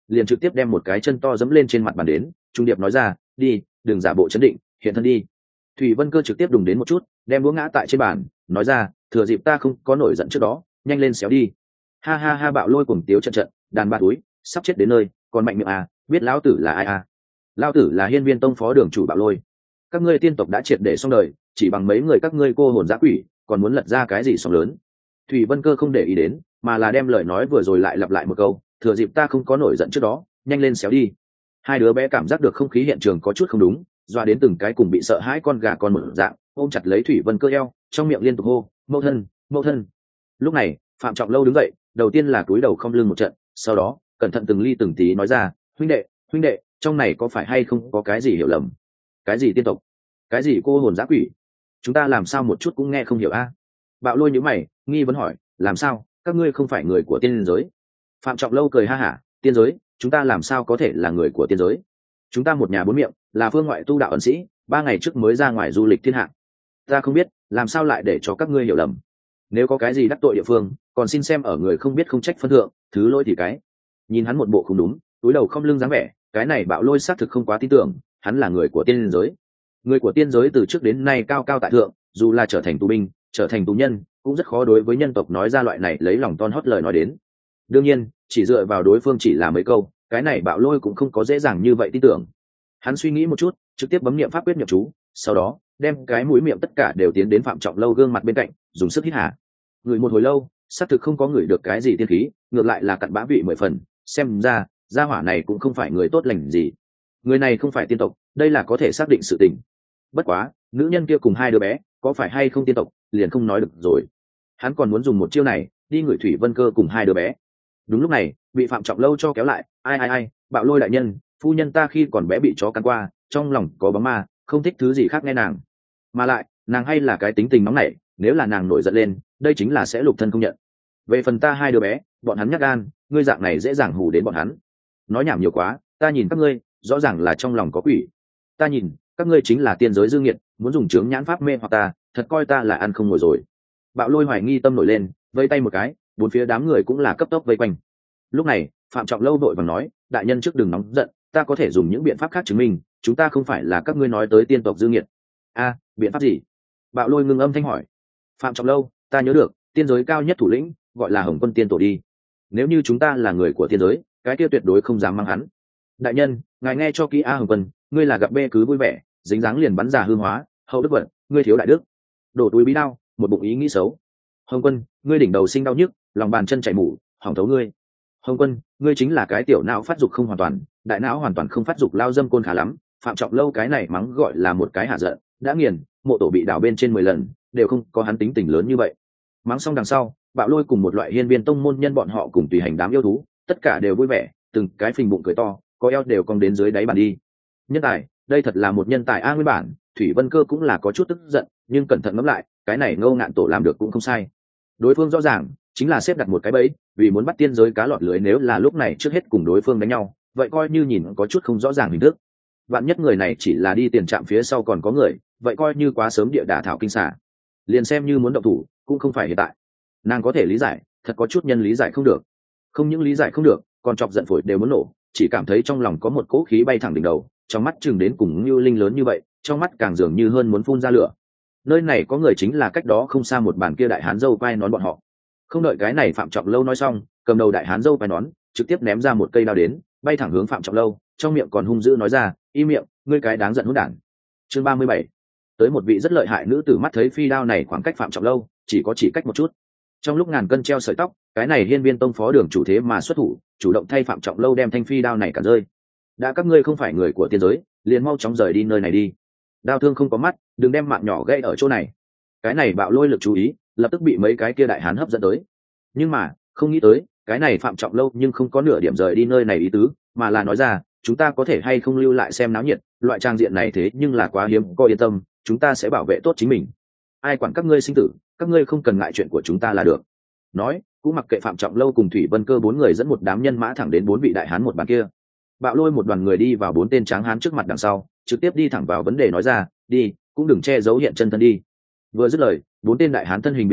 liền trực tiếp đem một cái chân to dẫm lên trên mặt bàn đến, trung điệp nói ra, đi, đừng giả bộ chấn định, hiện thân đi. Thủy Vân Cơ trực tiếp đùng đến một chút, đem đũa ngã tại trên bàn, nói ra, thừa dịp ta không có nổi giận trước đó, nhanh lên xéo đi. Ha ha ha, Bạo Lôi cùng tiếu trận trận, đàn bà túi, sắp chết đến nơi, còn mạnh miệng à, biết lão tử là ai à? Lão tử là Hiên Viên Tông phó đường chủ Bạo Lôi. Các ngươi tiên tộc đã triệt để xong đời, chỉ bằng mấy người các ngươi cô hồn dã quỷ, còn muốn lật ra cái gì sóng lớn? Thủy Vân Cơ không để ý đến, mà là đem lời nói vừa rồi lại lặp lại một câu, thừa dịp ta không có nổi giận trước đó, nhanh lên xéo đi. Hai đứa bé cảm giác được không khí hiện trường có chút không đúng, doa đến từng cái cùng bị sợ hãi con gà con một dạng, ôm chặt lấy Thủy Vân Cơ eo, trong miệng liên tục hô, mẫu thân, mẫu thân. Lúc này, Phạm Trọng Lâu đứng dậy, đầu tiên là cúi đầu không lưng một trận, sau đó cẩn thận từng ly từng tí nói ra, huynh đệ, trong này có phải hay không có cái gì hiểu lầm? Cái gì tiên tộc? Cái gì cô hồn dã quỷ? Chúng ta làm sao một chút cũng nghe không hiểu a? Bạo Lôi nhíu mày, nghi vấn hỏi, làm sao? Các ngươi không phải người của tiên giới? Phạm Trọng Lâu cười ha hả, tiên giới, chúng ta làm sao có thể là người của tiên giới? Chúng ta một nhà bốn miệng, là phương ngoại tu đạo ẩn sĩ, 3 ngày trước mới ra ngoài du lịch thiên hạ. Ta không biết, làm sao lại để cho các ngươi hiểu lầm? Nếu có cái gì đắc tội địa phương, còn xin xem ở người không biết không trách phân thượng, thứ lỗi thì cái. Nhìn hắn một bộ không đúng, túi đầu không lưng dáng vẻ, cái này Bạo Lôi xác thực không quá tin tưởng, hắn là người của tiên giới. Người của tiên giới từ trước đến nay cao cao tại thượng, dù là trở thành tù binh, trở thành tù nhân, cũng rất khó đối với nhân tộc nói ra loại này lấy lòng ton hót lời nói đến. Đương nhiên, chỉ dựa vào đối phương chỉ là mấy câu, cái này Bạo Lôi cũng không có dễ dàng như vậy tin tưởng. Hắn suy nghĩ một chút, trực tiếp bấm niệm pháp quyết niệm chú, sau đó đem cái mũi miệng tất cả đều tiến đến Phạm Trọng Lâu gương mặt bên cạnh, dùng sức hít hà. Người một hồi lâu, xác thực không có người được cái gì tiên khí, ngược lại là cặn bã vị 10 phần, xem ra gia hỏa này cũng không phải người tốt lành gì. Người này không phải tiên tộc, đây là có thể xác định sự tình. Bất quá, nữ nhân kia cùng hai đứa bé, có phải hay không tiên tộc, liền không nói được rồi. Hắn còn muốn dùng một chiêu này, đi ngửi Thủy Vân Cơ cùng hai đứa bé. Đúng lúc này, bị Phạm Trọng Lâu cho kéo lại, ai, Bạo Lôi đại nhân, phu nhân ta khi còn bé bị chó cắn qua, trong lòng có bóng ma, không thích thứ gì khác nghe nàng. Mà lại, nàng hay là cái tính tình nóng nảy, nếu là nàng nổi giận lên, đây chính là sẽ lục thân công nhận. Về phần ta hai đứa bé, bọn hắn nhát gan, ngươi dạng này dễ dàng hù đến bọn hắn. Nói nhảm nhiều quá, ta nhìn các ngươi, rõ ràng là trong lòng có quỷ. Ta nhìn, các ngươi chính là tiên giới dư nghiệt, muốn dùng chướng nhãn pháp mê hoặc ta, thật coi ta là ăn không ngồi rồi. Bạo Lôi hoài nghi tâm nổi lên, vây tay một cái, bốn phía đám người cũng là cấp tốc vây quanh. Lúc này, Phạm Trọng Lâu vội vàng nói, đại nhân trước đừng nóng giận, ta có thể dùng những biện pháp khác chứng minh, chúng ta không phải là các ngươi nói tới tiên tộc dư nghiệt. A, biện pháp gì? Bạo Lôi ngưng âm thanh hỏi. Phạm Trọng Lâu, ta nhớ được, tiên giới cao nhất thủ lĩnh gọi là Hồng Quân tiên tổ đi. Nếu như chúng ta là người của tiên giới, cái kia tuyệt đối không dám mang hắn. Đại nhân, ngài nghe cho kỹ a Hồng Quân, ngươi là gặp bê cứ vui vẻ, dính dáng liền bắn giả hư hóa, hậu đức vận, ngươi thiếu đại đức. Đổ túi bí đao, một bụng ý nghĩ xấu. Hồng Quân, ngươi đỉnh đầu sinh đau nhức, lòng bàn chân chảy mủ, hỏng thấu ngươi. Hồng Quân, ngươi chính là cái tiểu não phát dục không hoàn toàn, đại não hoàn toàn không phát dục lao dâm côn khá lắm. Phạm Trọng Lâu cái này mắng gọi là một cái hạ giận, đã nghiền, mộ tổ bị đảo bên trên 10 lần, đều không có hắn tính tình lớn như vậy. Mắng xong đằng sau, Bạo Lôi cùng một loại Hiên Viên Tông môn nhân bọn họ cùng tùy hành đám yêu thú, tất cả đều vui vẻ, từng cái phình bụng cười to, có eo đều cong đến dưới đáy bàn đi. Nhân tài, đây thật là một nhân tài a. Nguyên bản Thủy Vân Cơ cũng là có chút tức giận, nhưng cẩn thận ngẫm lại, cái này Ngô Ngạn Tổ làm được cũng không sai. Đối phương rõ ràng chính là xếp đặt một cái bẫy, vì muốn bắt tiên giới cá lọt lưới, nếu là lúc này trước hết cùng đối phương đánh nhau, vậy coi như nhìn có chút không rõ ràng hình thức. Vạn nhất người này chỉ là đi tiền trạm phía sau còn có người, vậy coi như quá sớm địa đả thảo kinh xả. Liền xem như muốn động thủ, cũng không phải hiện tại. Nàng có thể lý giải, thật có chút nhân lý giải không được. Không những lý giải không được, còn chọc giận phổi đều muốn nổ, chỉ cảm thấy trong lòng có một cỗ khí bay thẳng đỉnh đầu, trong mắt chừng đến cùng như linh lớn như vậy, trong mắt càng dường như hơn muốn phun ra lửa. Nơi này có người chính là cách đó không xa một bàn kia đại hán dâu quai nón bọn họ. Không đợi cái này Phạm Trọng Lâu nói xong, cầm đầu đại hán dâu quai nón trực tiếp ném ra một cây đao đến, bay thẳng hướng Phạm Trọng Lâu, trong miệng còn hung dữ nói ra, im miệng, ngươi cái đáng giận hỗn đản. Chương 37. Tới một vị rất lợi hại nữ tử mắt thấy phi đao này khoảng cách Phạm Trọng Lâu chỉ cách một chút. Trong lúc ngàn cân treo sợi tóc, cái này Hiên Viên Tông phó đường chủ thế mà xuất thủ, chủ động thay Phạm Trọng Lâu đem thanh phi đao này cản rơi. Đã các ngươi không phải người của tiên giới, liền mau chóng rời đi nơi này đi. Đao thương không có mắt, đừng đem mạng nhỏ gây ở chỗ này. Cái này Bạo Lôi lực chú ý, lập tức bị mấy cái kia đại hán hấp dẫn tới. Nhưng mà không nghĩ tới, cái này Phạm Trọng Lâu nhưng không có nửa điểm rời đi nơi này ý tứ, mà là nói ra, chúng ta có thể hay không lưu lại xem náo nhiệt, loại trang diện này thế nhưng là quá hiếm, có yên tâm, chúng ta sẽ bảo vệ tốt chính mình. Ai quản các ngươi sinh tử, các ngươi không cần ngại chuyện của chúng ta là được. Nói, cũng mặc kệ Phạm Trọng Lâu cùng Thủy Vân Cơ 4 người dẫn một đám nhân mã thẳng đến 4 vị đại hán một bàn kia. Bạo Lôi một đoàn người đi vào 4 tên tráng hán trước mặt đằng sau, trực tiếp đi thẳng vào vấn đề nói ra, đi, cũng đừng che giấu hiện chân thân đi. Vừa dứt lời, 4 tên đại hán thân hình biến đổi,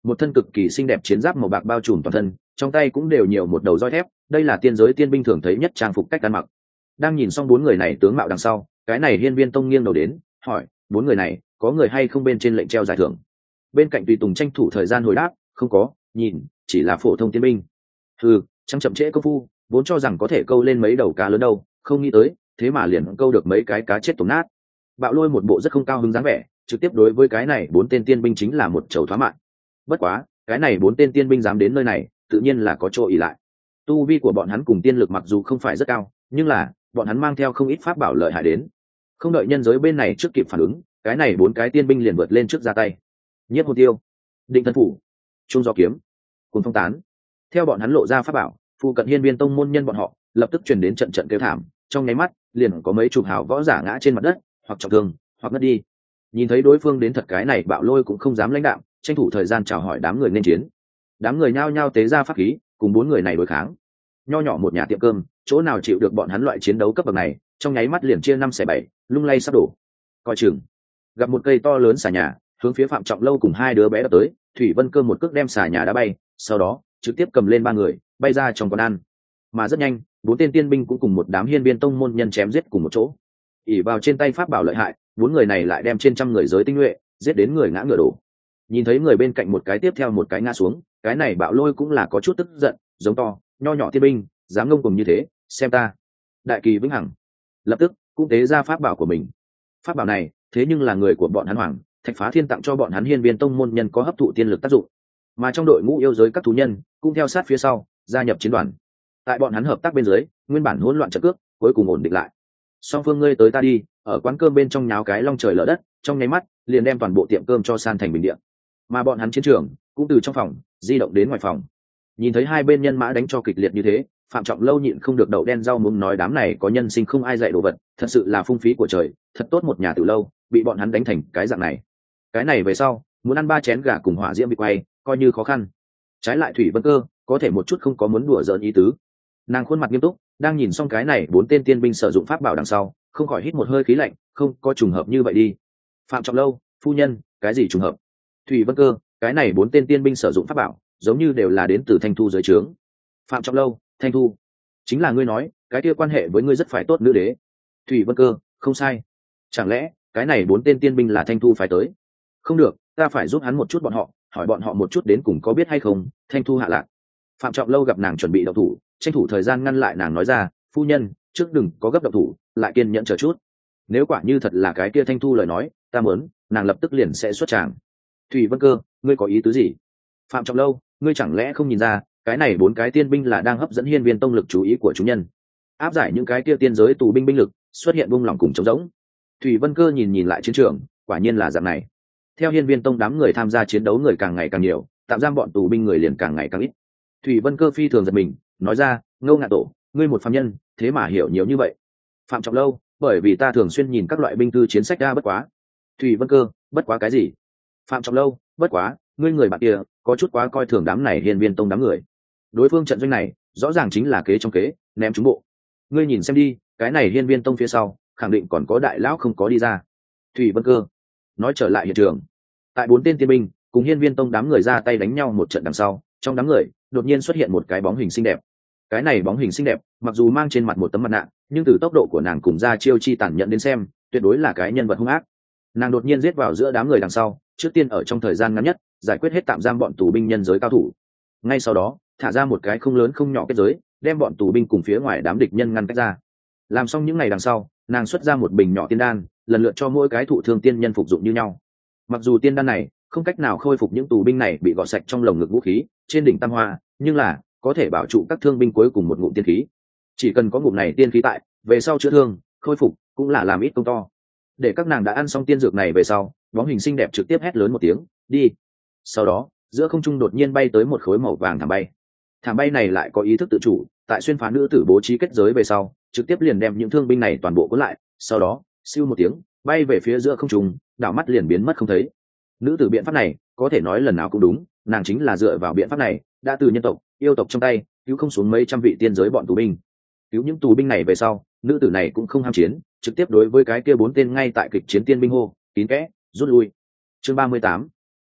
một thân cực kỳ xinh đẹp chiến giáp màu bạc bao trùm toàn thân, trong tay cũng đều nhiều một đầu roi thép, đây là tiên giới tiên binh thường thấy nhất trang phục cách ăn mặc. Đang nhìn xong bốn người này tướng mạo đằng sau, cái này Hiên Viên Tông nghiêng đầu đến hỏi, bốn người này có người hay không bên trên lệnh treo giải thưởng? Bên cạnh tùy tùng tranh thủ thời gian hồi đáp, không có, nhìn chỉ là phổ thông tiên binh. Chẳng chậm trễ công phu, vốn cho rằng có thể câu lên mấy đầu cá lớn đâu, không nghĩ tới thế mà liền câu được mấy cái cá chết tổn nát. Bạo Lôi một bộ rất không cao hứng dáng vẻ, trực tiếp đối với cái này bốn tên tiên binh chính là một chầu thoá mạng. Bất quá cái này bốn tên tiên binh dám đến nơi này, tự nhiên là có chỗ ỉ lại. Tu vi của bọn hắn cùng tiên lực mặc dù không phải rất cao, nhưng là bọn hắn mang theo không ít pháp bảo lợi hại đến. Không đợi nhân giới bên này trước kịp phản ứng, cái này bốn cái tiên binh liền vượt lên trước ra tay. Nhiếp hồn tiêu, định thân phủ, trung gió kiếm, cùng phong tán. Theo bọn hắn lộ ra pháp bảo, phụ cận Hiên Viên Tông môn nhân bọn họ lập tức truyền đến trận trận kêu thảm, trong nháy mắt liền có mấy chục hào võ giả ngã trên mặt đất, hoặc trọng thương hoặc ngất đi. Nhìn thấy đối phương đến thật, cái này Bạo Lôi cũng không dám lãnh đạm, tranh thủ thời gian chào hỏi đám người nên chiến. Đám người nhao nhao tế ra pháp khí cùng bốn người này đối kháng. Nho nhỏ một nhà tiệm cơm, chỗ nào chịu được bọn hắn loại chiến đấu cấp bậc này, trong nháy mắt liền chia 5/7, lung lay sắp đổ. Coi chừng, gặp một cây to lớn xà nhà hướng phía Phạm Trọng Lâu cùng hai đứa bé đập tới, Thủy Vân Cơ một cước đem xà nhà đá bay, sau đó trực tiếp cầm lên ba người bay ra trong quán ăn. Mà rất nhanh, bốn tên tiên binh cũng cùng một đám Hiên Viên Tông môn nhân chém giết cùng một chỗ. ỉ vào trên tay pháp bảo lợi hại, bốn người này lại đem trên trăm người giới tinh nhuệ giết đến người ngã ngựa đổ. Nhìn thấy người bên cạnh một cái tiếp theo một cái ngã xuống, cái này Bạo Lôi cũng là có chút tức giận, giống to, nho nhỏ tiên binh dám ngông cuồng như thế, xem ta đại kỳ vĩnh hằng. Lập tức cũng tế ra pháp bảo của mình. Pháp bảo này thế nhưng là người của bọn hắn Hoàng Thạch Phá Thiên tặng cho bọn hắn Hiên Viên Tông môn nhân, có hấp thụ tiên lực tác dụng. Mà trong đội ngũ yêu giới các thú nhân cũng theo sát phía sau gia nhập chiến đoàn. Tại bọn hắn hợp tác bên dưới, nguyên bản hỗn loạn trận cước cuối cùng ổn định lại. Song phương ngươi tới ta đi, ở quán cơm bên trong nháo cái long trời lở đất, trong nháy mắt liền đem toàn bộ tiệm cơm cho san thành bình địa. Mà bọn hắn chiến trường cũng từ trong phòng di động đến ngoài phòng. Nhìn thấy hai bên nhân mã đánh cho kịch liệt như thế, Phạm Trọng Lâu nhịn không được đậu đen rau muống nói, đám này có nhân sinh không ai dạy đồ vật, thật sự là phung phí của trời, thật tốt một nhà từ lâu bị bọn hắn đánh thành cái dạng này. Cái này về sau muốn ăn 3 chén gà cùng hỏa diễm bị quay coi như khó khăn. Trái lại Thủy Vân Cơ có thể một chút không có muốn đùa giỡn ý tứ. Nàng khuôn mặt nghiêm túc, đang nhìn xong cái này bốn tên tiên binh sử dụng pháp bảo đằng sau, không khỏi hít một hơi khí lạnh, không có trùng hợp như vậy đi. Phạm Trọng Lâu, phu nhân, cái gì trùng hợp? Thủy Vân Cơ, cái này bốn tên tiên binh sử dụng pháp bảo giống như đều là đến từ Thanh Thu dưới trướng. Phạm Trọng Lâu, Thanh Thu, chính là ngươi nói cái kia quan hệ với ngươi rất phải tốt nữ đế. Thủy Vân Cơ, không sai. Chẳng lẽ cái này bốn tên tiên binh là Thanh Thu phải tới? Không được, ta phải giúp hắn một chút bọn họ, hỏi bọn họ một chút đến cùng có biết hay không Thanh Thu hạ lạc. Phạm Trọng Lâu gặp nàng chuẩn bị động thủ, tranh thủ thời gian ngăn lại nàng, nói ra, phu nhân trước đừng có gấp động thủ, lại kiên nhẫn chờ chút. Nếu quả như thật là cái kia Thanh Thu lời nói, ta muốn nàng lập tức liền sẽ xuất tràng. Thủy Vân Cơ, ngươi có ý tứ gì? Phạm Trọng Lâu, ngươi chẳng lẽ không nhìn ra cái này bốn cái tiên binh là đang hấp dẫn Hiên Viên Tông lực chú ý của chúng nhân, áp giải những cái kia tiên giới tù binh binh lực xuất hiện buông lỏng cùng trống rỗng. Thủy Vân Cơ nhìn lại chiến trường, quả nhiên là dạng này. Theo Hiên Viên Tông đám người tham gia chiến đấu người càng ngày càng nhiều, tạm giam bọn tù binh người liền càng ngày càng ít. Thủy Vân Cơ phi thường giật mình, nói ra, Ngô Ngạn Tổ, ngươi một phàm nhân thế mà hiểu nhiều như vậy. Phạm Trọng Lâu, bởi vì ta thường xuyên nhìn các loại binh thư chiến sách ra bất quá. Thủy Vân Cơ, bất quá cái gì? Phạm Trọng Lâu, bất quá ngươi người bạn kia có chút quá coi thường đám này Hiên Viên Tông đám người. Đối phương trận doanh này rõ ràng chính là kế trong kế, ném trúng bộ. Ngươi nhìn xem đi, cái này Hiên Viên Tông phía sau khẳng định còn có đại lão không có đi ra. Thủy Vân Cơ nói trở lại hiện trường. Tại bốn tên tiên binh cùng Hiên Viên Tông đám người ra tay đánh nhau một trận đằng sau, trong đám người đột nhiên xuất hiện một cái bóng hình xinh đẹp. Cái này bóng hình xinh đẹp mặc dù mang trên mặt một tấm mặt nạ, nhưng từ tốc độ của nàng cùng ra chiêu chi tàn nhẫn đến xem, tuyệt đối là cái nhân vật hung ác. Nàng đột nhiên giết vào giữa đám người đằng sau, trước tiên ở trong thời gian ngắn nhất giải quyết hết tạm giam bọn tù binh nhân giới cao thủ. Ngay sau đó thả ra một cái không lớn không nhỏ kết giới, đem bọn tù binh cùng phía ngoài đám địch nhân ngăn cách ra. Làm xong những ngày đằng sau, nàng xuất ra một bình nhỏ tiên đan, lần lượt cho mỗi cái thụ thương tiên nhân phục dụng như nhau. Mặc dù tiên đan này không cách nào khôi phục những tù binh này bị gọt sạch trong lồng ngực vũ khí trên đỉnh tam hoa, nhưng là có thể bảo trụ các thương binh cuối cùng một ngụm tiên khí. Chỉ cần có ngụm này tiên khí tại, về sau chữa thương khôi phục cũng là làm ít công to. Để các nàng đã ăn xong tiên dược này về sau, bóng hình xinh đẹp trực tiếp hét lớn một tiếng, đi. Sau đó giữa không trung đột nhiên bay tới một khối màu vàng thảm bay. Thảm bay này lại có ý thức tự chủ, tại xuyên phá nữ tử bố trí kết giới về sau, trực tiếp liền đem những thương binh này toàn bộ cuốn lại, sau đó siêu một tiếng bay về phía giữa không trung, đảo mắt liền biến mất không thấy. Nữ tử biện pháp này có thể nói lần nào cũng đúng, nàng chính là dựa vào biện pháp này đã từ nhân tộc yêu tộc trong tay cứu không xuống mấy trăm vị tiên giới bọn tù binh. Cứu những tù binh này về sau, nữ tử này cũng không ham chiến, trực tiếp đối với cái kia bốn tên ngay tại kịch chiến tiên binh hô, kín kẽ rút lui. Chương 38,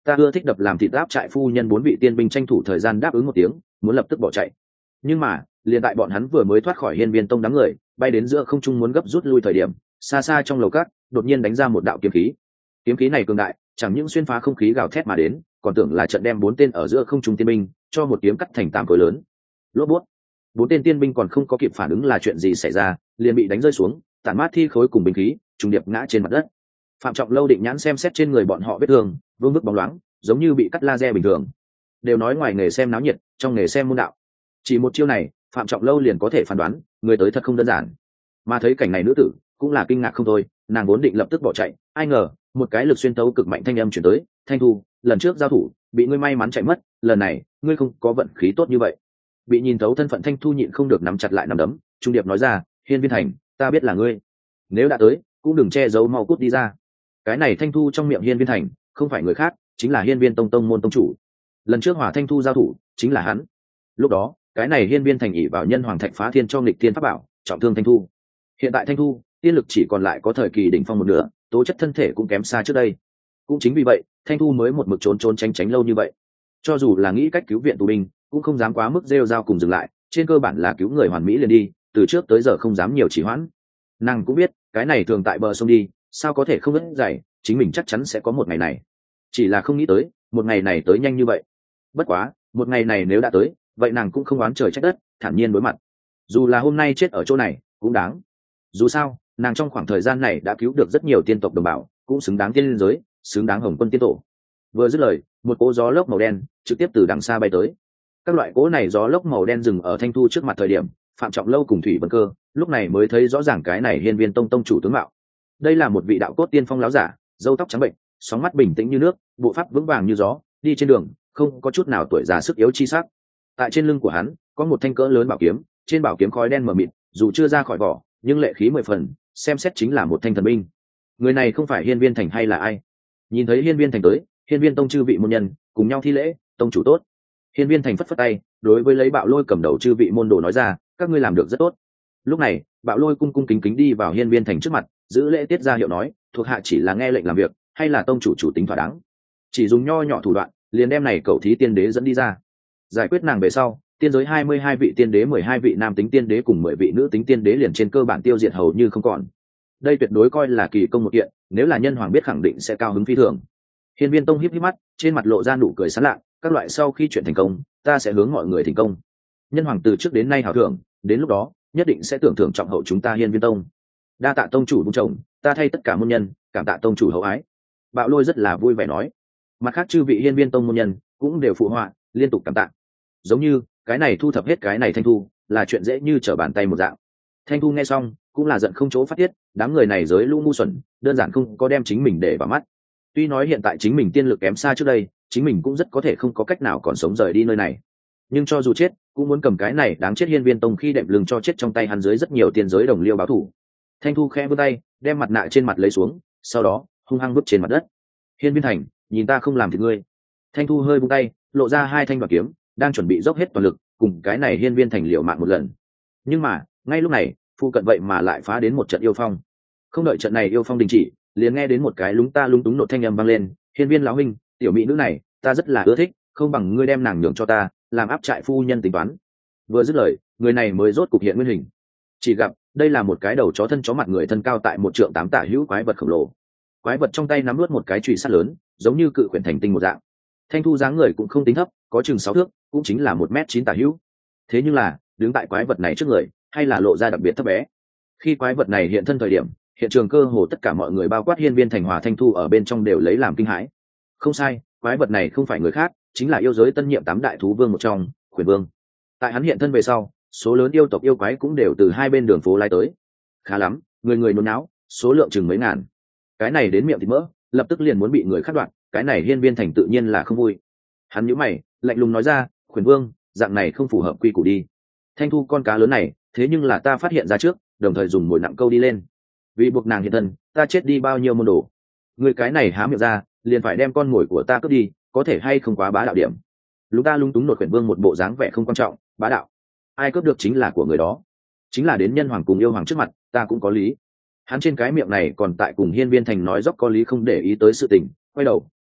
Ta ưa thích đập làm thịt áp trại phu nhân. 4 vị tiên binh tranh thủ thời gian đáp ứng một tiếng, muốn lập tức bỏ chạy. Nhưng mà liền tại bọn hắn vừa mới thoát khỏi hiên viên tông đám người, bay đến giữa không trung muốn gấp rút lui thời điểm, xa xa trong lầu cát đột nhiên đánh ra một đạo kiếm khí. Kiếm khí này cường đại, chẳng những xuyên phá không khí gào thét mà đến, còn tưởng là trận đem 4 tên ở giữa không trung tiên binh cho một kiếm cắt thành 8 khối lớn. Lốp bút, 4 tên tiên binh còn không có kịp phản ứng là chuyện gì xảy ra, liền bị đánh rơi xuống, tản mát thi khối cùng binh khí trùng điệp ngã trên mặt đất. Phạm Trọng Lâu định nhãn xem xét trên người bọn họ vết thương, vương vức bóng loáng, giống như bị cắt laser bình thường. Đều nói ngoài nghề xem náo nhiệt, trong nghề xem môn đạo. Chỉ một chiêu này, Phạm Trọng Lâu liền có thể phán đoán, người tới thật không đơn giản. Mà thấy cảnh này nữ tử cũng là kinh ngạc không thôi, nàng vốn định lập tức bỏ chạy, ai ngờ một cái lực xuyên tấu cực mạnh thanh âm chuyển tới, Thanh Thu, lần trước giao thủ bị ngươi may mắn chạy mất, lần này ngươi không có vận khí tốt như vậy. Bị nhìn thấu thân phận Thanh Thu nhịn không được nắm chặt lại nắm đấm, trung điệp nói ra, Hiên Viên Thành, ta biết là ngươi, nếu đã tới cũng đừng che giấu, mau cút đi ra. Cái này Thanh Thu trong miệng Hiên Viên Thành không phải người khác, chính là Hiên Viên tông môn tông chủ. Lần trước Hỏa Thanh Thu giao thủ chính là hắn. Lúc đó cái này Hiên Viên Thành ỷ vào nhân hoàng thạch phá thiên cho nghịch thiên pháp bảo, trọng thương Thanh Thu. Hiện tại Thanh Thu tiên lực chỉ còn lại có thời kỳ đỉnh phong một nửa, tố chất thân thể cũng kém xa trước đây. Cũng chính vì vậy Thanh Thu mới một mực trốn tránh lâu như vậy. Cho dù là nghĩ cách cứu viện tù binh, cũng không dám quá mức rêu rao cùng dừng lại, trên cơ bản là cứu người hoàn mỹ liền đi, từ trước tới giờ không dám nhiều trì hoãn. Nàng cũng biết cái này thường tại bờ sông đi, sao có thể không rất dày, chính mình chắc chắn sẽ có một ngày này. Chỉ là không nghĩ tới một ngày này tới nhanh như vậy. Bất quá một ngày này nếu đã tới, vậy nàng cũng không oán trời trách đất, thản nhiên đối mặt. Dù là hôm nay chết ở chỗ này cũng đáng. Dù sao nàng trong khoảng thời gian này đã cứu được rất nhiều tiên tộc đồng bào, cũng xứng đáng tiên liên giới, xứng đáng Hồng Quân tiên tổ. Vừa dứt lời, một cỗ gió lốc màu đen trực tiếp từ đằng xa bay tới. Các loại cỗ này gió lốc màu đen dừng ở Thanh Thu trước mặt thời điểm, Phạm Trọng Lâu cùng Thủy Vân Cơ lúc này mới thấy rõ ràng cái này Hiên Viên tông chủ tướng mạo. Đây là một vị đạo cốt tiên phong láo giả, râu tóc trắng bệnh, sóng mắt bình tĩnh như nước, bộ pháp vững vàng như gió, đi trên đường không có chút nào tuổi già sức yếu chi sắc. Tại trên lưng của hắn có một thanh cỡ lớn bảo kiếm, trên bảo kiếm khói đen mờ mịt, dù chưa ra khỏi vỏ nhưng lệ khí 10 phần, xem xét chính là một thanh thần binh. Người này không phải Hiên Viên Thành hay là ai? Nhìn thấy Hiên Viên Thành tới, Hiên Viên tông chư vị môn nhân cùng nhau thi lễ, tông chủ tốt. Hiên Viên Thành phất phất tay, đối với lấy Bạo Lôi cầm đầu chư vị môn đồ nói ra, các ngươi làm được rất tốt. Lúc này Bạo Lôi cung cung kính kính đi vào Hiên Viên Thành trước mặt, giữ lễ tiết ra hiệu nói, thuộc hạ chỉ là nghe lệnh làm việc, hay là tông chủ chủ tính thỏa đáng, chỉ dùng nho nhỏ thủ đoạn liền đem này cậu thí tiên đế dẫn đi ra. Giải quyết nàng về sau, tiên giới 22 vị tiên đế, 12 vị nam tính tiên đế cùng 10 vị nữ tính tiên đế liền trên cơ bản tiêu diệt hầu như không còn. Đây tuyệt đối coi là kỳ công một kiện, nếu là nhân hoàng biết khẳng định sẽ cao hứng phi thường. Hiên Viên tông híp híp mắt, trên mặt lộ ra nụ cười sán lạ, các loại sau khi chuyện thành công, ta sẽ hướng mọi người thành công. Nhân hoàng từ trước đến nay hảo thưởng, đến lúc đó nhất định sẽ tưởng thưởng trọng hậu chúng ta Hiên Viên tông. Đa tạ tông chủ đúng chồng, ta thay tất cả môn nhân cảm tạ tông chủ hậu ái. Bạo Lôi rất là vui vẻ nói. Mặt khác chư vị Hiên Viên tông môn nhân cũng đều phụ họa, liên tục cảm tạ. Giống như cái này thu thập hết cái này Thanh Thu là chuyện dễ như trở bàn tay một dạng. Thanh Thu nghe xong cũng là giận không chỗ phát tiết, đám người này giới lũ ngu xuẩn, đơn giản không có đem chính mình để vào mắt. Tuy nói hiện tại chính mình tiên lực kém xa trước đây, chính mình cũng rất có thể không có cách nào còn sống rời đi nơi này, nhưng cho dù chết cũng muốn cầm cái này đáng chết Hiên Viên tông khi đệm lưng cho chết trong tay hắn dưới rất nhiều tiên giới đồng liêu báo thù. Thanh Thu khẽ vươn tay đem mặt nạ trên mặt lấy xuống, sau đó hung hăng vứt trên mặt đất. Hiên Viên Thành, nhìn ta không làm thì ngươi. Thanh Thu hơi buông tay, lộ ra 2 thanh bảo kiếm, đang chuẩn bị dốc hết toàn lực cùng cái này Hiên Viên Thành liều mạng một lần. Nhưng mà ngay lúc này phụ cận vậy mà lại phá đến một trận yêu phong. Không đợi trận này yêu phong đình chỉ, liền nghe đến một cái lúng ta lúng túng nộ thanh âm vang lên, Hiên Viên lão huynh, tiểu mỹ nữ này ta rất là ưa thích, không bằng ngươi đem nàng nhường cho ta làm áp trại phu nhân tính toán. Vừa dứt lời, người này mới rốt cục hiện nguyên hình. Chỉ gặp đây là một cái đầu chó thân chó mặt người thân cao tại 1 trượng 8 tả hữu quái vật khổng lồ. Quái vật trong tay nắm nuốt một cái chùy sắt lớn, giống như cự quyển thành tinh một dạng. Thanh Thu dáng người cũng không tính thấp, có chừng 6 thước, cũng chính là 1m9 tả hữu. Thế nhưng là đứng tại quái vật này trước người hay là lộ ra đặc biệt thấp bé. Khi quái vật này hiện thân thời điểm, hiện trường cơ hồ tất cả mọi người bao quát Hiên Viên Thành Hòa Thanh Thu ở bên trong đều lấy làm kinh hãi. Không sai, quái vật này không phải người khác, chính là yêu giới tân nhiệm 8 đại thú vương một trong, Khuyển Vương. Tại hắn hiện thân về sau, số lớn yêu tộc yêu quái cũng đều từ hai bên đường phố lai tới. Khá lắm, người người nôn náo, số lượng chừng mấy ngàn. Cái này đến miệng thịt mỡ, lập tức liền muốn bị người khắc đoạn, cái này Hiên Viên Thành tự nhiên là không vui. Hắn nhíu mày, lạnh lùng nói ra, Khuyển Vương, dạng này không phù hợp quy củ đi. Thanh Thu con cá lớn này, thế nhưng là ta phát hiện ra trước, đồng thời dùng mồi nặng câu đi lên. Vì buộc nàng hiện thân, ta chết đi bao nhiêu môn đồ. Người cái này há miệng ra, liền phải đem con mồi của ta cướp đi, có thể hay không quá bá đạo điểm. Lúng ta lúng túng nổi Khuyển Vương một bộ dáng vẻ không quan trọng, bá đạo. Ai cướp được chính là của người đó. Chính là đến nhân hoàng cùng yêu hoàng trước mặt, ta cũng có lý. Hắn trên cái miệng này còn tại cùng Hiên Viên Thành nói dốc có lý không để ý tới sự tình, quay đầu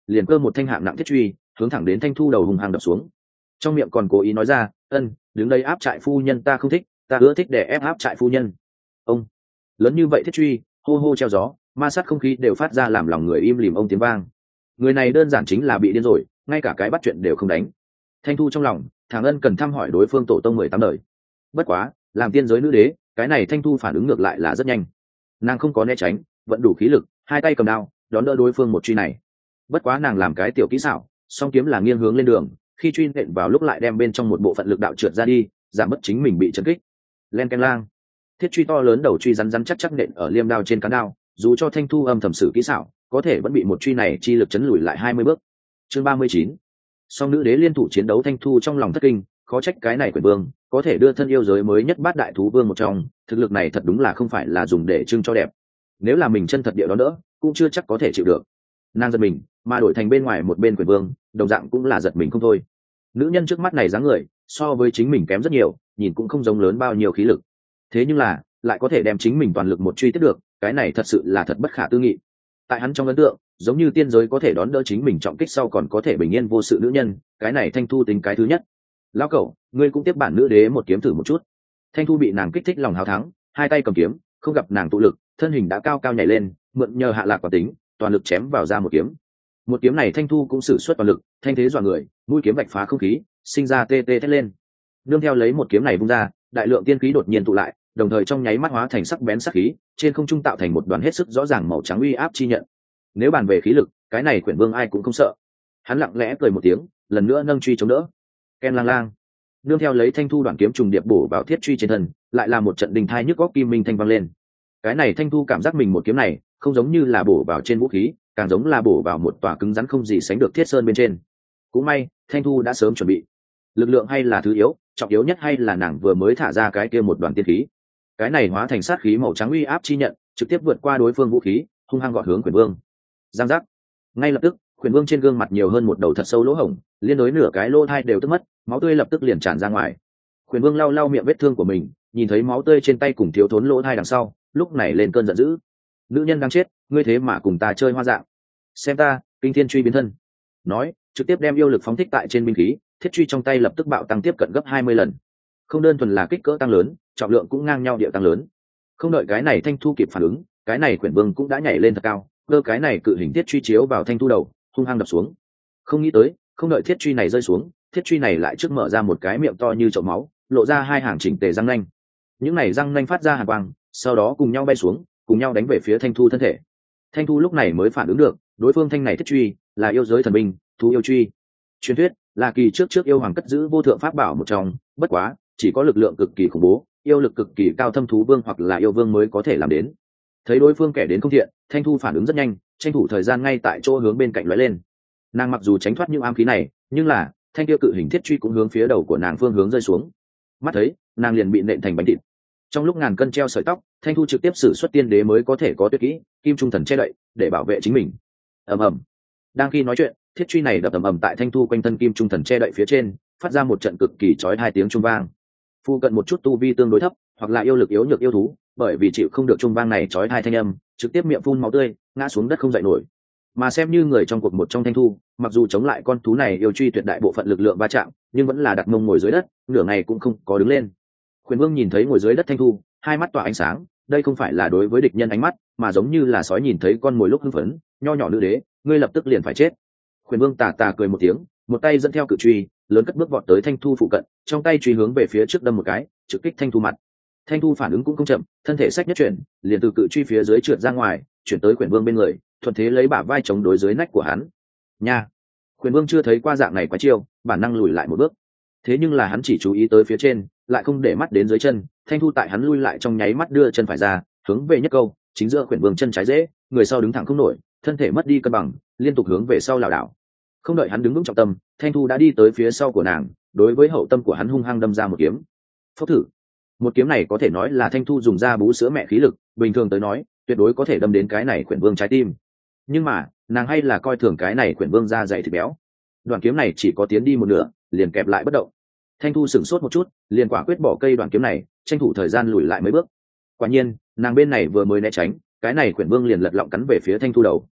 liền cơ một thanh hạng nặng thiết truy hướng thẳng đến thanh thu đầu hùng hàng đập xuống, trong miệng còn cố ý nói ra, đứng đây áp trại phu nhân ta không thích, ta ưa thích để ép áp trại phu nhân. Ông lớn như vậy thiết truy hô hô treo gió, ma sát không khí đều phát ra làm lòng người im lìm ông tiếng vang. Người này đơn giản chính là bị điên rồi, ngay cả cái bắt chuyện đều không đánh. Thanh thu trong lòng thằng ân cần thăm hỏi đối phương tổ tông 18 đời. Bất quá làm tiên giới nữ đế, cái này thanh thu phản ứng ngược lại là rất nhanh. Nàng không có né tránh, vẫn đủ khí lực, hai tay cầm đao đón đỡ đối phương một truy này. Bất quá nàng làm cái tiểu kỹ xảo, song kiếm là nghiêng hướng lên đường, khi truy nện vào lúc lại đem bên trong một bộ phận lực đạo trượt ra đi, giảm mất chính mình bị chấn kích. Len canh lang, thiết truy to lớn đầu truy rắn rắn chắc chắc nện ở liêm đao trên cán đao, dù cho thanh thu âm thầm sử kỹ xảo, có thể vẫn bị một truy này chi lực chấn lùi lại 20 bước. Chương 39. Song nữ đế liên thủ chiến đấu, thanh thu trong lòng thất kinh, khó trách cái này quyền vương có thể đưa thân yêu giới mới nhất bát đại thú vương một trong, thực lực này thật đúng là không phải là dùng để trưng cho đẹp. Nếu là mình chân thật địa đó đỡ, cũng chưa chắc có thể chịu được. Nàng giật mình, mà đổi thành bên ngoài một bên quyền vương, đồng dạng cũng là giật mình không thôi. Nữ nhân trước mắt này dáng người so với chính mình kém rất nhiều, nhìn cũng không giống lớn bao nhiêu khí lực, thế nhưng là lại có thể đem chính mình toàn lực một truy tiếp được, cái này thật sự là thật bất khả tư nghị. Tại hắn trong ấn tượng, giống như tiên giới có thể đón đỡ chính mình trọng kích sau còn có thể bình yên vô sự nữ nhân, cái này thanh thu tính cái thứ nhất. Lão cẩu, ngươi cũng tiếp bản nữ đế một kiếm thử một chút. Thanh thu bị nàng kích thích lòng hào thắng, hai tay cầm kiếm, không gặp nàng tụ lực, thân hình đã cao cao nhảy lên, mượn nhờ hạ lạc quả tính, toàn lực chém vào ra một kiếm. Một kiếm này thanh thu cũng sử xuất toàn lực, thanh thế dọa người, mũi kiếm vạch phá không khí, sinh ra tê tê thét lên. Nương theo lấy một kiếm này vung ra, đại lượng tiên khí đột nhiên tụ lại, đồng thời trong nháy mắt hóa thành sắc bén sắc khí, trên không trung tạo thành một đoàn hết sức rõ ràng màu trắng uy áp chi nhận. Nếu bàn về khí lực, cái này quyển vương ai cũng không sợ. Hắn lặng lẽ cười một tiếng, lần nữa nâng truy chống đỡ. Ken lang lang, nương theo lấy thanh thu đoạn kiếm trùng điệp bổ vào thiết truy trên thân, lại là một trận đình thai nhức góc kim minh thanh vang lên. Cái này thanh thu cảm giác mình một kiếm này không giống như là bổ vào trên vũ khí, càng giống là bổ vào một tòa cứng rắn không gì sánh được thiết sơn bên trên. Cũng may thanh thu đã sớm chuẩn bị, lực lượng hay là thứ yếu, trọng yếu nhất hay là nàng vừa mới thả ra cái kia một đoàn tiên khí. Cái này hóa thành sát khí màu trắng uy áp chi nhận, trực tiếp vượt qua đối phương vũ khí, hung hăng gọt hướng quyền vương. Giang giác, ngay lập tức quyền vương trên gương mặt nhiều hơn một đầu thật sâu lỗ hổng, liên đối nửa cái lỗ thai đều tức mất, máu tươi lập tức liền tràn ra ngoài. Quyền vương lau lau miệng vết thương của mình, nhìn thấy máu tươi trên tay cùng thiếu thốn lỗ thai đằng sau, lúc này lên cơn giận dữ. Nữ nhân đang chết, ngươi thế mà cùng ta chơi hoa dạng, xem ta kinh thiên truy biến thân. Nói trực tiếp đem yêu lực phóng thích tại trên binh khí, thiết truy trong tay lập tức bạo tăng tiếp cận gấp 20 lần. Không đơn thuần là kích cỡ tăng lớn, trọng lượng cũng ngang nhau địa tăng lớn. Không đợi cái này thanh thu kịp phản ứng, cái này quyển vương cũng đã nhảy lên thật cao, cơ cái này cự hình thiết truy chiếu vào thanh thu đầu, hung hăng đập xuống. Không nghĩ tới, không đợi thiết truy này rơi xuống, thiết truy này lại trước mở ra một cái miệng to như chậu máu, lộ ra hai hàng chỉnh tề răng nanh. Những này răng nanh phát ra hàn quang, sau đó cùng nhau bay xuống, cùng nhau đánh về phía thanh thu thân thể. Thanh thu lúc này mới phản ứng được, đối phương thanh này thiết truy là yêu giới thần binh, thú yêu truy. Truyền thuyết là kỳ trước yêu hoàng cất giữ vô thượng pháp bảo một trong, bất quá chỉ có lực lượng cực kỳ khủng bố, yêu lực cực kỳ cao thâm thú vương hoặc là yêu vương mới có thể làm đến. Thấy đối phương kẻ đến không thiện, thanh thu phản ứng rất nhanh, tranh thủ thời gian ngay tại chỗ hướng bên cạnh lóe lên. Nàng mặc dù tránh thoát những ám khí này, nhưng là thanh tiêu cự hình thiết truy cũng hướng phía đầu của nàng phương hướng rơi xuống. Mắt thấy nàng liền bị nện thành bánh thịt. Trong lúc ngàn cân treo sợi tóc, thanh thu trực tiếp sử xuất tiên đế mới có thể có tuyệt kỹ kim trung thần che đậy để bảo vệ chính mình. Ầm ầm, đang khi nói chuyện, thiết truy này đập ầm ầm tại thanh thu quanh thân kim trung thần che đậy phía trên, phát ra một trận cực kỳ chói hai tiếng trung vang. Phu cận một chút tu vi tương đối thấp hoặc là yêu lực yếu nhược yêu thú, bởi vì chịu không được trung vang này chói hai thanh âm, trực tiếp miệng phun máu tươi, ngã xuống đất không dậy nổi. Mà xem như người trong cuộc một trong thanh thu, mặc dù chống lại con thú này yêu truy tuyệt đại bộ phận lực lượng va chạm, nhưng vẫn là đặt mông ngồi dưới đất, nửa ngày cũng không có đứng lên. Quyền vương nhìn thấy ngồi dưới đất thanh thu, hai mắt tỏa ánh sáng, đây không phải là đối với địch nhân ánh mắt, mà giống như là sói nhìn thấy con mồi lúc hưng phấn. Nho nhỏ nữ đế, ngươi lập tức liền phải chết. Quyền vương tà tà cười một tiếng, một tay dẫn theo cự truy lớn cất bước vọt tới thanh thu phụ cận, trong tay truy hướng về phía trước đâm một cái, trực kích thanh thu mặt. Thanh thu phản ứng cũng không chậm, thân thể sách nhất chuyển, liền từ cự truy phía dưới trượt ra ngoài, chuyển tới Quyền vương bên người, thuận thế lấy bả vai chống đối dưới nách của hắn. Nha, Quyền vương chưa thấy qua dạng này quá chiêu, bản năng lùi lại một bước. Thế nhưng là hắn chỉ chú ý tới phía trên, lại không để mắt đến dưới chân. Thanh thu tại hắn lui lại trong nháy mắt đưa chân phải ra, hướng về nhất câu, chính giữa Quyền vương chân trái dễ, người sau đứng thẳng không nổi, thân thể mất đi cân bằng, liên tục hướng về sau lảo đảo. Không đợi hắn đứng vững trọng tâm, thanh thu đã đi tới phía sau của nàng, đối với hậu tâm của hắn hung hăng đâm ra một kiếm. Phốc thử, một kiếm này có thể nói là thanh thu dùng ra bú sữa mẹ khí lực, bình thường tới nói tuyệt đối có thể đâm đến cái này Quyển vương trái tim, nhưng mà nàng hay là coi thường cái này Quyển vương da dày thịt béo. Đoạn kiếm này chỉ có tiến đi một nửa, liền kẹp lại bất động. Thanh thu sửng sốt một chút, liền quả quyết bỏ cây đoạn kiếm này, tranh thủ thời gian lùi lại mấy bước. Quả nhiên nàng bên này vừa mới né tránh, cái này Quyển vương liền lật lọng cắn về phía thanh thu đầu.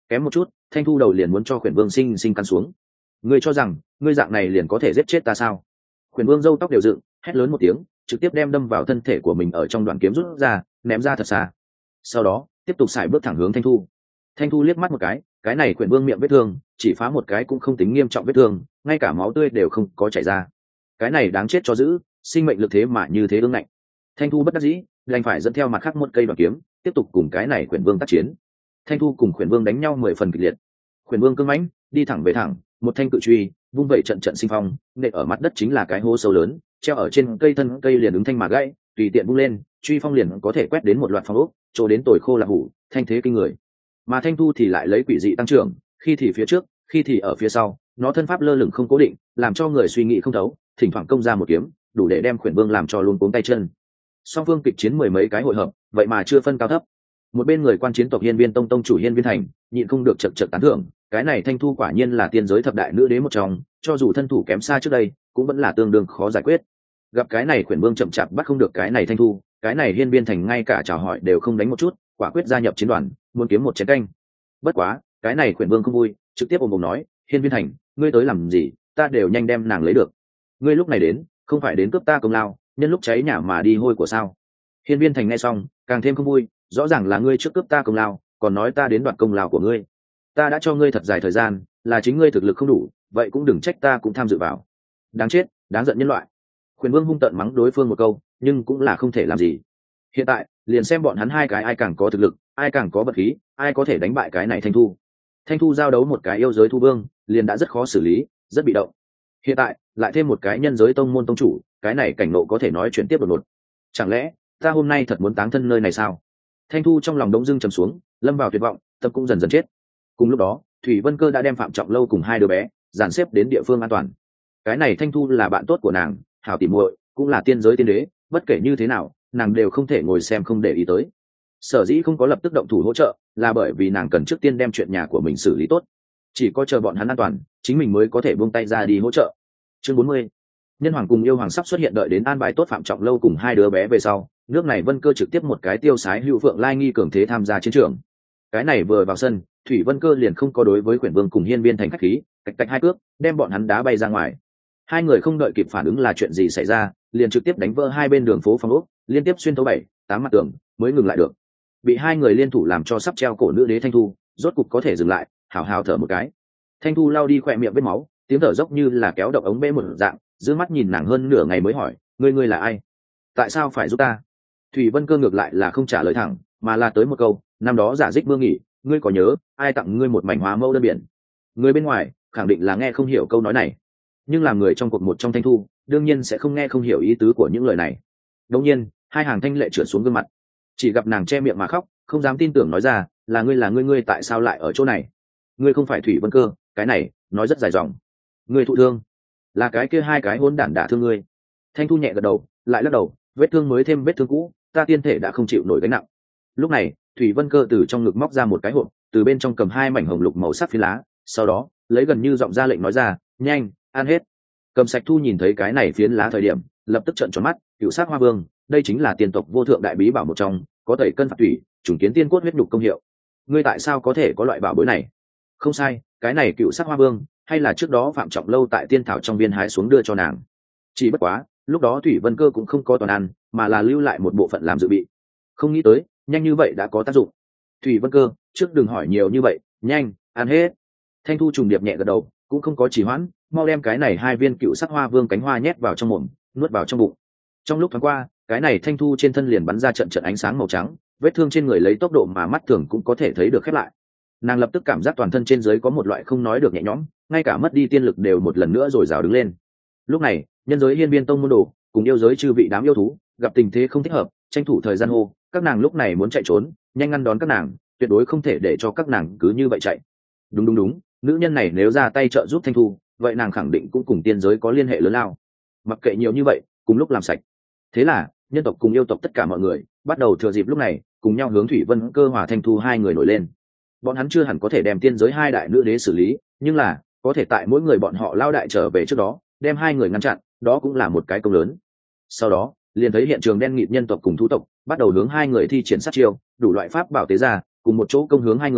kém một chút thanh thu đầu liền muốn cho khuyển vương sinh sinh căn xuống. Ngươi cho rằng ngươi dạng này liền có thể giết chết ta sao? Khuyển vương râu tóc đều dựng, hét lớn một tiếng, trực tiếp đem đâm vào thân thể của mình ở trong đoạn kiếm rút ra, ném ra thật xa. Sau đó tiếp tục xài bước thẳng hướng thanh thu. Thanh thu liếc mắt một cái này khuyển vương miệng vết thương chỉ phá một cái cũng không tính nghiêm trọng vết thương, ngay cả máu tươi đều không có chảy ra. Cái này đáng chết cho giữ, sinh mệnh lực thế mà như thế ương ngạnh. Thanh thu bất đắc dĩ đành phải dẫn theo mặt khác một cây đoạn kiếm tiếp tục cùng cái này khuyển vương tác chiến. Thanh thu cùng khuyển vương đánh nhau 10 phần kịch liệt. Khuyển vương cưng mãnh đi thẳng về thẳng, một thanh cự truy vung vẩy trận trận sinh phong, nện ở mặt đất chính là cái hố sâu lớn, treo ở trên cây thân cây liền ứng thanh mà gãy, tùy tiện vung lên truy phong liền có thể quét đến một loạt phong ốc, chỗ đến tồi khô là hủ, thanh thế kinh người. Mà thanh thu thì lại lấy quỷ dị tăng trưởng, khi thì phía trước khi thì ở phía sau, nó thân pháp lơ lửng không cố định, làm cho người suy nghĩ không thấu, thỉnh thoảng công ra một kiếm đủ để đem khuyển vương làm cho luống cuống tay chân. Song phương kịch chiến 10 mấy cái hội hợp, vậy mà chưa phân cao thấp. Một bên người quan chiến tộc Hiên Viên tông chủ Hiên Viên Thành nhịn không được chật chật tán thưởng, cái này thanh thu quả nhiên là tiên giới thập đại nữ đế một trong, cho dù thân thủ kém xa trước đây cũng vẫn là tương đương khó giải quyết. Gặp cái này khuyển vương chậm chạp bắt không được cái này thanh thu, cái này Hiên Viên Thành ngay cả chào hỏi đều không đánh một chút, quả quyết gia nhập chiến đoàn, muốn kiếm một chén canh. Bất quá cái này khuyển vương không vui, trực tiếp ồm ồm nói, Hiên Viên Thành, ngươi tới làm gì, ta đều nhanh đem nàng lấy được. Ngươi lúc này đến không phải đến cướp ta công lao, nhân lúc cháy nhà mà đi hôi của sao? Hiên Viên Thành nghe xong càng thêm không vui, rõ ràng là ngươi trước cướp ta công lao, còn nói ta đến đoạt công lao của ngươi. Ta đã cho ngươi thật dài thời gian, là chính ngươi thực lực không đủ, vậy cũng đừng trách ta cũng tham dự vào. Đáng chết, đáng giận nhân loại. Khuyển vương hung tợn mắng đối phương một câu, nhưng cũng là không thể làm gì. Hiện tại liền xem bọn hắn hai cái ai càng có thực lực, ai càng có vật khí, ai có thể đánh bại cái này thanh thu. Thanh thu giao đấu một cái yêu giới thu vương liền đã rất khó xử lý, rất bị động. Hiện tại lại thêm một cái nhân giới tông môn tông chủ, cái này cảnh nộ có thể nói chuyển tiếp đột ngột. Chẳng lẽ ta hôm nay thật muốn táng thân nơi này sao? Thanh thu trong lòng đống dưng trầm xuống, lâm vào tuyệt vọng, tâm cũng dần dần chết. Cùng lúc đó Thủy Vân Cơ đã đem Phạm Trọng Lâu cùng hai đứa bé dàn xếp đến địa phương an toàn. Cái này thanh thu là bạn tốt của nàng, hảo tỉ muội, cũng là tiên giới tiên đế, bất kể như thế nào nàng đều không thể ngồi xem không để ý tới. Sở dĩ không có lập tức động thủ hỗ trợ là bởi vì nàng cần trước tiên đem chuyện nhà của mình xử lý tốt, chỉ có chờ bọn hắn an toàn chính mình mới có thể buông tay ra đi hỗ trợ. Chương 40. Nhân hoàng cùng yêu hoàng sắp xuất hiện, đợi đến an bài tốt Phạm Trọng Lâu cùng hai đứa bé về sau, nước này Vân Cơ trực tiếp một cái tiêu sái hữu phượng lai nghi cường thế tham gia chiến trường. Cái này vừa vào sân, Thủy Vân Cơ liền không có đối với Quyển Vương cùng Hiên Viên Thành khách khí, cạch cạch hai cước đem bọn hắn đá bay ra ngoài. Hai người không đợi kịp phản ứng là chuyện gì xảy ra, liền trực tiếp đánh vỡ hai bên đường phố phong ốc, liên tiếp xuyên thấu 7-8 mặt tường mới ngừng lại được. Bị hai người liên thủ làm cho sắp treo cổ nữ đế Thanh Thu rốt cục có thể dừng lại, hào hào thở một cái. Thanh Thu lau đi khỏe miệng vết máu, tiếng thở dốc như là kéo động ống bê một dạng, giữ mắt nhìn nàng hơn nửa ngày mới hỏi, ngươi là ai, tại sao phải giúp ta? Thủy Vân Cơ ngược lại là không trả lời thẳng, mà là tới một câu, năm đó giả dích mưa nghỉ, ngươi có nhớ ai tặng ngươi một mảnh hóa mẫu đơn biển? Người bên ngoài khẳng định là nghe không hiểu câu nói này, nhưng làm người trong cuộc một trong Thanh Thu đương nhiên sẽ không nghe không hiểu ý tứ của những lời này. Đột nhiên hai hàng thanh lệ trượt xuống gương mặt, chỉ gặp nàng che miệng mà khóc, không dám tin tưởng nói ra, là ngươi tại sao lại ở chỗ này? Ngươi không phải Thủy Vân Cơ? Cái này nói rất dài dòng. Ngươi thụ thương, là cái kia hai cái hỗn đản đả thương ngươi. Thanh Thu nhẹ gật đầu, lại lắc đầu, vết thương mới thêm vết thương cũ, ta tiên thể đã không chịu nổi gánh nặng. Lúc này Thủy Vân Cơ từ trong ngực móc ra một cái hộp, từ bên trong cầm hai mảnh hồng lục màu sắc phiến lá, sau đó lấy gần như giọng ra lệnh nói ra, nhanh ăn hết. Cầm Sạch Thu nhìn thấy cái này phiến lá thời điểm lập tức trợn tròn mắt, cựu sát hoa vương, đây chính là tiên tộc vô thượng đại bí bảo một trong, có tẩy cân phạt thủy, trùng kiến tiên cốt huyết nhục công hiệu. Ngươi tại sao có thể có loại bảo bối này? Không sai, cái này cựu sát hoa vương, hay là trước đó Phạm Trọng Lâu tại tiên thảo trong viên hái xuống đưa cho nàng. Chỉ bất quá lúc đó Thủy Vân Cơ cũng không có toàn ăn, mà là lưu lại một bộ phận làm dự bị. Không nghĩ tới nhanh như vậy đã có tác dụng. Thủy Vân Cơ, trước đừng hỏi nhiều như vậy, nhanh ăn hết. Thanh Thu trùng điệp nhẹ gật đầu, cũng không có trì hoãn, mau đem cái này hai viên cựu sắc hoa vương cánh hoa nhét vào trong mồm, nuốt vào trong bụng. Trong lúc thoáng qua, cái này Thanh Thu trên thân liền bắn ra trận trận ánh sáng màu trắng, vết thương trên người lấy tốc độ mà mắt thường cũng có thể thấy được khép lại. Nàng lập tức cảm giác toàn thân trên dưới có một loại không nói được nhẹ nhõm, ngay cả mất đi tiên lực đều một lần nữa rồi rào đứng lên. Lúc này nhân giới Hiên Viên tông môn đồ cùng yêu giới chư vị đám yêu thú gặp tình thế không thích hợp, tranh thủ thời gian hô, các nàng lúc này muốn chạy trốn, nhanh ngăn đón các nàng, tuyệt đối không thể để cho các nàng cứ như vậy chạy. Đúng, nữ nhân này nếu ra tay trợ giúp Thanh Thu, vậy nàng khẳng định cũng cùng tiên giới có liên hệ lớn lao. Mặc kệ nhiều như vậy, cùng lúc làm sạch. Thế là nhân tộc cùng yêu tộc tất cả mọi người bắt đầu thừa dịp lúc này cùng nhau hướng Thủy Vân Cơ hòa Thanh Thu hai người nổi lên. Bọn hắn chưa hẳn có thể đem tiên giới hai đại nữ đế xử lý, nhưng là có thể tại mỗi người bọn họ lao đại trở về trước đó đem hai người ngăn chặn, đó cũng là một cái công lớn. Sau đó liền thấy hiện trường đen nghịt nhân tộc cùng thú tộc bắt đầu hướng hai người thi triển sát chiêu, đủ loại pháp bảo tế ra cùng một chỗ công hướng hai người,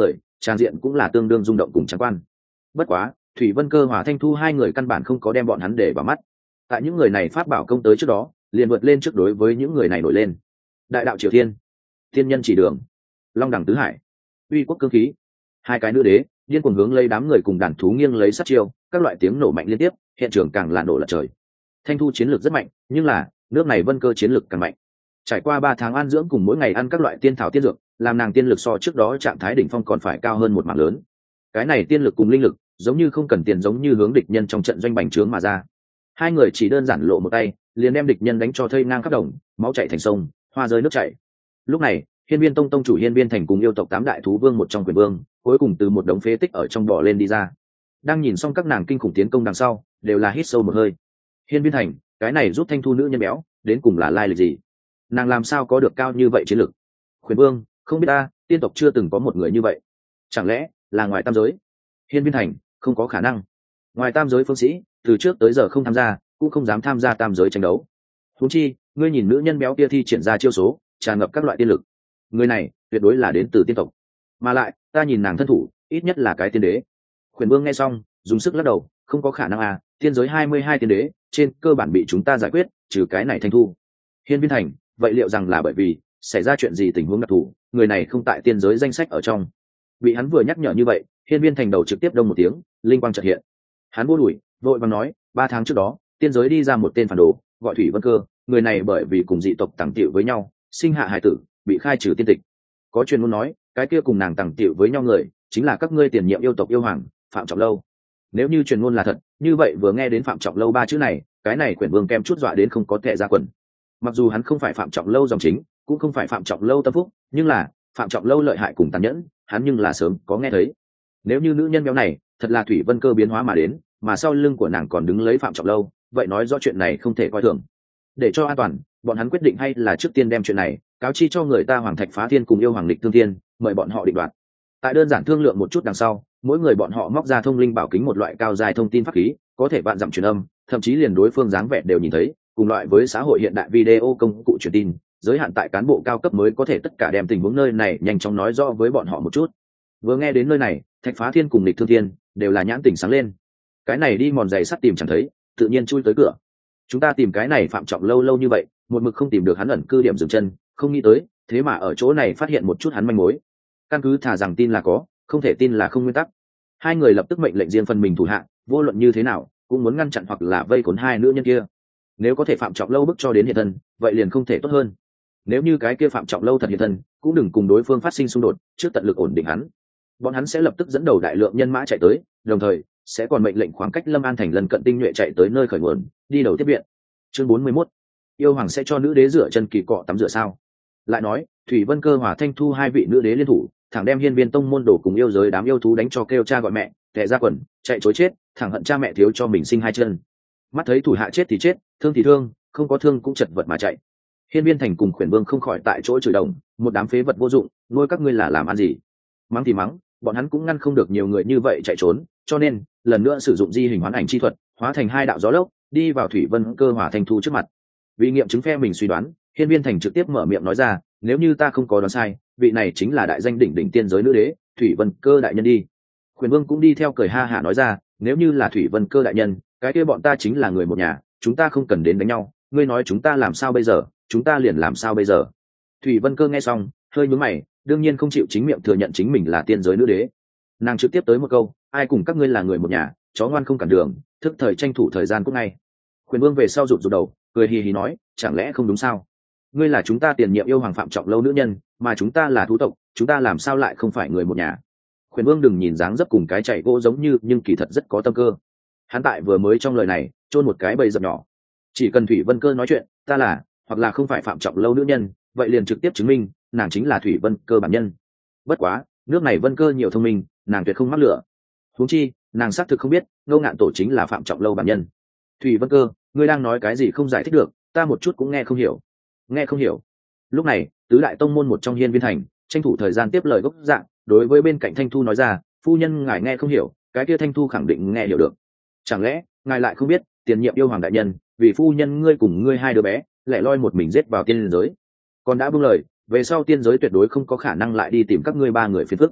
trang diện cũng là tương đương rung động cùng trắng quan. Bất quá thủy vân cơ hòa thanh thu hai người căn bản không có đem bọn hắn để vào mắt. Tại những người này pháp bảo công tới trước đó liền vượt lên trước đối với những người này nổi lên. Đại đạo triều thiên, thiên nhân chỉ đường, long đẳng tứ hải, uy quốc cương khí, hai cái nữ đế điên cuồng hướng lấy đám người cùng đàn thú nghiêng lấy sát chiêu, các loại tiếng nổ mạnh liên tiếp, hiện trường càng là nổ lật trời. Thanh thu chiến lược rất mạnh, nhưng là nước này vân cơ chiến lược càng mạnh. Trải qua 3 tháng ăn dưỡng cùng mỗi ngày ăn các loại tiên thảo tiên dược, làm nàng tiên lực so trước đó trạng thái đỉnh phong còn phải cao hơn một mảng lớn. Cái này tiên lực cùng linh lực giống như không cần tiền, giống như hướng địch nhân trong trận doanh bành trướng mà ra. Hai người chỉ đơn giản lộ một tay liền đem địch nhân đánh cho thây ngang khắp đồng, máu chảy thành sông, hoa rơi nước chảy. Lúc này Hiên Viên Tông tông chủ Hiên Viên Thành cùng yêu tộc 8 đại thú vương một trong quyền vương cuối cùng từ một đống phế tích ở trong bò lên đi ra. Đang nhìn xong các nàng kinh khủng tiến công đằng sau, đều là hít sâu một hơi. Hiên Viên Thành, cái này giúp Thanh thu nữ nhân béo đến cùng là lai lịch gì? Nàng làm sao có được cao như vậy chiến lực? Quyền vương, không biết ta, tiên tộc chưa từng có một người như vậy. Chẳng lẽ là ngoài tam giới? Hiên Viên Thành, không có khả năng. Ngoài tam giới phương sĩ từ trước tới giờ không tham gia, cũng không dám tham gia tam giới tranh đấu. Huống chi ngươi nhìn nữ nhân béo kia thi triển ra chiêu số tràn ngập các loại tiên lực, người này tuyệt đối là đến từ tiên tộc. Mà lại ta nhìn nàng thân thủ ít nhất là cái tiên đế. Khuyển vương nghe xong dùng sức lắc đầu, không có khả năng à, tiên giới 22 tiên đế trên cơ bản bị chúng ta giải quyết, trừ cái này Thanh thu. Hiên Viên Thành, vậy liệu rằng là bởi vì xảy ra chuyện gì tình huống đặc thù, người này không tại tiên giới danh sách ở trong? Bị hắn vừa nhắc nhở như vậy, Hiên Viên Thành đầu trực tiếp đông một tiếng, linh quang chợt hiện. Hắn vô đuổi vội vàng nói, 3 tháng trước đó tiên giới đi ra một tên phản đồ gọi Thủy Vân Cơ, người này bởi vì cùng dị tộc tàng tiệu với nhau sinh hạ hài tử, bị khai trừ tiên tịch. Có truyền ngôn nói cái kia cùng nàng tàng tiệu với nhau người chính là các ngươi tiền nhiệm yêu tộc yêu hoàng Phạm Trọng Lâu. Nếu như truyền ngôn là thật, như vậy vừa nghe đến Phạm Trọng Lâu 3 chữ này, cái này quyển vương kem chút dọa đến không có tệ ra quần. Mặc dù hắn không phải Phạm Trọng Lâu dòng chính, cũng không phải Phạm Trọng Lâu tâm phúc, nhưng là Phạm Trọng Lâu lợi hại cùng tàn nhẫn hắn nhưng là sớm có nghe thấy. Nếu như nữ nhân béo này thật là Thủy Vân Cơ biến hóa mà đến, mà sau lưng của nàng còn đứng lấy Phạm Trọng Lâu, vậy nói rõ chuyện này không thể coi thường. Để cho an toàn, bọn hắn quyết định hay là trước tiên đem chuyện này cáo chi cho người ta Hoàng Thạch Phá Thiên cùng yêu Hoàng Lịch Thương Thiên, mời bọn họ định đoạt. Tại đơn giản thương lượng một chút đằng sau, mỗi người bọn họ móc ra thông linh bảo kính, một loại cao dài thông tin pháp khí, có thể vạn dặm truyền âm, thậm chí liền đối phương dáng vẻ đều nhìn thấy, cùng loại với xã hội hiện đại video công cụ truyền tin, giới hạn tại cán bộ cao cấp mới có thể tất cả đem tình huống nơi này nhanh chóng nói rõ với bọn họ một chút. Vừa nghe đến nơi này, Thạch Phá Thiên cùng Lịch Thương Thiên đều là nhãn tỉnh sáng lên. Cái này đi mòn giày sắt tìm chẳng thấy, tự nhiên chui tới cửa. Chúng ta tìm cái này Phạm Trọng lâu như vậy, một mực không tìm được hắn ẩn cư điểm dừng chân, không nghĩ tới thế mà ở chỗ này phát hiện một chút hắn manh mối. Căn cứ thà rằng tin là có, không thể tin là không nguyên tắc. Hai người lập tức mệnh lệnh riêng phần mình thủ hạ, vô luận như thế nào cũng muốn ngăn chặn hoặc là vây khốn hai nữ nhân kia. Nếu có thể Phạm Trọng lâu bức cho đến hiện thân, vậy liền không thể tốt hơn. Nếu như cái kia Phạm Trọng lâu thật hiện thân, cũng đừng cùng đối phương phát sinh xung đột, trước tận lực ổn định hắn. Bọn hắn sẽ lập tức dẫn đầu đại lượng nhân mã chạy tới, đồng thời sẽ còn mệnh lệnh khoảng cách Lâm An thành lần cận tinh nhuệ chạy tới nơi khởi nguồn, đi đầu tiếp viện. Chương 41. Yêu hoàng sẽ cho nữ đế rửa chân kỳ cọ tắm rửa sao? Lại nói Thủy Vân Cơ hòa Thanh thu hai vị nữ đế liên thủ, thẳng đem Hiên Viên tông môn đổ cùng yêu giới đám yêu thú đánh cho kêu cha gọi mẹ, tè ra quần, chạy chối chết, thẳng hận cha mẹ thiếu cho mình sinh hai chân. Mắt thấy thủ hạ chết thì chết, thương thì thương, không có thương cũng chật vật mà chạy. Hiên Viên Thành cùng Khuyển Vương không khỏi tại chỗ chửi đồng, một đám phế vật vô dụng, nuôi các ngươi là làm ăn gì? Mắng thì mắng, bọn hắn cũng ngăn không được nhiều người như vậy chạy trốn, cho nên lần nữa sử dụng di hình hoán ảnh chi thuật, hóa thành hai đạo gió lốc, đi vào Thủy Vân Cơ hòa Thanh thu trước mặt. Vì nghiệm chứng phe mình suy đoán, Hiên Viên Thành trực tiếp mở miệng nói ra, nếu như ta không có đoán sai, vị này chính là đại danh đỉnh đỉnh tiên giới nữ đế Thủy Vân Cơ đại nhân đi. Khuyển Vương cũng đi theo cười ha hả nói ra, nếu như là Thủy Vân Cơ đại nhân, cái kia bọn ta chính là người một nhà, chúng ta không cần đến đánh nhau, ngươi nói chúng ta làm sao bây giờ, chúng ta liền làm sao bây giờ. Thủy Vân Cơ nghe xong hơi nhướng mày, đương nhiên không chịu chính miệng thừa nhận chính mình là tiên giới nữ đế. Nàng trực tiếp tới một câu, ai cùng các ngươi là người một nhà, chó ngoan không cản đường, thức thời tranh thủ thời gian cút ngay. Khuyển Vương về sau rụt rụt đầu, cười hì hì nói, chẳng lẽ không đúng sao? Ngươi là chúng ta tiền nhiệm yêu hoàng Phạm Trọng lâu nữ nhân, mà chúng ta là thú tộc, chúng ta làm sao lại không phải người một nhà? Khuyển Vương đừng nhìn dáng dấp cùng cái chạy gỗ giống như, nhưng kỳ thật rất có tâm cơ. Hắn tại vừa mới trong lời này chôn một cái bầy dập nhỏ. Chỉ cần Thủy Vân Cơ nói chuyện, ta là hoặc là không phải Phạm Trọng lâu nữ nhân, vậy liền trực tiếp chứng minh nàng chính là Thủy Vân Cơ bản nhân. Bất quá nước này Vân Cơ nhiều thông minh, nàng tuyệt không mắc lửa. Huống chi nàng xác thực không biết Ngô Ngạn Tổ chính là Phạm Trọng lâu bản nhân. Thủy Vân Cơ, ngươi đang nói cái gì không giải thích được, ta một chút cũng nghe không hiểu. Nghe không hiểu. Lúc này tứ đại tông môn một trong Hiên Viên Thành tranh thủ thời gian tiếp lời gốc dạng, đối với bên cạnh Thanh thu nói ra, phu nhân ngài nghe không hiểu, cái kia Thanh thu khẳng định nghe hiểu được. Chẳng lẽ ngài lại không biết tiền nhiệm yêu hoàng đại nhân vì phu nhân ngươi cùng ngươi hai đứa bé lẻ loi một mình giết vào tiên giới, còn đã buông lời về sau tiên giới tuyệt đối không có khả năng lại đi tìm các ngươi ba người phiền phức.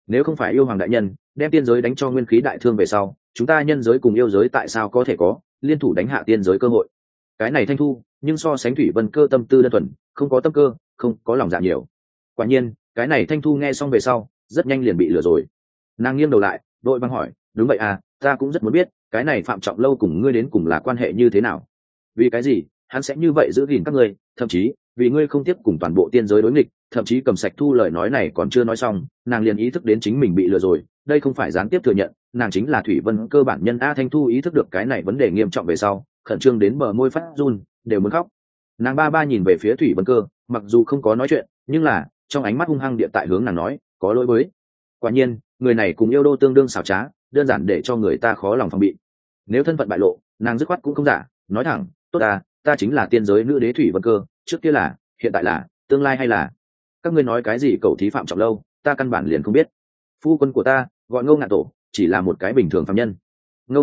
nếu không phải yêu hoàng đại nhân đem tiên giới đánh cho nguyên khí đại thương về sau, chúng ta nhân giới cùng yêu giới tại sao có thể có liên thủ đánh hạ tiên giới cơ hội? Cái này Thanh Thu nhưng so sánh Thủy Vân Cơ tâm tư đơn thuần, không có tâm cơ, không có lòng dạ nhiều. Quả nhiên cái này Thanh Thu nghe xong về sau rất nhanh liền bị lừa rồi. Nàng nghiêng đầu lại đội vàng hỏi, đúng vậy à, ta cũng rất muốn biết cái này Phạm Trọng Lâu cùng ngươi đến cùng là quan hệ như thế nào, vì cái gì hắn sẽ như vậy giữ gìn các ngươi, thậm chí vì ngươi không tiếp cùng toàn bộ tiên giới đối nghịch, thậm chí cầm sạch Thu lời nói này còn chưa nói xong, nàng liền ý thức đến chính mình bị lừa rồi. Đây không phải gián tiếp thừa nhận nàng chính là Thủy Vân Cơ bản nhân a. Thanh Thu ý thức được cái này vấn đề nghiêm trọng về sau, khẩn trương đến bờ môi phát run, đều muốn khóc. Nàng ba nhìn về phía Thủy Vân Cơ, mặc dù không có nói chuyện, nhưng là trong ánh mắt hung hăng địa tại hướng nàng nói, có lỗi với. Quả nhiên người này cùng yêu đô tương đương xảo trá, đơn giản để cho người ta khó lòng phòng bị. Nếu thân phận bại lộ, nàng dứt khoát cũng không giả, nói thẳng, tốt ta chính là tiên giới nữ đế Thủy Vân Cơ, trước kia là, hiện tại là, tương lai hay là. Các ngươi nói cái gì cẩu thí Phạm Trọng Lâu, ta căn bản liền không biết. Phu quân của ta gọi Ngô Ngạn Tổ, chỉ là một cái bình thường phàm nhân. Ngô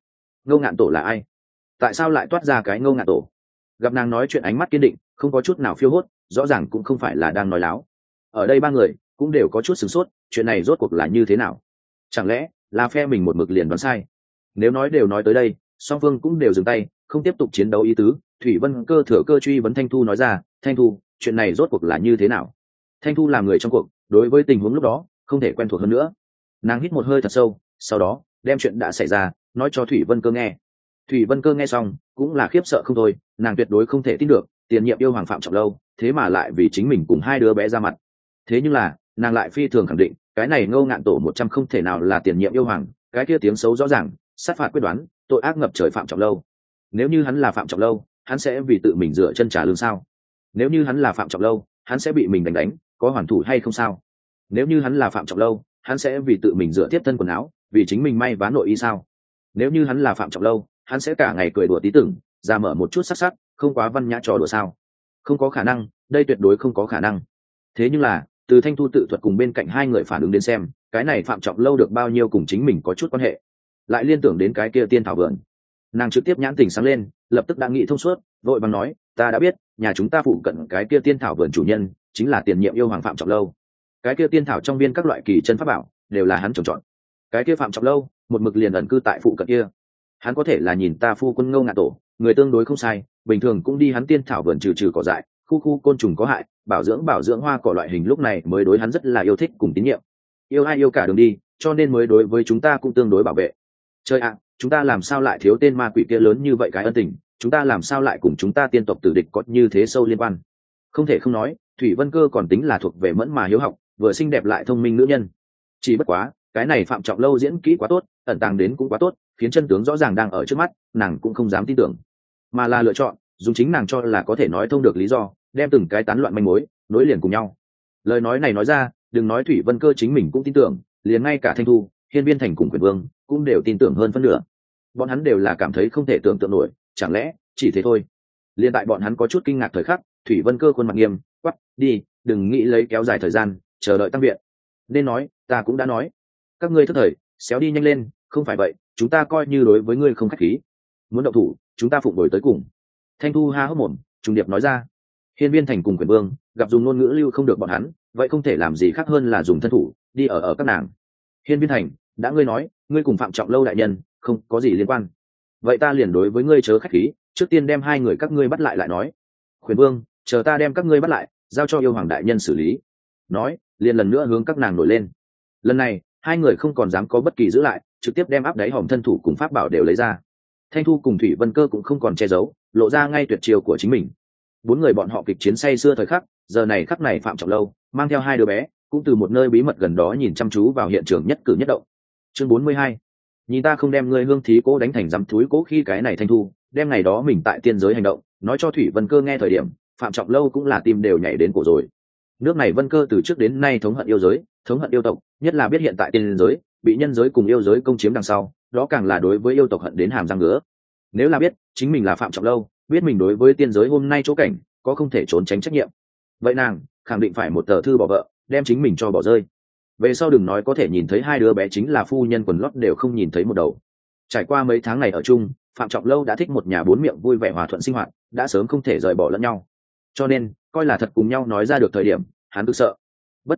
Ngạn Tổ là ai? Tại sao lại toát ra cái Ngô Ngạn Tổ? Gặp nàng nói chuyện ánh mắt kiên định, không có chút nào phiêu hốt, rõ ràng cũng không phải là đang nói láo. Ở đây ba người cũng đều có chút sửng sốt, chuyện này rốt cuộc là như thế nào? Chẳng lẽ là phe mình một mực liền đoán sai? Nếu nói đều nói tới đây, song phương cũng đều dừng tay, không tiếp tục chiến đấu ý tứ. Thủy Vân Cơ thừa cơ truy vấn Thanh Thu, nói ra, Thanh Thu, chuyện này rốt cuộc là như thế nào? Thanh Thu làm người trong cuộc, đối với tình huống lúc đó không thể quen thuộc hơn nữa. Nàng hít một hơi thật sâu, sau đó đem chuyện đã xảy ra nói cho Thủy Vân Cơ nghe. Thủy Vân Cơ nghe xong cũng là khiếp sợ không thôi, nàng tuyệt đối không thể tin được tiền nhiệm yêu hoàng Phạm Trọng Lâu thế mà lại vì chính mình cùng hai đứa bé ra mặt. Thế nhưng là nàng lại phi thường khẳng định cái này Ngô Ngạn Tổ 100 không thể nào là tiền nhiệm yêu hoàng, cái kia tiếng xấu rõ ràng, sát phạt quyết đoán, tội ác ngập trời Phạm Trọng Lâu. Nếu như hắn là Phạm Trọng Lâu, hắn sẽ vì tự mình dựa chân trả lương sao? Nếu như hắn là Phạm Trọng Lâu, hắn sẽ bị mình đánh, có hoàn thủ hay không sao? Nếu như hắn là Phạm Trọng Lâu, hắn sẽ vì tự mình dựa tiếp thân quần áo, vì chính mình may vá nội y sao? Nếu như hắn là Phạm Trọng Lâu, hắn sẽ cả ngày cười đùa tí tưởng, ra mở một chút sắc sắc, không quá văn nhã trò đùa sao? Không có khả năng, đây tuyệt đối không có khả năng. Thế nhưng là từ Thanh Thu tự thuật cùng bên cạnh hai người phản ứng đến xem, cái này Phạm Trọng Lâu được bao nhiêu cùng chính mình có chút quan hệ. Lại liên tưởng đến cái kia tiên thảo vườn, nàng trực tiếp nhãn tỉnh sáng lên, lập tức đã nghĩ thông suốt, vội vàng nói, ta đã biết, nhà chúng ta phụ cận cái kia tiên thảo vườn chủ nhân chính là tiền nhiệm yêu hoàng Phạm Trọng Lâu. Cái kia tiên thảo trong viên các loại kỳ chân pháp bảo đều là hắn trồng trọt. Cái kia Phạm Trọng Lâu một mực liền ẩn cư tại phụ cận kia. Hắn có thể là nhìn ta phu quân Ngô Ngạn Tổ, người tương đối không sai, bình thường cũng đi hắn tiên thảo vườn trừ cỏ dại, khu côn trùng có hại, bảo dưỡng hoa cỏ loại hình, lúc này mới đối hắn rất là yêu thích cùng tín nhiệm. Yêu ai yêu cả đường đi, cho nên mới đối với chúng ta cũng tương đối bảo vệ. Trời ạ, chúng ta làm sao lại thiếu tên ma quỷ kia lớn như vậy cái ân tình, chúng ta làm sao lại cùng chúng ta tiên tộc tử địch có như thế sâu liên quan. Không thể không nói, Thủy Vân Cơ còn tính là thuộc về mẫn mà hiếu học, vừa xinh đẹp lại thông minh nữ nhân. Chỉ bất quá cái này Phạm Trọng Lâu diễn kỹ quá tốt, ẩn tàng đến cũng quá tốt, khiến chân tướng rõ ràng đang ở trước mắt, nàng cũng không dám tin tưởng, mà là lựa chọn dùng chính nàng cho là có thể nói thông được lý do, đem từng cái tán loạn manh mối nối liền cùng nhau. Lời nói này nói ra, đừng nói Thủy Vân Cơ chính mình cũng tin tưởng, liền ngay cả Thanh Thu, Hiên Viên Thành cùng Quyền Vương cũng đều tin tưởng hơn phân nửa. Bọn hắn đều là cảm thấy không thể tưởng tượng nổi, chẳng lẽ chỉ thế thôi? Liên tại bọn hắn có chút kinh ngạc thời khắc, Thủy Vân Cơ khuôn mặt nghiêm, quắc, đi, đừng nghĩ lấy kéo dài thời gian, chờ đợi tăng viện. Nên nói, ta cũng đã nói, các ngươi thất thời, xéo đi nhanh lên, không phải vậy, chúng ta coi như đối với ngươi không khách khí. Muốn động thủ, chúng ta phụng đổi tới cùng. Thanh Thu ha hốc mồm, trùng điệp nói ra. Hiên Viên Thành cùng Quyền Vương gặp dùng ngôn ngữ lưu không được bọn hắn, vậy không thể làm gì khác hơn là dùng thân thủ đi ở các nàng. Hiên Viên Thành, đã ngươi nói, ngươi cùng Phạm Trọng Lâu đại nhân không có gì liên quan, vậy ta liền đối với ngươi chớ khách khí, trước tiên đem hai người các ngươi bắt lại lại nói. Quyền Vương, chờ ta đem các ngươi bắt lại, giao cho yêu hoàng đại nhân xử lý. Nói, liền lần nữa hướng các nàng nổi lên. Lần này hai người không còn dám có bất kỳ giữ lại, trực tiếp đem áp đáy hòm thân thủ cùng pháp bảo đều lấy ra. Thanh Thu cùng Thủy Vân Cơ cũng không còn che giấu, lộ ra ngay tuyệt chiêu của chính mình. Bốn người bọn họ kịch chiến say sưa thời khắc, giờ này khắc này Phạm Trọng Lâu mang theo hai đứa bé, cũng từ một nơi bí mật gần đó nhìn chăm chú vào hiện trường nhất cử nhất động. Chương 42. Nhìn ta không đem ngươi hương thí cố đánh thành dám thúi cố. Khi cái này Thanh Thu đem ngày đó mình tại tiên giới hành động nói cho Thủy Vân Cơ nghe thời điểm, Phạm Trọng Lâu cũng là tim đều nhảy đến cổ rồi. Nước này Vân Cơ từ trước đến nay thống hận yêu giới, thống hận yêu tộc, nhất là biết hiện tại tiên giới bị nhân giới cùng yêu giới công chiếm đằng sau, đó càng là đối với yêu tộc hận đến hàm răng ngứa. Nếu là biết chính mình là Phạm Trọng Lâu, biết mình đối với tiên giới hôm nay chỗ cảnh có không thể trốn tránh trách nhiệm, vậy nàng khẳng định phải một tờ thư bỏ vợ, đem chính mình cho bỏ rơi. Về sau đừng nói có thể nhìn thấy hai đứa bé chính là phu nhân quần lót đều không nhìn thấy một đầu. Trải qua mấy tháng này ở chung, Phạm Trọng Lâu đã thích một nhà bốn miệng vui vẻ hòa thuận sinh hoạt, đã sớm không thể rời bỏ lẫn nhau, cho nên coi là thật cùng nhau nói ra được thời điểm hắn tự sợ. Bất quá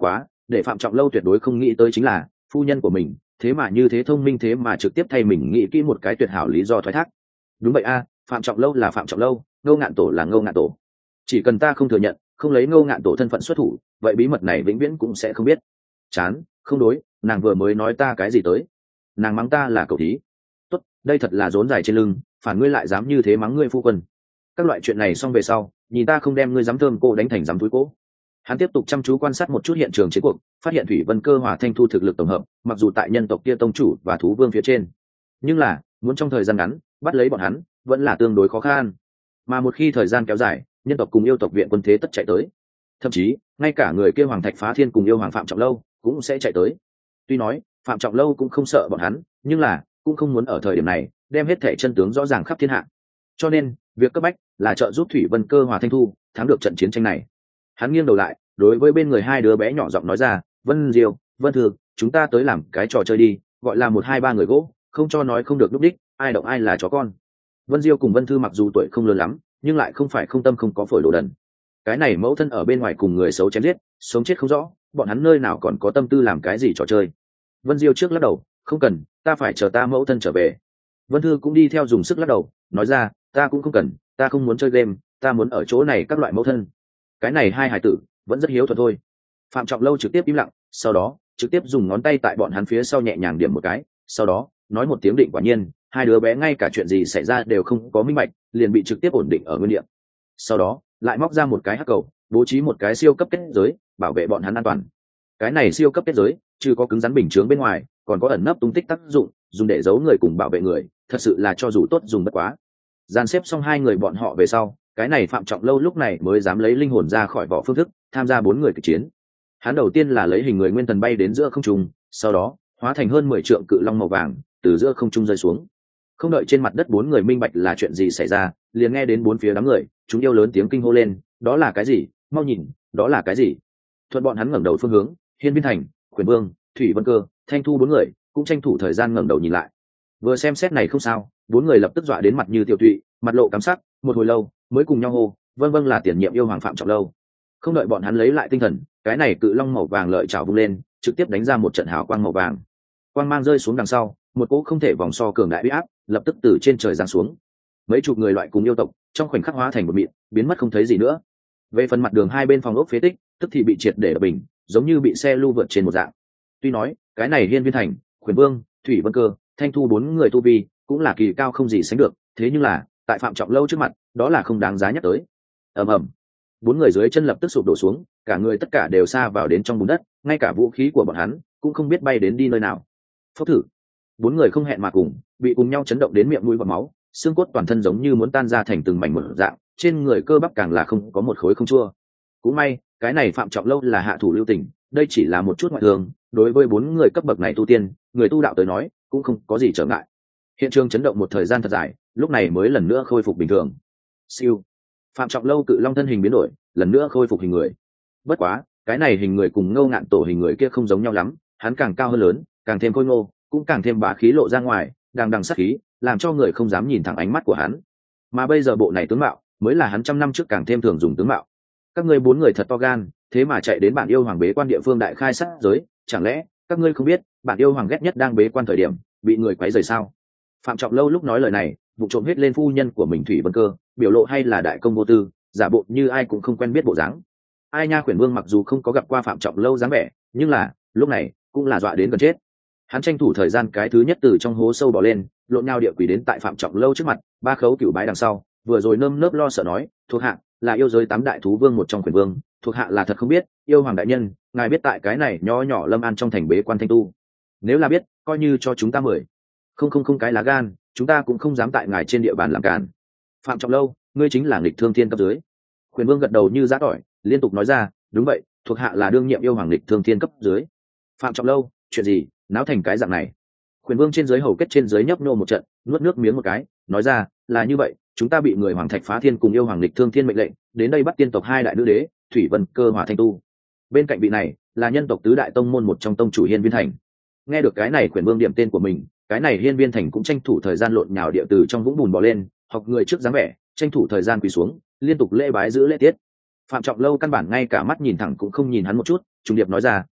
để Phạm Trọng Lâu tuyệt đối không nghĩ tới chính là phu nhân của mình thế mà như thế thông minh, thế mà trực tiếp thay mình nghĩ kỹ một cái tuyệt hảo lý do thoái thác. Đúng vậy a, Phạm Trọng Lâu là Phạm Trọng Lâu, Ngô Ngạn Tổ là Ngô Ngạn Tổ. Chỉ cần ta không thừa nhận, không lấy Ngô Ngạn Tổ thân phận xuất thủ, vậy bí mật này vĩnh viễn cũng sẽ không biết. Chán, không đối, nàng vừa mới nói ta cái gì tới? Nàng mắng ta là cậu thí. Tốt, đây thật là rốn dài trên lưng, phản ngươi lại dám như thế mắng ngươi phu quân. Các loại chuyện này xong về sau, nhìn ta không đem ngươi dám thơm cô đánh thành dám túi cố. Hắn tiếp tục chăm chú quan sát một chút hiện trường chiến cuộc, phát hiện Thủy Vân Cơ hòa Thanh Thu thực lực tổng hợp, mặc dù tại nhân tộc kia tông chủ và thú vương phía trên, nhưng là muốn trong thời gian ngắn bắt lấy bọn hắn vẫn là tương đối khó khăn. Mà một khi thời gian kéo dài, nhân tộc cùng yêu tộc viện quân thế tất chạy tới, thậm chí ngay cả người kia Hoàng Thạch Phá Thiên cùng yêu Hoàng Phạm Trọng Lâu cũng sẽ chạy tới. Tuy nói Phạm Trọng Lâu cũng không sợ bọn hắn, nhưng là cũng không muốn ở thời điểm này đem hết thảy chân tướng rõ ràng khắp thiên hạ. Cho nên việc cấp bách là trợ giúp Thủy Vân Cơ hòa Thanh Thu thắng được trận chiến tranh này. Hắn nghiêng đầu lại, đối với bên người hai đứa bé nhỏ giọng nói ra, Vân Diêu, Vân Thư, chúng ta tới làm cái trò chơi đi, gọi là 1 2 3 người gỗ, không cho nói không được lúc đích, ai động ai là chó con. Vân Diêu cùng Vân Thư mặc dù tuổi không lớn lắm, nhưng lại không phải không tâm không có phổi đồ đần. Cái này mẫu thân ở bên ngoài cùng người xấu chém giết, sống chết không rõ, bọn hắn nơi nào còn có tâm tư làm cái gì trò chơi. Vân Diêu trước lắc đầu, không cần, ta phải chờ ta mẫu thân trở về. Vân Thư cũng đi theo dùng sức lắc đầu, nói ra, ta cũng không cần, ta không muốn chơi game, ta muốn ở chỗ này các loại mẫu thân. Cái này hai hải tử vẫn rất hiếu thuận thôi. Phạm Trọng Lâu trực tiếp im lặng, sau đó trực tiếp dùng ngón tay tại bọn hắn phía sau nhẹ nhàng điểm một cái, sau đó nói một tiếng định. Quả nhiên hai đứa bé ngay cả chuyện gì xảy ra đều không có minh bạch, liền bị trực tiếp ổn định ở nguyên địa. Sau đó lại móc ra một cái hắc cầu, bố trí một cái siêu cấp kết giới bảo vệ bọn hắn an toàn. Cái này siêu cấp kết giới chưa có cứng rắn bình chướng bên ngoài, còn có ẩn nấp tung tích tác dụng, dùng để giấu người cùng bảo vệ người, thật sự là cho dù tốt dùng bất quá. Dàn xếp xong hai người bọn họ về sau, cái này Phạm Trọng Lâu lúc này mới dám lấy linh hồn ra khỏi vỏ phương thức tham gia 4 người kịch chiến. Hắn đầu tiên là lấy hình người nguyên thần bay đến giữa không trung, sau đó hóa thành hơn 10 trượng cự long màu vàng từ giữa không trung rơi xuống. Không đợi trên mặt đất 4 người minh bạch là chuyện gì xảy ra, liền nghe đến bốn phía đám người chúng yêu lớn tiếng kinh hô lên, đó là cái gì, mau nhìn, đó là cái gì. Thuận bọn hắn ngẩng đầu phương hướng, Hiên Viên Thành, Quyền Vương, Thủy Vân Cơ, Thanh Thu 4 người cũng tranh thủ thời gian ngẩng đầu nhìn lại. Vừa xem xét này không sao, 4 người lập tức dọa đến mặt như tiêu tụy, mặt lộ cám sắc, một hồi lâu mới cùng nhau hô, vâng vâng là tiền nhiệm yêu hoàng Phạm Trọng Lâu. Không đợi bọn hắn lấy lại tinh thần, cái này cự long màu vàng lợi chảo vung lên, trực tiếp đánh ra một trận hào quang màu vàng. Quang mang rơi xuống đằng sau, một cỗ không thể vòng so cường đại uy áp lập tức từ trên trời giáng xuống. Mấy chục người loại cùng yêu tộc trong khoảnh khắc hóa thành một mịn, biến mất không thấy gì nữa. Về phần mặt đường hai bên phòng ốc phế tích, tức thì bị triệt để đập bình, giống như bị xe lưu vượt trên một dạng. Tuy nói cái này Hiên Viên Thành, Quyền Vương, Thủy Vân Cơ, Thanh Thu 4 người tu vi cũng là kỳ cao không gì sánh được, thế nhưng là tại Phạm Trọng Lâu trước mặt, đó là không đáng giá nhắc tới. Ầm ầm, 4 người dưới chân lập tức sụp đổ xuống, cả người tất cả đều sa vào đến trong bùn đất, ngay cả vũ khí của bọn hắn cũng không biết bay đến đi nơi nào. Phốc thử, 4 người không hẹn mà cùng bị cùng nhau chấn động đến miệng mũi và máu, xương cốt toàn thân giống như muốn tan ra thành từng mảnh một dạng, trên người cơ bắp càng là không có một khối không chua. Cũng may cái này Phạm Trọng Lâu là hạ thủ lưu tình, đây chỉ là một chút ngoại thương, đối với 4 người cấp bậc này tu tiên, người tu đạo tới nói cũng không có gì trở ngại. Hiện trường chấn động một thời gian thật dài, lúc này mới lần nữa khôi phục bình thường. Siêu, Phạm Trọng Lâu cự long thân hình biến đổi, lần nữa khôi phục hình người. Bất quá cái này hình người cùng Ngô Ngạn Tổ hình người kia không giống nhau lắm, hắn càng cao hơn lớn, càng thêm khôi ngô, cũng càng thêm bá khí lộ ra ngoài, đằng đằng sát khí, làm cho người không dám nhìn thẳng ánh mắt của hắn. Mà bây giờ bộ này tướng mạo mới là hắn trăm năm trước càng thêm thường dùng tướng mạo. Các ngươi 4 người thật to gan, thế mà chạy đến bản yêu hoàng bế quan địa phương đại khai sát giới, chẳng lẽ các ngươi không biết bản yêu hoàng ghét nhất đang bế quan thời điểm bị người quấy rầy sao? Phạm Trọng Lâu lúc nói lời này, vụ trộm hết lên phu nhân của mình Thủy Vân Cơ, biểu lộ hay là đại công vô tư, giả bộ như ai cũng không quen biết bộ dáng. Ai nha, Quyền Vương mặc dù không có gặp qua Phạm Trọng Lâu dáng vẻ, nhưng là lúc này cũng là dọa đến gần chết. Hắn tranh thủ thời gian cái thứ nhất từ trong hố sâu bò lên, lộn nhào địa quỷ đến tại Phạm Trọng Lâu trước mặt, ba khấu cửu bái đằng sau, vừa rồi nơm nớp lo sợ nói, thuộc hạ là yêu giới 8 đại thú vương một trong Quyền Vương, thuộc hạ là thật không biết, yêu hoàng đại nhân, ngài biết tại cái này nho nhỏ Lâm An trong thành bế quan thanh tu, nếu là biết, coi như cho chúng ta 10. Không cái lá gan, chúng ta cũng không dám tại ngài trên địa bàn làm cản. Phạm Trọng Lâu, ngươi chính là nghịch thương thiên cấp dưới. Quyền Vương gật đầu như giã tỏi, liên tục nói ra, đúng vậy, thuộc hạ là đương nhiệm yêu hoàng nghịch thương thiên cấp dưới. Phạm Trọng Lâu, chuyện gì náo thành cái dạng này? Quyền Vương trên dưới hầu kết trên dưới nhấp nô một trận, nuốt nước miếng một cái, nói ra, là như vậy, chúng ta bị người Hoàng Thạch Phá Thiên cùng yêu hoàng nghịch thương thiên mệnh lệnh đến đây bắt tiên tộc 2 đại nữ đế Thủy Vân Cơ hòa Thanh Tu. Bên cạnh vị này là nhân tộc tứ đại tông môn một trong tông chủ Hiên Viên Thành. Nghe được cái này, Quyền Vương điểm tên của mình, cái này Hiên Viên Thành cũng tranh thủ thời gian lộn nhào địa từ trong vũng bùn bò lên, học người trước dáng vẻ, tranh thủ thời gian quỳ xuống, liên tục lễ bái giữ lễ tiết. Phạm Trọng Lâu căn bản ngay cả mắt nhìn thẳng cũng không nhìn hắn một chút, trùng điệp nói ra,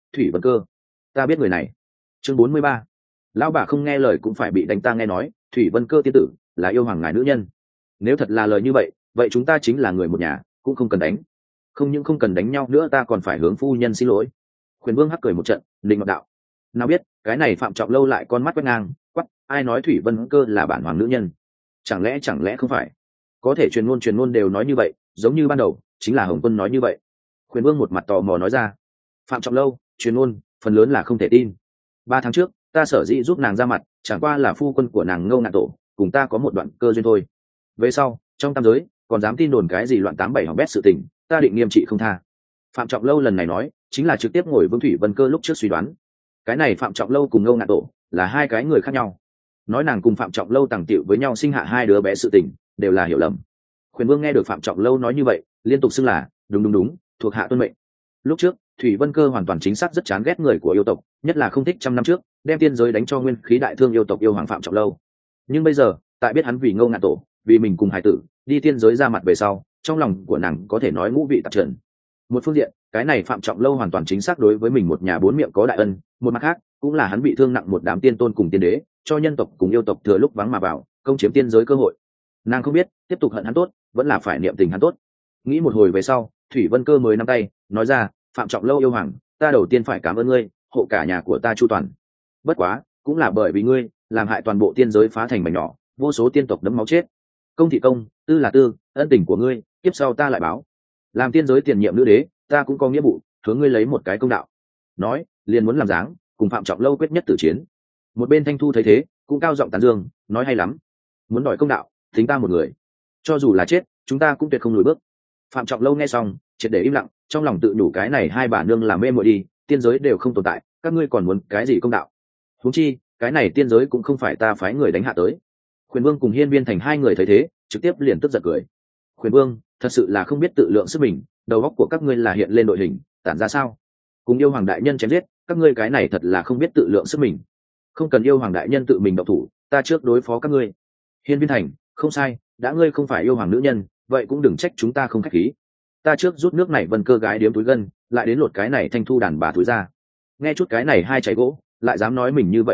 thủy vân cơ. Ta biết người này. Chương 43. Lão bà không nghe lời cũng phải bị đánh. Ta nghe nói thủy vân cơ tiên tử là yêu hoàng ngài nữ nhân. Nếu thật là lời như vậy, vậy chúng ta chính là người một nhà, cũng không cần đánh. Không những không cần đánh nhau nữa, ta còn phải hướng phu nhân xin lỗi. Khuyển Vương hắc cười một trận, định ngọc đạo: nào biết cái này Phạm Trọng Lâu lại con mắt quét ngang, quắc, ai nói thủy vân cơ là bản hoàng nữ nhân? Chẳng lẽ không phải? Có thể truyền ngôn đều nói như vậy, giống như ban đầu chính là Hồng Quân nói như vậy. Khuyển Vương một mặt tò mò nói ra: Phạm Trọng Lâu truyền ngôn phần lớn là không thể tin. 3 tháng trước ta sở dĩ giúp nàng ra mặt, chẳng qua là phu quân của nàng Ngô Ngạn Tổ cùng ta có một đoạn cơ duyên thôi. Về sau trong tam giới còn dám tin đồn cái gì loạn 87 hỏng bét sự tình, ta định nghiêm trị không tha. Phạm Trọng Lâu lần này nói chính là trực tiếp ngồi vương thủy vân cơ lúc trước suy đoán. Cái này Phạm Trọng Lâu cùng Ngô Ngạn Tổ là hai cái người khác nhau. Nói nàng cùng Phạm Trọng Lâu tàng tiệu với nhau sinh hạ hai đứa bé sự tình đều là hiểu lầm. Khuyển Vương nghe được Phạm Trọng Lâu nói như vậy, liên tục xưng là đúng, thuộc hạ tuân mệnh. Lúc trước thủy vân cơ hoàn toàn chính xác rất chán ghét người của yêu tộc, nhất là không thích trăm năm trước đem tiên giới đánh cho nguyên khí đại thương yêu tộc yêu hoàng Phạm Trọng Lâu. Nhưng bây giờ tại biết hắn vì Ngô Ngạn Tổ, vì mình cùng hải tử đi tiên giới ra mặt về sau, trong lòng của nàng có thể nói ngũ vị tạp trần. Một phương diện cái này Phạm Trọng Lâu hoàn toàn chính xác đối với mình một nhà bốn miệng có đại ân, một mặt khác cũng là hắn bị thương nặng một đám tiên tôn cùng tiên đế, cho nhân tộc cùng yêu tộc thừa lúc vắng mà vào công chiếm tiên giới cơ hội. Nàng không biết tiếp tục hận hắn tốt vẫn là phải niệm tình hắn tốt. Nghĩ một hồi về sau, thủy vân cơ mới nắm tay nói ra: Phạm Trọng Lâu yêu hoàng, ta đầu tiên phải cảm ơn ngươi hộ cả nhà của ta chu toàn. Bất quá cũng là bởi vì ngươi làm hại toàn bộ tiên giới phá thành mảnh nhỏ, vô số tiên tộc đẫm máu chết. Công thị công, tư là tư, ân tình của ngươi tiếp sau ta lại báo. Làm tiên giới tiền nhiệm nữ đế, ta cũng có nghĩa vụ hướng ngươi lấy một cái công đạo. Nói liền muốn làm dáng cùng Phạm Trọng Lâu quyết nhất tử chiến. Một bên Thanh Thu thấy thế cũng cao giọng tán dương, nói hay lắm, muốn đòi công đạo tính ta một người, cho dù là chết chúng ta cũng tuyệt không lùi bước. Phạm Trọng Lâu nghe xong triệt để im lặng, trong lòng tự nhủ cái này hai bà nương làm mê muội đi, tiên giới đều không tồn tại, các ngươi còn muốn cái gì công đạo? Huống chi cái này tiên giới cũng không phải ta phái người đánh hạ tới. Khuyển Vương cùng Hiên Viên Thành hai người thấy thế trực tiếp liền tức giận cười. Khuyển Vương thật sự là không biết tự lượng sức mình, đầu óc của các ngươi là hiện lên đội hình tản ra sao? Cùng yêu hoàng đại nhân chém giết, các ngươi cái này thật là không biết tự lượng sức mình. Không cần yêu hoàng đại nhân tự mình động thủ, ta trước đối phó các ngươi. Hiên Viên Thành, không sai, đã ngươi không phải yêu hoàng nữ nhân, vậy cũng đừng trách chúng ta không khách khí. Ta trước rút nước này vân cơ gái điếm túi gân, lại đến lột cái này Thanh Thu đàn bà túi ra. Nghe chút cái này hai cháy gỗ, lại dám nói mình như vậy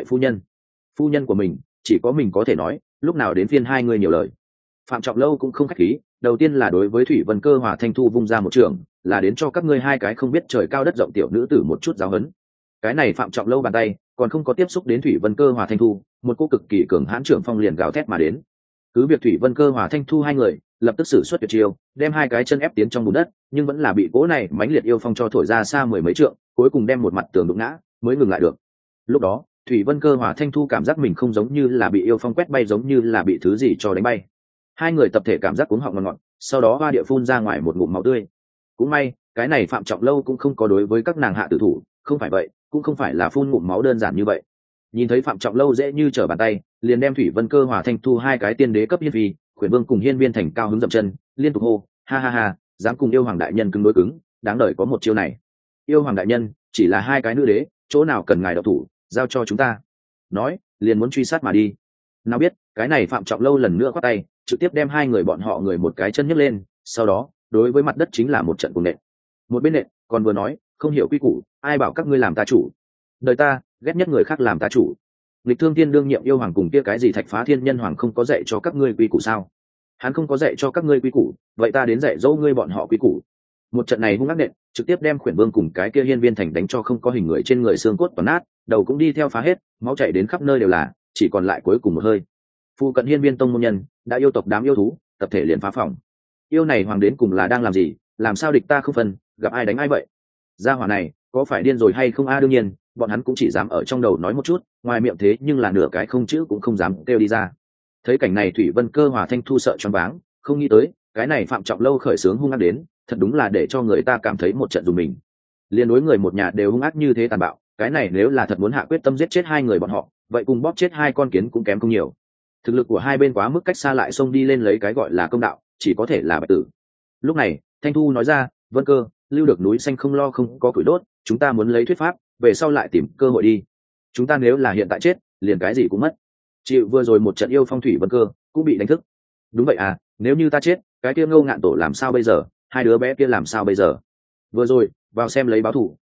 phu nhân của mình chỉ có mình có thể nói, lúc nào đến phiên hai người nhiều lời. Phạm Trọng Lâu cũng không khách khí, đầu tiên là đối với thủy vân cơ hòa Thanh Thu vung ra một trường, là đến cho các ngươi hai cái không biết trời cao đất rộng tiểu nữ tử một chút giáo huấn. Cái này Phạm Trọng Lâu bàn tay còn không có tiếp xúc đến thủy vân cơ hòa Thanh Thu, một cô cực kỳ cường hãn trưởng phong liền gào thét mà đến. Cứ việc thủy vân cơ hòa Thanh Thu hai người lập tức sử xuất tuyệt chiêu, đem hai cái chân ép tiến trong bùn đất, nhưng vẫn là bị cỗ này mãnh liệt yêu phong cho thổi ra xa mười mấy trượng, cuối cùng đem một mặt tường đụng ngã mới ngừng lại được. Lúc đó thủy vân cơ hòa Thanh Thu cảm giác mình không giống như là bị yêu phong quét bay, giống như là bị thứ gì cho đánh bay. Hai người tập thể cảm giác cuống họng ngọt ngọt, sau đó hoa địa phun ra ngoài một ngụm máu tươi. Cũng may cái này Phạm Trọng Lâu cũng không có đối với các nàng hạ tử thủ, không phải vậy cũng không phải là phun ngụm máu đơn giản như vậy. Nhìn thấy Phạm Trọng Lâu dễ như trở bàn tay liền đem thủy vân cơ hòa Thanh Thu hai cái tiên đế cấp hiên vi, Khuyển Vương cùng Hiên Viên Thành cao hứng dậm chân liên tục hô: ha ha ha, dám cùng yêu hoàng đại nhân cứng đối cứng, đáng đời có một chiêu này. Yêu hoàng đại nhân chỉ là hai cái nữ đế, chỗ nào cần ngài độc thủ, giao cho chúng ta. Nói liền muốn truy sát mà đi. Nào biết cái này Phạm Trọng Lâu lần nữa quát tay trực tiếp đem hai người bọn họ người một cái chân nhấc lên, sau đó đối với mặt đất chính là một trận cùng nện. Một bên nện còn vừa nói: không hiểu quy củ, ai bảo các ngươi làm ta chủ? Đời ta ghét nhất người khác làm ta chủ. Lịch Thương Thiên đương nhiệm yêu hoàng cùng kia cái gì Thạch Phá Thiên Nhân hoàng không có dạy cho các ngươi quy củ sao? Hắn không có dạy cho các ngươi quy củ, vậy ta đến dạy dỗ ngươi bọn họ quy củ. Một trận này hung ác nện trực tiếp đem Khuyển Vương cùng cái kia Hiên Viên Thành đánh cho không có hình người, trên người xương cốt toàn nát, đầu cũng đi theo phá hết, máu chảy đến khắp nơi đều là, chỉ còn lại cuối cùng một hơi. Phu cận Hiên Viên tông môn nhân đã yêu tộc đám yêu thú tập thể liền phá phòng. Yêu này hoàng đến cùng là đang làm gì, làm sao địch ta không phân, gặp ai đánh ai vậy? Gia hỏa này có phải điên rồi hay không? Đương nhiên bọn hắn cũng chỉ dám ở trong đầu nói một chút, ngoài miệng thế nhưng là nửa cái không chữ cũng không dám kêu đi ra. Thấy cảnh này thủy vân cơ hòa Thanh Thu sợ choáng váng, không nghĩ tới cái này Phạm Trọng Lâu khởi sướng hung ác đến, thật đúng là để cho người ta cảm thấy một trận dùng mình. Liên đối người một nhà đều hung ác như thế tàn bạo, cái này nếu là thật muốn hạ quyết tâm giết chết hai người bọn họ, vậy cùng bóp chết hai con kiến cũng kém không nhiều. Thực lực của hai bên quá mức cách xa, lại xông đi lên lấy cái gọi là công đạo chỉ có thể là bạch tử. Lúc này Thanh Thu nói ra: vân cơ, lưu được núi xanh không lo không có củi đốt, chúng ta muốn lấy thuyết pháp về sau lại tìm cơ hội đi. Chúng ta nếu là hiện tại chết liền cái gì cũng mất. Chịu vừa rồi một trận yêu phong thủy vân cơ cũng bị đánh thức. Đúng vậy à, nếu như ta chết, cái kia Ngô Ngạn Tổ làm sao bây giờ, hai đứa bé kia làm sao bây giờ? Vừa rồi vào xem lấy báo thủ,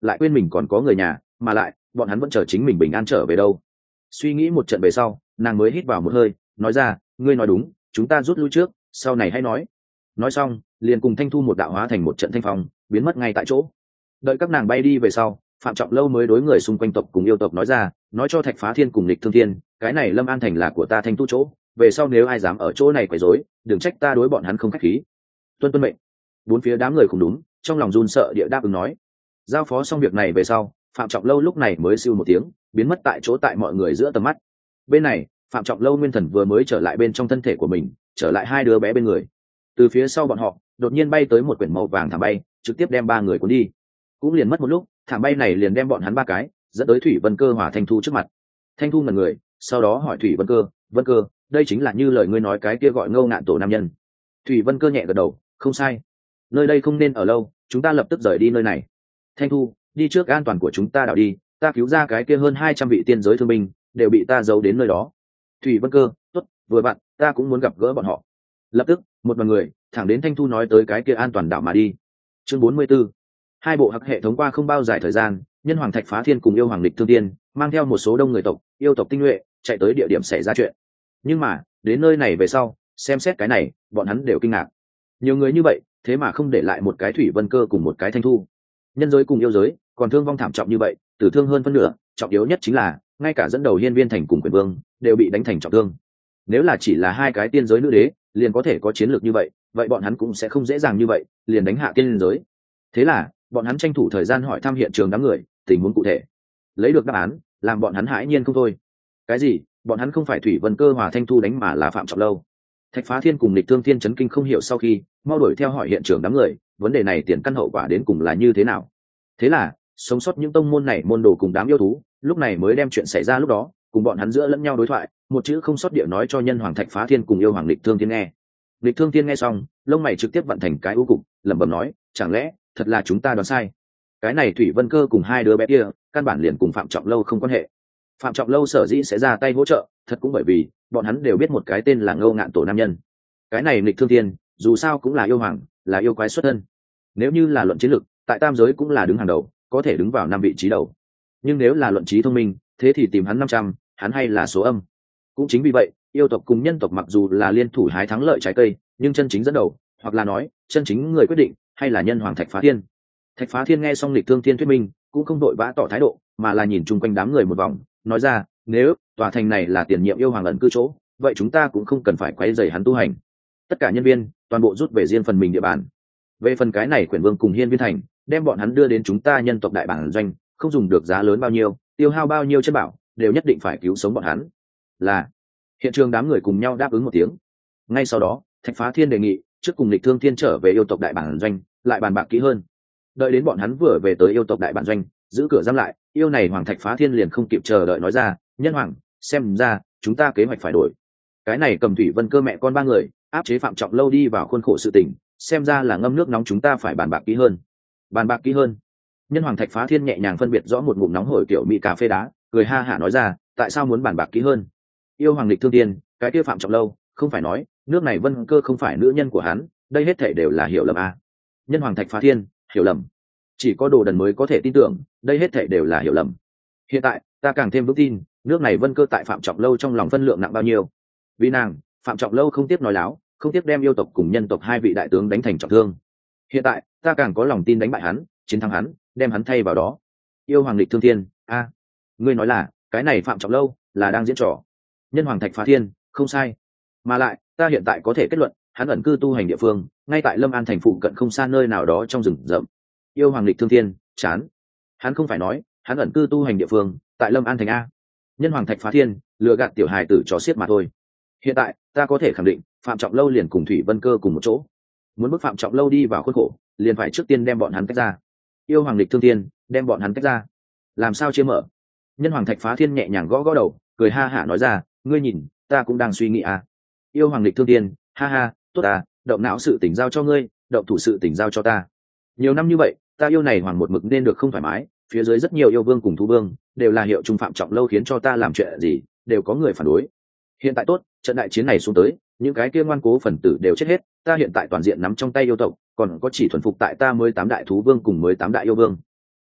lại quên mình còn có người nhà, mà lại bọn hắn vẫn chờ chính mình bình an trở về đâu. Suy nghĩ một trận về sau, nàng mới hít vào một hơi, nói ra, ngươi nói đúng, chúng ta rút lui trước, sau này hãy nói. Nói xong liền cùng Thanh Thu một đạo hóa thành một trận thanh phong, biến mất ngay tại chỗ. Đợi các nàng bay đi về sau, Phạm Trọng Lâu mới đối người xung quanh tộc cùng yêu tộc nói ra, nói cho Thạch Phá Thiên cùng Lịch Thương Thiên, cái này Lâm An thành là của ta Thanh Thu chỗ, về sau nếu ai dám ở chỗ này quấy rối, đừng trách ta đối bọn hắn không khách khí. Tuân tuân mệnh. Bốn phía đám người cũng đúng, trong lòng run sợ địa đáp ứng nói. Giao phó xong việc này về sau, Phạm Trọng Lâu lúc này mới siêu một tiếng, biến mất tại chỗ tại mọi người giữa tầm mắt. Bên này, Phạm Trọng Lâu nguyên thần vừa mới trở lại bên trong thân thể của mình, trở lại hai đứa bé bên người. Từ phía sau bọn họ, đột nhiên bay tới một quyển màu vàng thảm bay, trực tiếp đem ba người cuốn đi. Cũng liền mất một lúc, thảm bay này liền đem bọn hắn ba cái dẫn tới Thủy Vân Cơ hòa Thanh Thu trước mặt. Thanh Thu ngẩn người, sau đó hỏi Thủy Vân Cơ, Vân Cơ, đây chính là như lời ngươi nói cái kia gọi Ngâu Ngạn Tổ nam nhân. Thủy Vân Cơ nhẹ gật đầu, không sai. Nơi đây không nên ở lâu, chúng ta lập tức rời đi nơi này. Thanh Thu, đi trước an toàn của chúng ta đảo đi, ta cứu ra cái kia hơn 200 vị tiên giới thương binh, đều bị ta giấu đến nơi đó. Thủy Vân Cơ, tốt, vừa vặn, ta cũng muốn gặp gỡ bọn họ. Lập tức, một đoàn người thẳng đến Thanh Thu nói tới cái kia an toàn đảo mà đi. Chương 44. Hai bộ hắc hệ thống qua không bao dài thời gian, Nhân Hoàng Thạch Phá Thiên cùng yêu hoàng Lịch Thương Tiên mang theo một số đông người tộc, yêu tộc tinh nhuệ, chạy tới địa điểm xảy ra chuyện. Nhưng mà, đến nơi này về sau, xem xét cái này, bọn hắn đều kinh ngạc. Nhiều người như vậy, thế mà không để lại một cái Thủy Vân Cơ cùng một cái Thanh Thu. Nhân giới cùng yêu giới, còn thương vong thảm trọng như vậy, tử thương hơn phân nửa, trọng yếu nhất chính là, ngay cả dẫn đầu Hiên Viên Thành cùng Quyền Vương đều bị đánh thành trọng thương. Nếu là chỉ là hai cái tiên giới nữ đế, liền có thể có chiến lược như vậy, vậy bọn hắn cũng sẽ không dễ dàng như vậy liền đánh hạ tiên giới. Thế là bọn hắn tranh thủ thời gian hỏi thăm hiện trường đám người tình huống cụ thể, lấy được đáp án làm bọn hắn hãi nhiên không thôi. Cái gì? Bọn hắn không phải Thủy Vân Cơ hòa Thanh Thu đánh mà là Phạm Trọng Lâu? Thạch Phá Thiên cùng Lịch Thương Thiên chấn kinh không hiểu, sau khi mau đuổi theo hỏi hiện trường đám người, vấn đề này tiền căn hậu quả đến cùng là như thế nào. Thế là sống sót những tông môn này môn đồ cùng đám yêu thú lúc này mới đem chuyện xảy ra lúc đó cùng bọn hắn giữa lẫn nhau đối thoại, một chữ không sót địa nói cho Nhân Hoàng Thạch Phá Thiên cùng yêu hoàng Lịch Thương Thiên nghe. Lịch Thương Thiên nghe xong, lông mày trực tiếp vận thành cái u cục, lẩm bẩm nói, chẳng lẽ thật là chúng ta đoán sai? Cái này Thủy Vân Cơ cùng hai đứa bé kia, căn bản liền cùng Phạm Trọng Lâu không quan hệ. Phạm Trọng Lâu sở dĩ sẽ ra tay hỗ trợ, thật cũng bởi vì bọn hắn đều biết một cái tên là Ngâu Ngạn Tổ nam nhân. Cái này Lịch Thương Thiên, dù sao cũng là yêu hoàng, là yêu quái xuất thân. Nếu như là luận chiến lược, tại tam giới cũng là đứng hàng đầu, có thể đứng vào 5 vị trí đầu. Nhưng nếu là luận trí thông minh, thế thì tìm hắn 500, hắn hay là số âm. Cũng chính vì vậy, yêu tộc cùng nhân tộc mặc dù là liên thủ hái thắng lợi trái cây, nhưng chân chính dẫn đầu, hoặc là nói chân chính người quyết định, hay là Nhân Hoàng Thạch Phá Thiên. Thạch Phá Thiên nghe xong Lịch Thương Thiên thuyết minh, cũng không đội vã tỏ thái độ, mà là nhìn chung quanh đám người một vòng, nói ra, nếu tòa thành này là tiền nhiệm yêu hoàng ẩn cư chỗ, vậy chúng ta cũng không cần phải quấy rầy hắn tu hành. Tất cả nhân viên toàn bộ rút về riêng phần mình địa bàn. Về phần cái này Quyền Vương cùng Hiên Viên Thành, đem bọn hắn đưa đến chúng ta nhân tộc đại bản doanh, không dùng được giá lớn bao nhiêu, tiêu hao bao nhiêu chân bảo, đều nhất định phải cứu sống bọn hắn. Là. Hiện trường đám người cùng nhau đáp ứng một tiếng. Ngay sau đó, Thạch Phá Thiên đề nghị trước cùng Lịch Thương Thiên trở về yêu tộc đại bản doanh, lại bàn bạc kỹ hơn. Đợi đến bọn hắn vừa về tới yêu tộc đại bản doanh, giữ cửa giam lại, yêu này Hoàng Thạch Phá Thiên liền không kịp chờ đợi nói ra, Nhân Hoàng, xem ra chúng ta kế hoạch phải đổi. Cái này Cầm Thủy Vân Cơ mẹ con ba người áp chế Phạm Trọng Lâu đi vào khuôn khổ sự tình, xem ra là ngâm nước nóng, chúng ta phải bàn bạc kỹ hơn. Bàn bạc kỹ hơn. Nhân Hoàng Thạch Phá Thiên nhẹ nhàng phân biệt rõ một ngụm nóng hổi kiểu mỹ cà phê đá, cười ha hả nói ra, tại sao muốn bàn bạc kỹ hơn? Yêu hoàng Lịch Thương Thiên, cái kia Phạm Trọng Lâu, không phải nói nước này Vân Cơ không phải nữ nhân của hắn, đây hết thảy đều là hiểu lầm à? Nhân Hoàng Thạch Phá Thiên, hiểu lầm? Chỉ có đồ đần mới có thể tin tưởng, đây hết thảy đều là hiểu lầm. Hiện tại ta càng thêm vững tin, nước này Vân Cơ tại Phạm Trọng Lâu trong lòng phân lượng nặng bao nhiêu. Vì nàng, Phạm Trọng Lâu không tiếp nói láo, không tiếp đem yêu tộc cùng nhân tộc hai vị đại tướng đánh thành trọng thương. Hiện tại ta càng có lòng tin đánh bại hắn, chiến thắng hắn, đem hắn thay vào đó. Yêu hoàng Lịch Thương Thiên, a, ngươi nói là cái này Phạm Trọng Lâu là đang diễn trò? Nhân Hoàng Thạch Phá Thiên, không sai. Mà lại ta hiện tại có thể kết luận, hắn ẩn cư tu hành địa phương ngay tại Lâm An thành phụ cận không xa nơi nào đó trong rừng rậm. Yêu hoàng Lịch Thương Thiên, chán. Hắn không phải nói hắn ẩn cư tu hành địa phương tại Lâm An thành a? Nhân Hoàng Thạch Phá Thiên lừa gạt tiểu hài tử trò xiết mà thôi. Hiện tại ta có thể khẳng định, Phạm Trọng Lâu liền cùng Thủy Vân Cơ cùng một chỗ. Muốn bức Phạm Trọng Lâu đi vào khuôn khổ, liền phải trước tiên đem bọn hắn tách ra. Yêu hoàng Lịch Thương Thiên, đem bọn hắn tách ra. Làm sao chia mở? Nhân Hoàng Thạch Phá Thiên nhẹ nhàng gõ gõ đầu, cười ha hả nói ra, ngươi nhìn, ta cũng đang suy nghĩ à. Yêu hoàng Lịch Thương Thiên, ha ha, tốt à, động não sự tỉnh giao cho ngươi, động thủ sự tỉnh giao cho ta. Nhiều năm như vậy, ta yêu này hoàng một mực nên được không thoải mái, phía dưới rất nhiều yêu vương cùng thú vương đều là hiệu trung Phạm Trọng Lâu khiến cho ta làm chuyện gì đều có người phản đối. Hiện tại tốt, trận đại chiến này xuống tới, những cái kia ngoan cố phần tử đều chết hết, ta hiện tại toàn diện nắm trong tay yêu tộc, còn có chỉ thuần phục tại ta 18 đại thú vương cùng 18 đại yêu vương.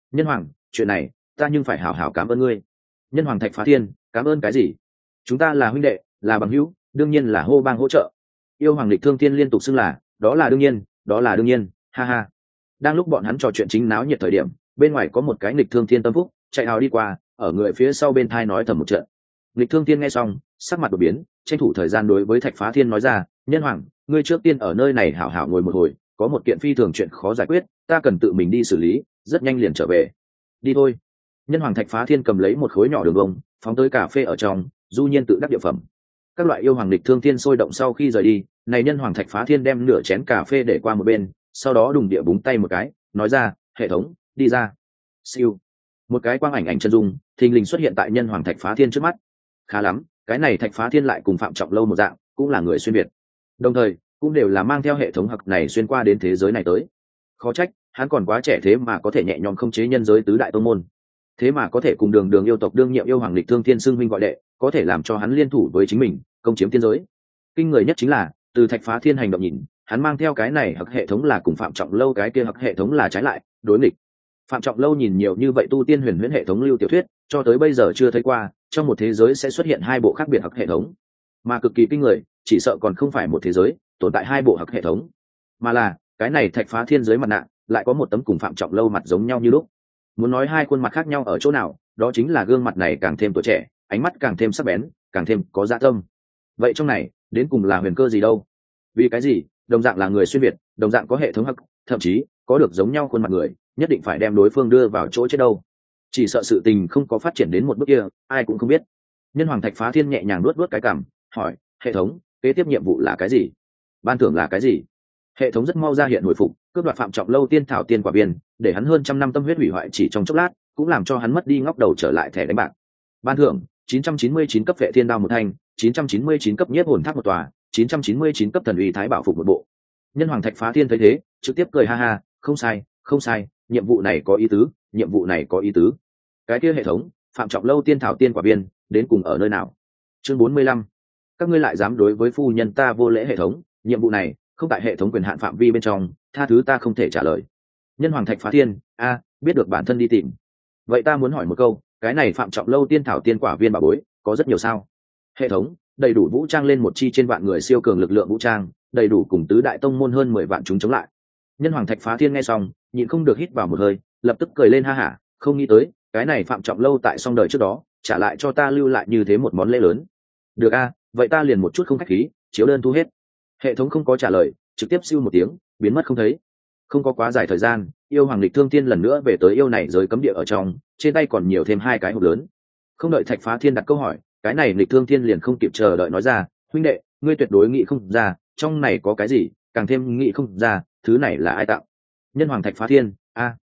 Nhân hoàng, chuyện này ta nhưng phải hảo hảo cảm ơn ngươi. Nhân hoàng Thạch Phá Thiên, cảm ơn cái gì? Chúng ta là huynh đệ, là bằng hữu, đương nhiên là hô bang hỗ trợ. Yêu hoàng Lịch Thương Thiên liên tục xưng là, đó là đương nhiên, đó là đương nhiên, ha ha. Đang lúc bọn hắn trò chuyện chính náo nhiệt thời điểm, bên ngoài có một cái Lịch Thương Thiên tâm phúc chạy hào đi qua, ở người phía sau bên thai nói thầm một trận. Lịch Thương Thiên nghe xong, sắc mặt đổi biến, tranh thủ thời gian đối với Thạch Phá Thiên nói ra, nhân hoàng, ngươi trước tiên ở nơi này hảo hảo ngồi một hồi, có một kiện phi thường chuyện khó giải quyết, ta cần tự mình đi xử lý, rất nhanh liền trở về. Đi thôi. Nhân hoàng Thạch Phá Thiên cầm lấy một khối nhỏ đường bông, phóng tới cà phê ở trong, du nhiên tự đắc địa phẩm. Các loại yêu hoàng Lịch Thương Thiên sôi động sau khi rời đi, này nhân hoàng Thạch Phá Thiên đem nửa chén cà phê để qua một bên, sau đó đùng địa búng tay một cái, nói ra, hệ thống, đi ra. Siêu. Một cái quang ảnh chân dung thình lình xuất hiện tại nhân hoàng Thạch Phá Thiên trước mắt. Khá lắm, cái này Thạch Phá Thiên lại cùng Phạm Trọng Lâu một dạng, cũng là người xuyên việt, đồng thời cũng đều là mang theo hệ thống hặc này xuyên qua đến thế giới này tới. Khó trách hắn còn quá trẻ thế mà có thể nhẹ nhõm khống chế nhân giới tứ đại tông môn, thế mà có thể cùng đường đường yêu tộc đương nhiệm yêu hoàng Lịch Thương Thiên xưng huynh gọi đệ, có thể làm cho hắn liên thủ với chính mình công chiếm tiên giới. Kinh người nhất chính là từ Thạch Phá Thiên hành động nhìn, hắn mang theo cái này hặc hệ thống là cùng Phạm Trọng Lâu cái kia hặc hệ thống là trái lại, đối nghịch. Phạm Trọng Lâu nhìn nhiều như vậy tu tiên huyền huyễn hệ thống lưu tiểu thuyết, cho tới bây giờ chưa thấy qua trong một thế giới sẽ xuất hiện hai bộ khác biệt hặc hệ thống, mà cực kỳ kinh người, chỉ sợ còn không phải một thế giới tồn tại hai bộ hặc hệ thống, mà là cái này Thạch Phá Thiên dưới mặt nạ lại có một tấm cùng Phạm Trọng Lâu mặt giống nhau như lúc. Muốn nói hai khuôn mặt khác nhau ở chỗ nào, đó chính là gương mặt này càng thêm tuổi trẻ, ánh mắt càng thêm sắc bén, càng thêm có dạ tâm. Vậy trong này đến cùng là huyền cơ gì đâu? Vì cái gì đồng dạng là người xuyên việt, đồng dạng có hệ thống hắc, thậm chí có được giống nhau khuôn mặt người, nhất định phải đem đối phương đưa vào chỗ chết đâu? Chỉ sợ sự tình không có phát triển đến một bước kia, ai cũng không biết. Nhân hoàng Thạch Phá Thiên nhẹ nhàng nuốt cái cằm, hỏi, hệ thống, kế tiếp nhiệm vụ là cái gì? Ban thưởng là cái gì? Hệ thống rất mau ra hiện hồi phục, cướp đoạt Phạm Trọng Lâu tiên thảo tiên quả viên, để hắn hơn trăm năm tâm huyết hủy hoại chỉ trong chốc lát, cũng làm cho hắn mất đi ngóc đầu trở lại thẻ đánh bạc. Ban thưởng 999 cấp vệ thiên đao một thanh, 999 cấp nhiếp hồn tháp một tòa, 999 cấp thần uy thái bảo phục một bộ. Nhân hoàng Thạch Phá Thiên thấy thế, trực tiếp cười ha ha, không sai, không sai, nhiệm vụ này có ý tứ, nhiệm vụ này có ý tứ. Cái kia hệ thống, Phạm Trọng Lâu tiên thảo tiên quả viên, đến cùng ở nơi nào? Chương 45. Các ngươi lại dám đối với phu nhân ta vô lễ hệ thống, nhiệm vụ này không tại hệ thống quyền hạn phạm vi bên trong, tha thứ ta không thể trả lời. Nhân hoàng Thạch Phá Thiên, biết được bản thân đi tìm. Vậy ta muốn hỏi một câu, cái này Phạm Trọng Lâu tiên thảo tiên quả viên bảo bối có rất nhiều sao? Hệ thống, đầy đủ vũ trang lên một chi trên vạn người siêu cường lực lượng vũ trang, đầy đủ cùng tứ đại tông môn hơn 10 vạn chúng chống lại. Nhân hoàng Thạch Phá Thiên nghe xong, nhịn không được hít vào một hơi, lập tức cười lên ha hả, không nghĩ tới cái này Phạm Trọng Lâu tại xong đời trước đó trả lại cho ta lưu lại như thế một món lễ lớn. Được vậy ta liền một chút không khách khí, chiếu đơn thu hết. Hệ thống không có trả lời, trực tiếp siêu một tiếng biến mất không thấy. Không có quá dài thời gian, yêu hoàng Lịch Thương Thiên lần nữa về tới yêu này giới cấm địa ở trong, trên tay còn nhiều thêm hai cái hộp lớn. Không đợi Thạch Phá Thiên đặt câu hỏi, cái này Lịch Thương Thiên liền không kịp chờ đợi nói ra, huynh đệ, ngươi tuyệt đối nghĩ không ra trong này có cái gì, càng thêm nghĩ không ra thứ này là ai tạo. Nhân hoàng Thạch Phá Thiên,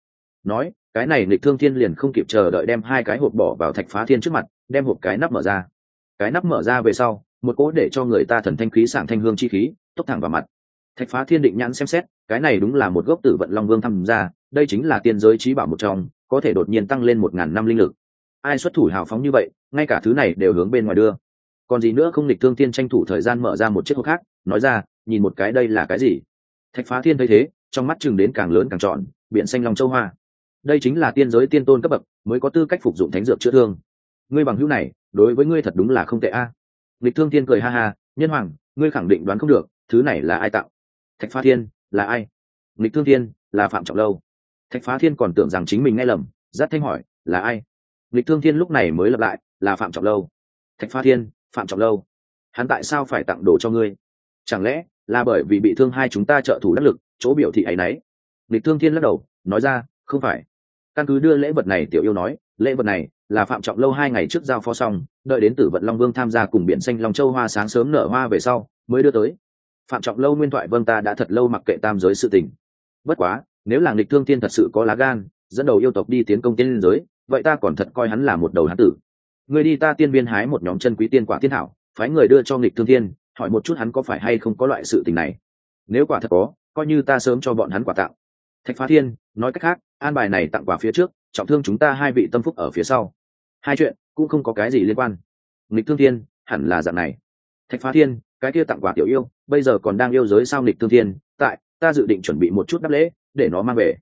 nói cái này Lịch Thương Thiên liền không kịp chờ đợi đem hai cái hộp bỏ vào Thạch Phá Thiên trước mặt, đem hộp cái nắp mở ra. Cái nắp mở ra về sau, một cỗ để cho người ta thần thanh khí sảng thanh hương chi khí tốc thẳng vào mặt. Thạch Phá Thiên định nhãn xem xét, cái này đúng là một gốc Tử Vận Long Vương tham gia, đây chính là tiên giới trí bảo một trong, có thể đột nhiên tăng lên 1000 năm linh lực. Ai xuất thủ hào phóng như vậy, ngay cả thứ này đều hướng bên ngoài đưa. Còn gì nữa không? Lịch Thương Thiên tranh thủ thời gian mở ra một chiếc hộp khác, nói ra, nhìn một cái đây là cái gì? Thạch Phá Thiên thấy thế, trong mắt chừng đến càng lớn càng tròn, biển xanh long châu hoa. Đây chính là tiên giới tiên tôn cấp bậc, mới có tư cách phục dụng thánh dược chữa thương. Ngươi bằng hữu này, đối với ngươi thật đúng là không tệ a. Lịch Thương Thiên cười ha ha, nhân hoàng, ngươi khẳng định đoán không được, thứ này là ai tạo? Thạch Phá Thiên, là ai? Lịch Thương Thiên, là Phạm Trọng Lâu. Thạch Phá Thiên còn tưởng rằng chính mình nghe lầm, dắt thanh hỏi, là ai? Lịch Thương Thiên lúc này mới lặp lại, là Phạm Trọng Lâu. Thạch Phá Thiên, Phạm Trọng Lâu, hắn tại sao phải tặng đồ cho ngươi? Chẳng lẽ là bởi vì bị thương hai chúng ta trợ thủ đắc lực, chỗ biểu thị ấy nấy? Lịch Thương Thiên lắc đầu, nói ra, không phải. Căn cứ đưa lễ vật này, tiểu yêu nói, lễ vật này là Phạm Trọng Lâu 2 ngày trước giao phó xong, đợi đến Tử Vận Long Vương tham gia cùng biển xanh Long Châu hoa sáng sớm nở hoa về sau mới đưa tới. Phạm Trọng Lâu nguyên thoại, vâng, ta đã thật lâu mặc kệ tam giới sự tình. Bất quá nếu là Lịch Thương Thiên thật sự có lá gan dẫn đầu yêu tộc đi tiến công tiên giới, vậy ta còn thật coi hắn là một đầu hán tử. Người đi ta tiên viên hái một nhóm chân quý tiên quả tiên thảo, phái người đưa cho Lịch Thương Thiên, hỏi một chút hắn có phải hay không có loại sự tình này. Nếu quả thật có, coi như ta sớm cho bọn hắn quà tặng. Thạch Phá Thiên nói cách khác, an bài này tặng quà phía trước, trọng thương chúng ta hai vị tâm phúc ở phía sau. Hai chuyện cũng không có cái gì liên quan. Lịch Thương Thiên hẳn là dạng này. Thạch Phá Thiên, cái kia tặng quà tiểu yêu bây giờ còn đang yêu giới sao? Lịch Thương Thiên, tại ta dự định chuẩn bị một chút đáp lễ để nó mang về.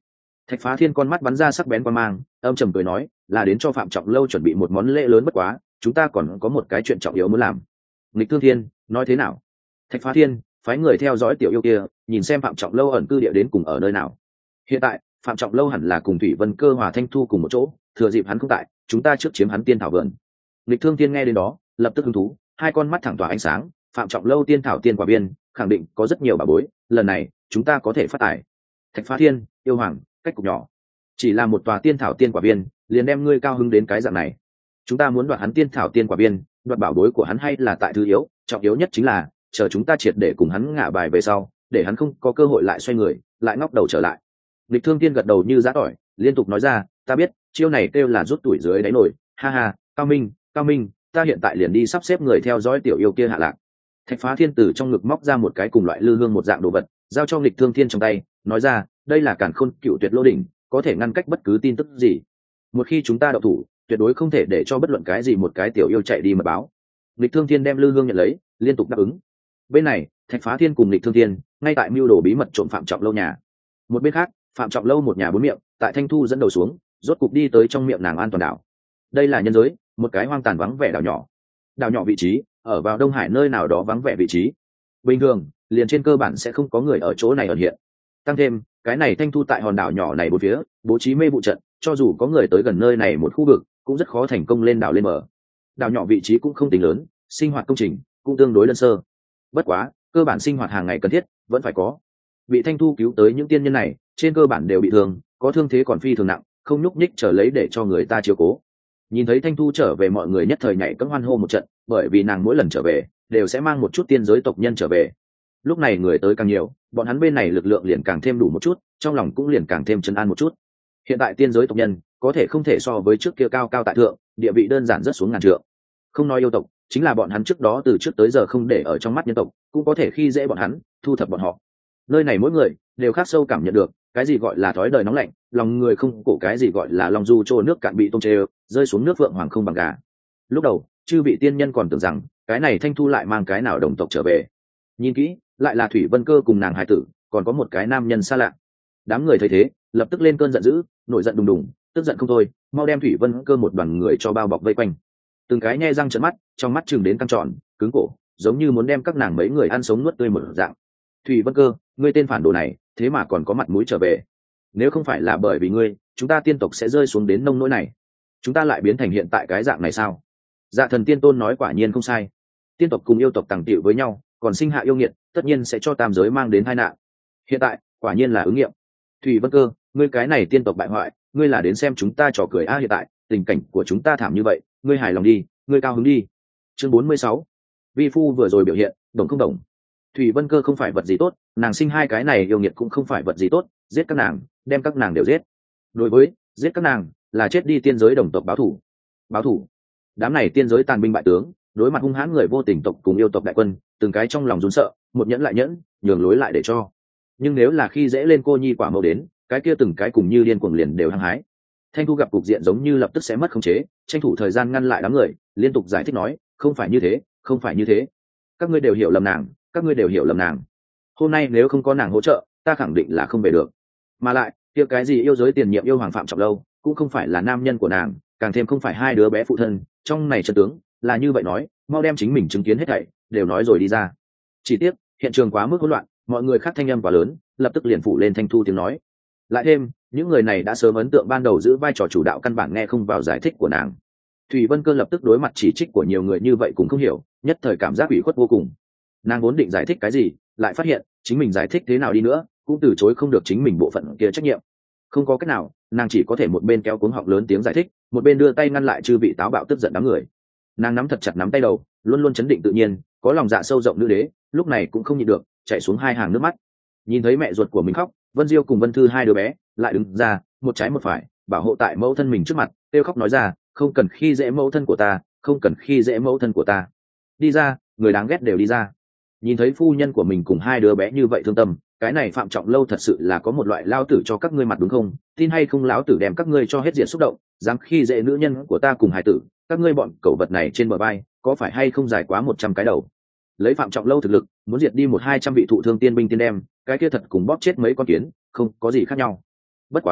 Thạch Phá Thiên con mắt bắn ra sắc bén quan mang, âm trầm cười nói, là đến cho Phạm Trọng Lâu chuẩn bị một món lễ lớn, bất quá chúng ta còn có một cái chuyện trọng yếu muốn làm. Lịch Thương Thiên nói thế nào? Thạch Phá Thiên phái người theo dõi tiểu yêu kia, nhìn xem Phạm Trọng Lâu ẩn cư địa đến cùng ở nơi nào. Hiện tại Phạm Trọng Lâu hẳn là cùng Thủy Vân Cơ Hòa Thanh Thu cùng một chỗ, thừa dịp hắn không tại, chúng ta trước chiếm hắn tiên thảo vườn. Lịch Thương Thiên nghe đến đó lập tức hứng thú, hai con mắt thẳng tỏa ánh sáng. Phạm Trọng Lâu tiên thảo tiên quả biên khẳng định có rất nhiều bà bối, lần này chúng ta có thể phát tài. Thạch Phá Thiên yêu hoàng cách cục nhỏ, chỉ là một tòa tiên thảo tiên quả biên liền đem ngươi cao hứng đến cái dạng này. Chúng ta muốn đoạt hắn tiên thảo tiên quả biên, đoạt bảo bối của hắn hay là tại thứ yếu, trọng yếu nhất chính là chờ chúng ta triệt để cùng hắn ngả bài về sau, để hắn không có cơ hội lại xoay người lại ngóc đầu trở lại. Lịch Thương Tiên gật đầu như giã tỏi, liên tục nói ra, ta biết chiêu này kêu là rút tuổi dưới đáy nổi, ha ha, cao minh, ta hiện tại liền đi sắp xếp người theo dõi tiểu yêu kia hạ lạc. Thạch Phá Thiên từ trong ngực móc ra một cái cùng loại lư hương một dạng đồ vật, giao cho Lịch Thương Thiên trong tay, nói ra, đây là càn khôn cựu tuyệt lô đỉnh, có thể ngăn cách bất cứ tin tức gì. Một khi chúng ta đậu thủ, tuyệt đối không thể để cho bất luận cái gì một cái tiểu yêu chạy đi mật báo. Lịch Thương Thiên đem lư hương nhận lấy, liên tục đáp ứng. Bên này Thạch Phá Thiên cùng Lịch Thương Thiên ngay tại mưu đồ bí mật trộm Phạm Trọng Lâu nhà. Một bên khác, Phạm Trọng Lâu một nhà bốn miệng tại Thanh Thu dẫn đầu xuống, rốt cục đi tới trong miệng nàng an toàn đảo. Đây là nhân giới, một cái hoang tàn vắng vẻ đảo nhỏ. Đảo nhỏ vị trí ở vào Đông Hải nơi nào đó vắng vẻ vị trí, bình thường liền trên cơ bản sẽ không có người ở chỗ này ẩn hiện. Tăng thêm cái này Thanh Thu tại hòn đảo nhỏ này bốn phía bố trí mê vụ trận, cho dù có người tới gần nơi này một khu vực cũng rất khó thành công lên đảo lên bờ. Đảo nhỏ vị trí cũng không tính lớn, sinh hoạt công trình cũng tương đối đơn sơ, bất quá cơ bản sinh hoạt hàng ngày cần thiết vẫn phải có. Bị Thanh Thu cứu tới những tiên nhân này trên cơ bản đều bị thương, có thương thế còn phi thường nặng, không nhúc nhích trở lấy để cho người ta chiếu cố. Nhìn thấy Thanh Thu trở về, mọi người nhất thời nhảy cẫng hoan hô một trận, bởi vì nàng mỗi lần trở về đều sẽ mang một chút tiên giới tộc nhân trở về. Lúc này người tới càng nhiều, bọn hắn bên này lực lượng liền càng thêm đủ một chút, trong lòng cũng liền càng thêm trấn an một chút. Hiện tại tiên giới tộc nhân có thể không thể so với trước kia cao cao tại thượng, địa vị đơn giản rất xuống ngàn trượng. Không nói yêu tộc, chính là bọn hắn trước đó từ trước tới giờ không để ở trong mắt nhân tộc, cũng có thể khi dễ bọn hắn, thu thập bọn họ. Nơi này mỗi người đều khắc sâu cảm nhận được cái gì gọi là thói đời nóng lạnh, lòng người không cổ, cái gì gọi là lòng du trô nước cạn bị tôm chê rơi xuống nước vượng hoàng không bằng gà. Lúc đầu chư vị tiên nhân còn tưởng rằng cái này Thanh Thu lại mang cái nào đồng tộc trở về, nhìn kỹ lại là Thủy Vân Cơ cùng nàng hài tử, còn có một cái nam nhân xa lạ. Đám người thấy thế lập tức lên cơn giận dữ, nổi giận đùng đùng, tức giận không thôi, mau đem Thủy Vân Cơ một đoàn người cho bao bọc vây quanh. Từng cái nhe răng trợn mắt, trong mắt chừng đến căng tròn cứng cổ, giống như muốn đem các nàng mấy người ăn sống nuốt tươi một dạng. Thủy Vân Cơ, ngươi tên phản đồ này thế mà còn có mặt mũi trở về, nếu không phải là bởi vì ngươi, chúng ta tiên tộc sẽ rơi xuống đến nông nỗi này, chúng ta lại biến thành hiện tại cái dạng này sao? Dạ Thần Tiên Tôn nói quả nhiên không sai, tiên tộc cùng yêu tộc tàng tiệu với nhau, còn sinh hạ yêu nghiệt, tất nhiên sẽ cho tam giới mang đến tai nạn. Hiện tại quả nhiên là ứng nghiệm. Thủy Vân Cơ, ngươi cái này tiên tộc bại hoại, ngươi là đến xem chúng ta trò cười a? Hiện tại tình cảnh của chúng ta thảm như vậy, ngươi hài lòng đi, ngươi cao hứng đi. Chương 46. Vi phu vừa rồi biểu hiện đồng không đồng. Thủy Vân Cơ không phải vật gì tốt, nàng sinh hai cái này yêu nghiệt cũng không phải vật gì tốt, giết các nàng, đem các nàng đều giết. Đối với giết các nàng là chết đi tiên giới đồng tộc báo thủ. Báo thủ. Đám này tiên giới tàn binh bại tướng, đối mặt hung hãn người vô tình tộc cùng yêu tộc đại quân, từng cái trong lòng run sợ, một nhẫn lại nhẫn, nhường lối lại để cho. Nhưng nếu là khi dễ lên cô nhi quả mẫu đến, cái kia từng cái cùng như điên cuồng liền đều hăng hái. Thanh Thu gặp cục diện giống như lập tức sẽ mất khống chế, tranh thủ thời gian ngăn lại đám người, liên tục giải thích nói, không phải như thế, không phải như thế, các ngươi đều hiểu lầm nàng, các ngươi đều hiểu lầm nàng. Hôm nay nếu không có nàng hỗ trợ, ta khẳng định là không về được. Mà lại kia cái gì yêu giới tiền nhiệm yêu hoàng Phạm Trọng Lâu cũng không phải là nam nhân của nàng, càng thêm không phải hai đứa bé phụ thân. Trong này chân tướng là như vậy, nói mau đem chính mình chứng kiến hết thảy đều nói rồi đi ra. Chỉ tiếc hiện trường quá mức hỗn loạn, mọi người khác thanh âm quá lớn, lập tức liền phủ lên Thanh Thu tiếng nói. Lại thêm những người này đã sớm ấn tượng ban đầu giữ vai trò chủ đạo, căn bản nghe không vào giải thích của nàng. Thủy Vân Cơ lập tức đối mặt chỉ trích của nhiều người như vậy cũng không hiểu, nhất thời cảm giác ủy khuất vô cùng. Nàng vốn định giải thích cái gì, lại phát hiện chính mình giải thích thế nào đi nữa cũng từ chối không được chính mình bộ phận kia trách nhiệm. Không có cách nào, nàng chỉ có thể một bên kéo cuống họng lớn tiếng giải thích, một bên đưa tay ngăn lại chư vị táo bạo tức giận đám người. Nàng nắm thật chặt nắm tay đầu, luôn luôn chấn định tự nhiên, có lòng dạ sâu rộng nữ đế, lúc này cũng không nhịn được chảy xuống hai hàng nước mắt. Nhìn thấy mẹ ruột của mình khóc, Vân Diêu cùng Vân Thư hai đứa bé lại đứng ra, một trái một phải bảo hộ tại mẫu thân mình trước mặt, kêu khóc nói ra, không cần khi dễ mẫu thân của ta, không cần khi dễ mẫu thân của ta. Đi ra, người đáng ghét đều đi ra. Nhìn thấy phu nhân của mình cùng hai đứa bé như vậy thương tâm, cái này Phạm Trọng Lâu thật sự là có một loại lao tử cho các ngươi mặt đúng không? Tin hay không lão tử đem các ngươi cho hết diện xúc động, dám khi dễ nữ nhân của ta cùng hài tử, các ngươi bọn cẩu vật này trên bờ vai có phải hay không dài quá 100 cái đầu? Lấy Phạm Trọng Lâu thực lực, muốn diệt đi 100-200 vị thụ thương tiên binh tiên đem, cái kia thật cùng bóp chết mấy con kiến không có gì khác nhau. Bất quá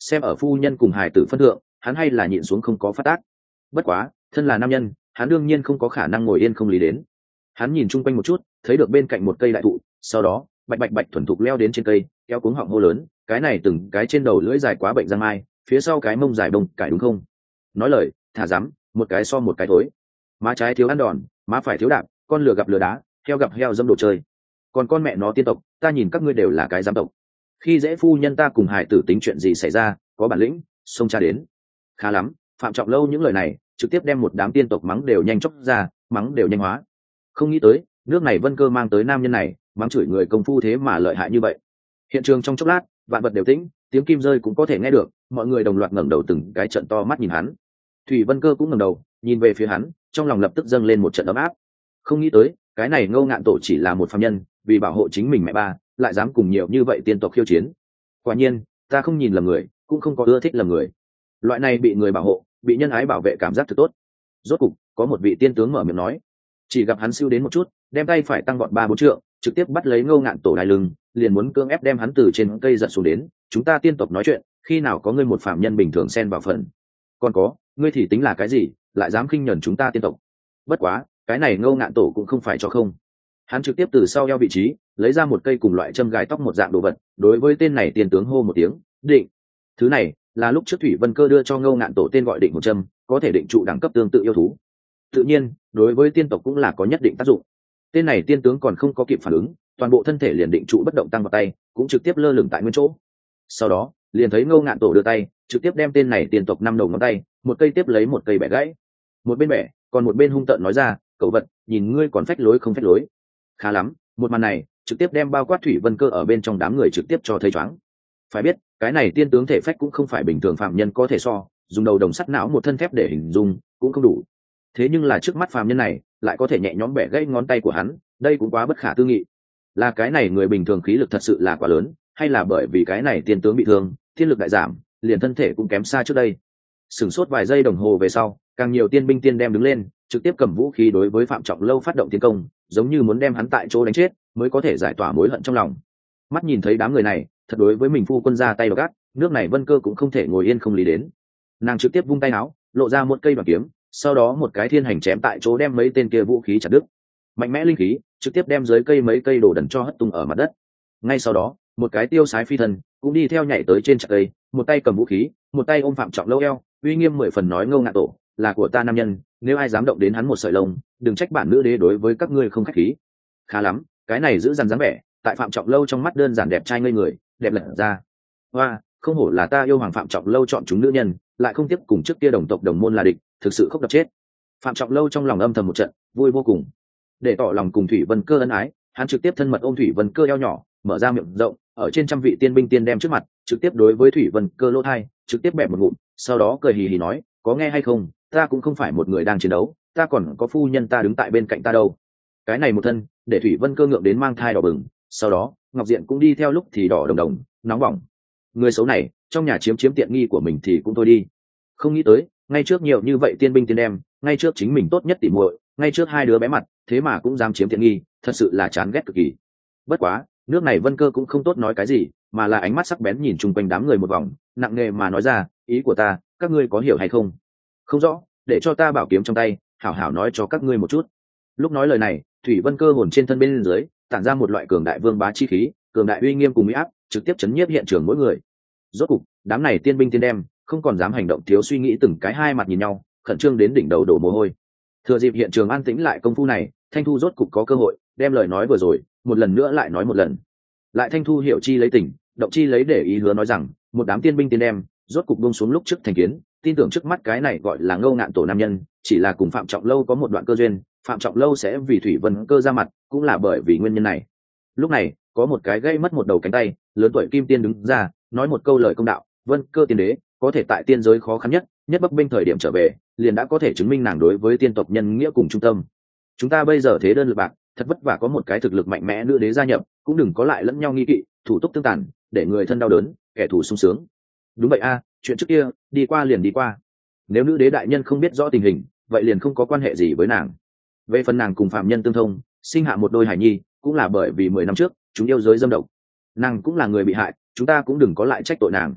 xem ở phu nhân cùng hài tử phân thượng, hắn hay là nhịn xuống không có phát tác. Bất quá thân là nam nhân, hắn đương nhiên không có khả năng ngồi yên không lý đến. Hắn nhìn chung quanh một chút, thấy được bên cạnh một cây đại thụ, sau đó bạch bạch bạch thuần thục leo đến trên cây, kéo cuống họng hô lớn, cái này từng cái trên đầu lưỡi dài quá bệnh giang mai, phía sau cái mông dài đông cải đúng không? Nói lời thả dám, một cái so một cái thối. Má trái thiếu ăn đòn, má phải thiếu đạp, con lừa gặp lừa đá, heo gặp heo dâm đồ chơi. Còn con mẹ nó tiên tộc, ta nhìn các ngươi đều là cái giám tộc. Khi dễ phu nhân ta cùng hài tử tính chuyện gì xảy ra, có bản lĩnh xông cha đến. Khá lắm, Phạm Trọng Lâu những lời này trực tiếp đem một đám tiên tộc mắng đều nhanh chốc ra, mắng đều nhanh hóa. Không nghĩ tới nước này Vân Cơ mang tới nam nhân này mắng chửi người công phu thế mà lợi hại như vậy. Hiện trường trong chốc lát vạn vật đều tĩnh, tiếng kim rơi cũng có thể nghe được, mọi người đồng loạt ngẩng đầu từng cái trận to mắt nhìn hắn. Thủy Vân Cơ cũng ngẩng đầu nhìn về phía hắn, trong lòng lập tức dâng lên một trận ấm áp. Không nghĩ tới cái này Ngô Ngạn Tổ chỉ là một phàm nhân, vì bảo hộ chính mình mẹ ba lại dám cùng nhiều như vậy tiên tộc khiêu chiến. Quả nhiên ta không nhìn lầm người, cũng không có ưa thích lầm người. Loại này bị người bảo hộ, bị nhân ái bảo vệ cảm giác thật tốt. Rốt cục có một vị tiên tướng mở miệng nói, chỉ gặp hắn siêu đến một chút, đem tay phải tăng gọn 3-4 trượng, trực tiếp bắt lấy Ngô Ngạn Tổ đai lưng, liền muốn cưỡng ép đem hắn từ trên cây giật xuống đến. Chúng ta tiên tộc nói chuyện, khi nào có ngươi một phàm nhân bình thường xen vào phần? Còn có, ngươi thì tính là cái gì, lại dám khinh nhẫn chúng ta tiên tộc? Bất quá cái này Ngô Ngạn Tổ cũng không phải cho không. Hắn trực tiếp từ sau eo vị trí lấy ra một cây cùng loại châm gài tóc một dạng đồ vật, đối với tên này tiên tướng hô một tiếng định. Thứ này là lúc trước Thủy Vân Cơ đưa cho Ngô Ngạn Tổ tên gọi định một châm, có thể định trụ đẳng cấp tương tự yêu thú, tự nhiên đối với tiên tộc cũng là có nhất định tác dụng. Tên này tiên tướng còn không có kịp phản ứng, toàn bộ thân thể liền định trụ bất động tăng vào tay, cũng trực tiếp lơ lửng tại nguyên chỗ. Sau đó liền thấy Ngô Ngạn Tổ đưa tay trực tiếp đem tên này tiên tộc 5 đầu ngón tay một cây tiếp lấy một cây bẻ gãy. Một bên bẻ còn một bên hung tợn nói ra, cậu vật, nhìn ngươi còn phách lối không phách lối. Khá lắm, một màn này trực tiếp đem bao quát Thủy Vân Cơ ở bên trong đám người trực tiếp cho thấy choáng. Phải biết cái này tiên tướng thể phách cũng không phải bình thường phạm nhân có thể so, dùng đầu đồng sắt não một thân thép để hình dung cũng không đủ. Thế nhưng là trước mắt phàm nhân này lại có thể nhẹ nhõm bẻ gãy ngón tay của hắn, đây cũng quá bất khả tư nghị. Là cái này người bình thường khí lực thật sự là quá lớn, hay là bởi vì cái này tiên tướng bị thương, thiên lực đại giảm, liền thân thể cũng kém xa trước đây. Sửng sốt vài giây đồng hồ về sau, càng nhiều tiên binh tiên đem đứng lên, trực tiếp cầm vũ khí đối với Phạm Trọng Lâu phát động tiến công, giống như muốn đem hắn tại chỗ đánh chết mới có thể giải tỏa mối hận trong lòng. Mắt nhìn thấy đám người này thật đối với mình phu quân ra tay độc ác, nước này Vân Cơ cũng không thể ngồi yên không lý đến. Nàng trực tiếp vung tay áo lộ ra một cây đoàn kiếm, sau đó một cái thiên hành chém tại chỗ đem mấy tên kia vũ khí chặt đứt. Mạnh mẽ linh khí trực tiếp đem dưới cây mấy cây đồ đần cho hất tung ở mặt đất. Ngay sau đó một cái tiêu sái phi thần cũng đi theo nhảy tới trên chặt cây, một tay cầm vũ khí một tay ôm Phạm Trọng Lâu eo, uy nghiêm 10 phần nói, Ngô Ngạn Tổ là của ta nam nhân, nếu ai dám động đến hắn một sợi lông, đừng trách bản nữ đế đối với các ngươi không khách khí. Khá lắm, cái này giữ dằn dáng vẻ tại Phạm Trọng Lâu trong mắt đơn giản đẹp trai ngây người, đẹp lật ra. Hoa, không hổ là ta yêu hoàng Phạm Trọng Lâu chọn chúng nữ nhân, lại không tiếp cùng trước kia đồng tộc đồng môn là địch, thực sự khóc đập chết. Phạm Trọng Lâu trong lòng âm thầm một trận vui vô cùng. Để tỏ lòng cùng Thủy Vân Cơ ân ái, hắn trực tiếp thân mật ôm Thủy Vân Cơ eo nhỏ, mở ra miệng rộng, ở trên trăm vị tiên binh tiên đem trước mặt, trực tiếp đối với Thủy Vân Cơ lỗ thai trực tiếp bẹp một ngụm, sau đó cười hì hì nói, có nghe hay không, ta cũng không phải một người đang chiến đấu, ta còn có phu nhân ta đứng tại bên cạnh ta đâu. Cái này một thân để Thủy Vân Cơ ngượng đến mang thai đỏ bừng, sau đó Ngọc Diện cũng đi theo lúc thì đỏ đồng đồng nóng bỏng. Người xấu này trong nhà chiếm tiện nghi của mình thì cũng thôi đi, không nghĩ tới ngay trước nhiều như vậy tiên binh tiên đem, ngay trước chính mình tốt nhất tỉ muội, ngay trước hai đứa bé mặt, thế mà cũng dám chiếm tiện nghi, thật sự là chán ghét cực kỳ. Bất quá nước này Vân Cơ cũng không tốt nói cái gì, mà là ánh mắt sắc bén nhìn chung quanh đám người một vòng, nặng nề mà nói ra, ý của ta các ngươi có hiểu hay không? Không rõ, để cho ta bảo kiếm trong tay hảo hảo nói cho các ngươi một chút. Lúc nói lời này Thủy Vân Cơ hồn trên thân bên dưới tản ra một loại cường đại vương bá chi khí, cường đại uy nghiêm cùng uy áp trực tiếp chấn nhiếp hiện trường mỗi người. Rốt cục đám này tiên binh tiên đem không còn dám hành động thiếu suy nghĩ, từng cái hai mặt nhìn nhau, khẩn trương đến đỉnh đầu đổ mồ hôi. Thừa dịp hiện trường an tĩnh lại công phu này, Thanh Thu rốt cục có cơ hội đem lời nói vừa rồi một lần nữa lại nói một lần. Lại Thanh Thu hiểu chi lấy tình, động chi lấy để ý, hứa nói rằng một đám tiên binh tiên đem rốt cục buông xuống lúc trước thành kiến, tin tưởng trước mắt cái này gọi là Ngô Ngạn Tổ nam nhân chỉ là cùng Phạm Trọng Lâu có một đoạn cơ duyên, Phạm Trọng Lâu sẽ vì Thủy Vân Cơ ra mặt cũng là bởi vì nguyên nhân này. Lúc này có một cái gây mất một đầu cánh tay lớn tuổi kim tiên đứng ra nói một câu lời công đạo, Vân Cơ tiên đế có thể tại tiên giới khó khăn nhất bấp bênh thời điểm trở về, liền đã có thể chứng minh nàng đối với tiên tộc nhân nghĩa cùng trung tâm. Chúng ta bây giờ thế đơn lực bạc, thật vất vả có một cái thực lực mạnh mẽ nữ đế gia nhập, cũng đừng có lại lẫn nhau nghi kỵ, thủ tục tương tàn, để người thân đau đớn, kẻ thù sung sướng. Đúng vậy a, chuyện trước kia đi qua liền đi qua, nếu nữ đế đại nhân không biết rõ tình hình, vậy liền không có quan hệ gì với nàng. Về phần nàng cùng phạm nhân tương thông, sinh hạ một đôi hải nhi, cũng là bởi vì 10 năm trước chúng yêu giới dâm độc, nàng cũng là người bị hại, chúng ta cũng đừng có lại trách tội nàng.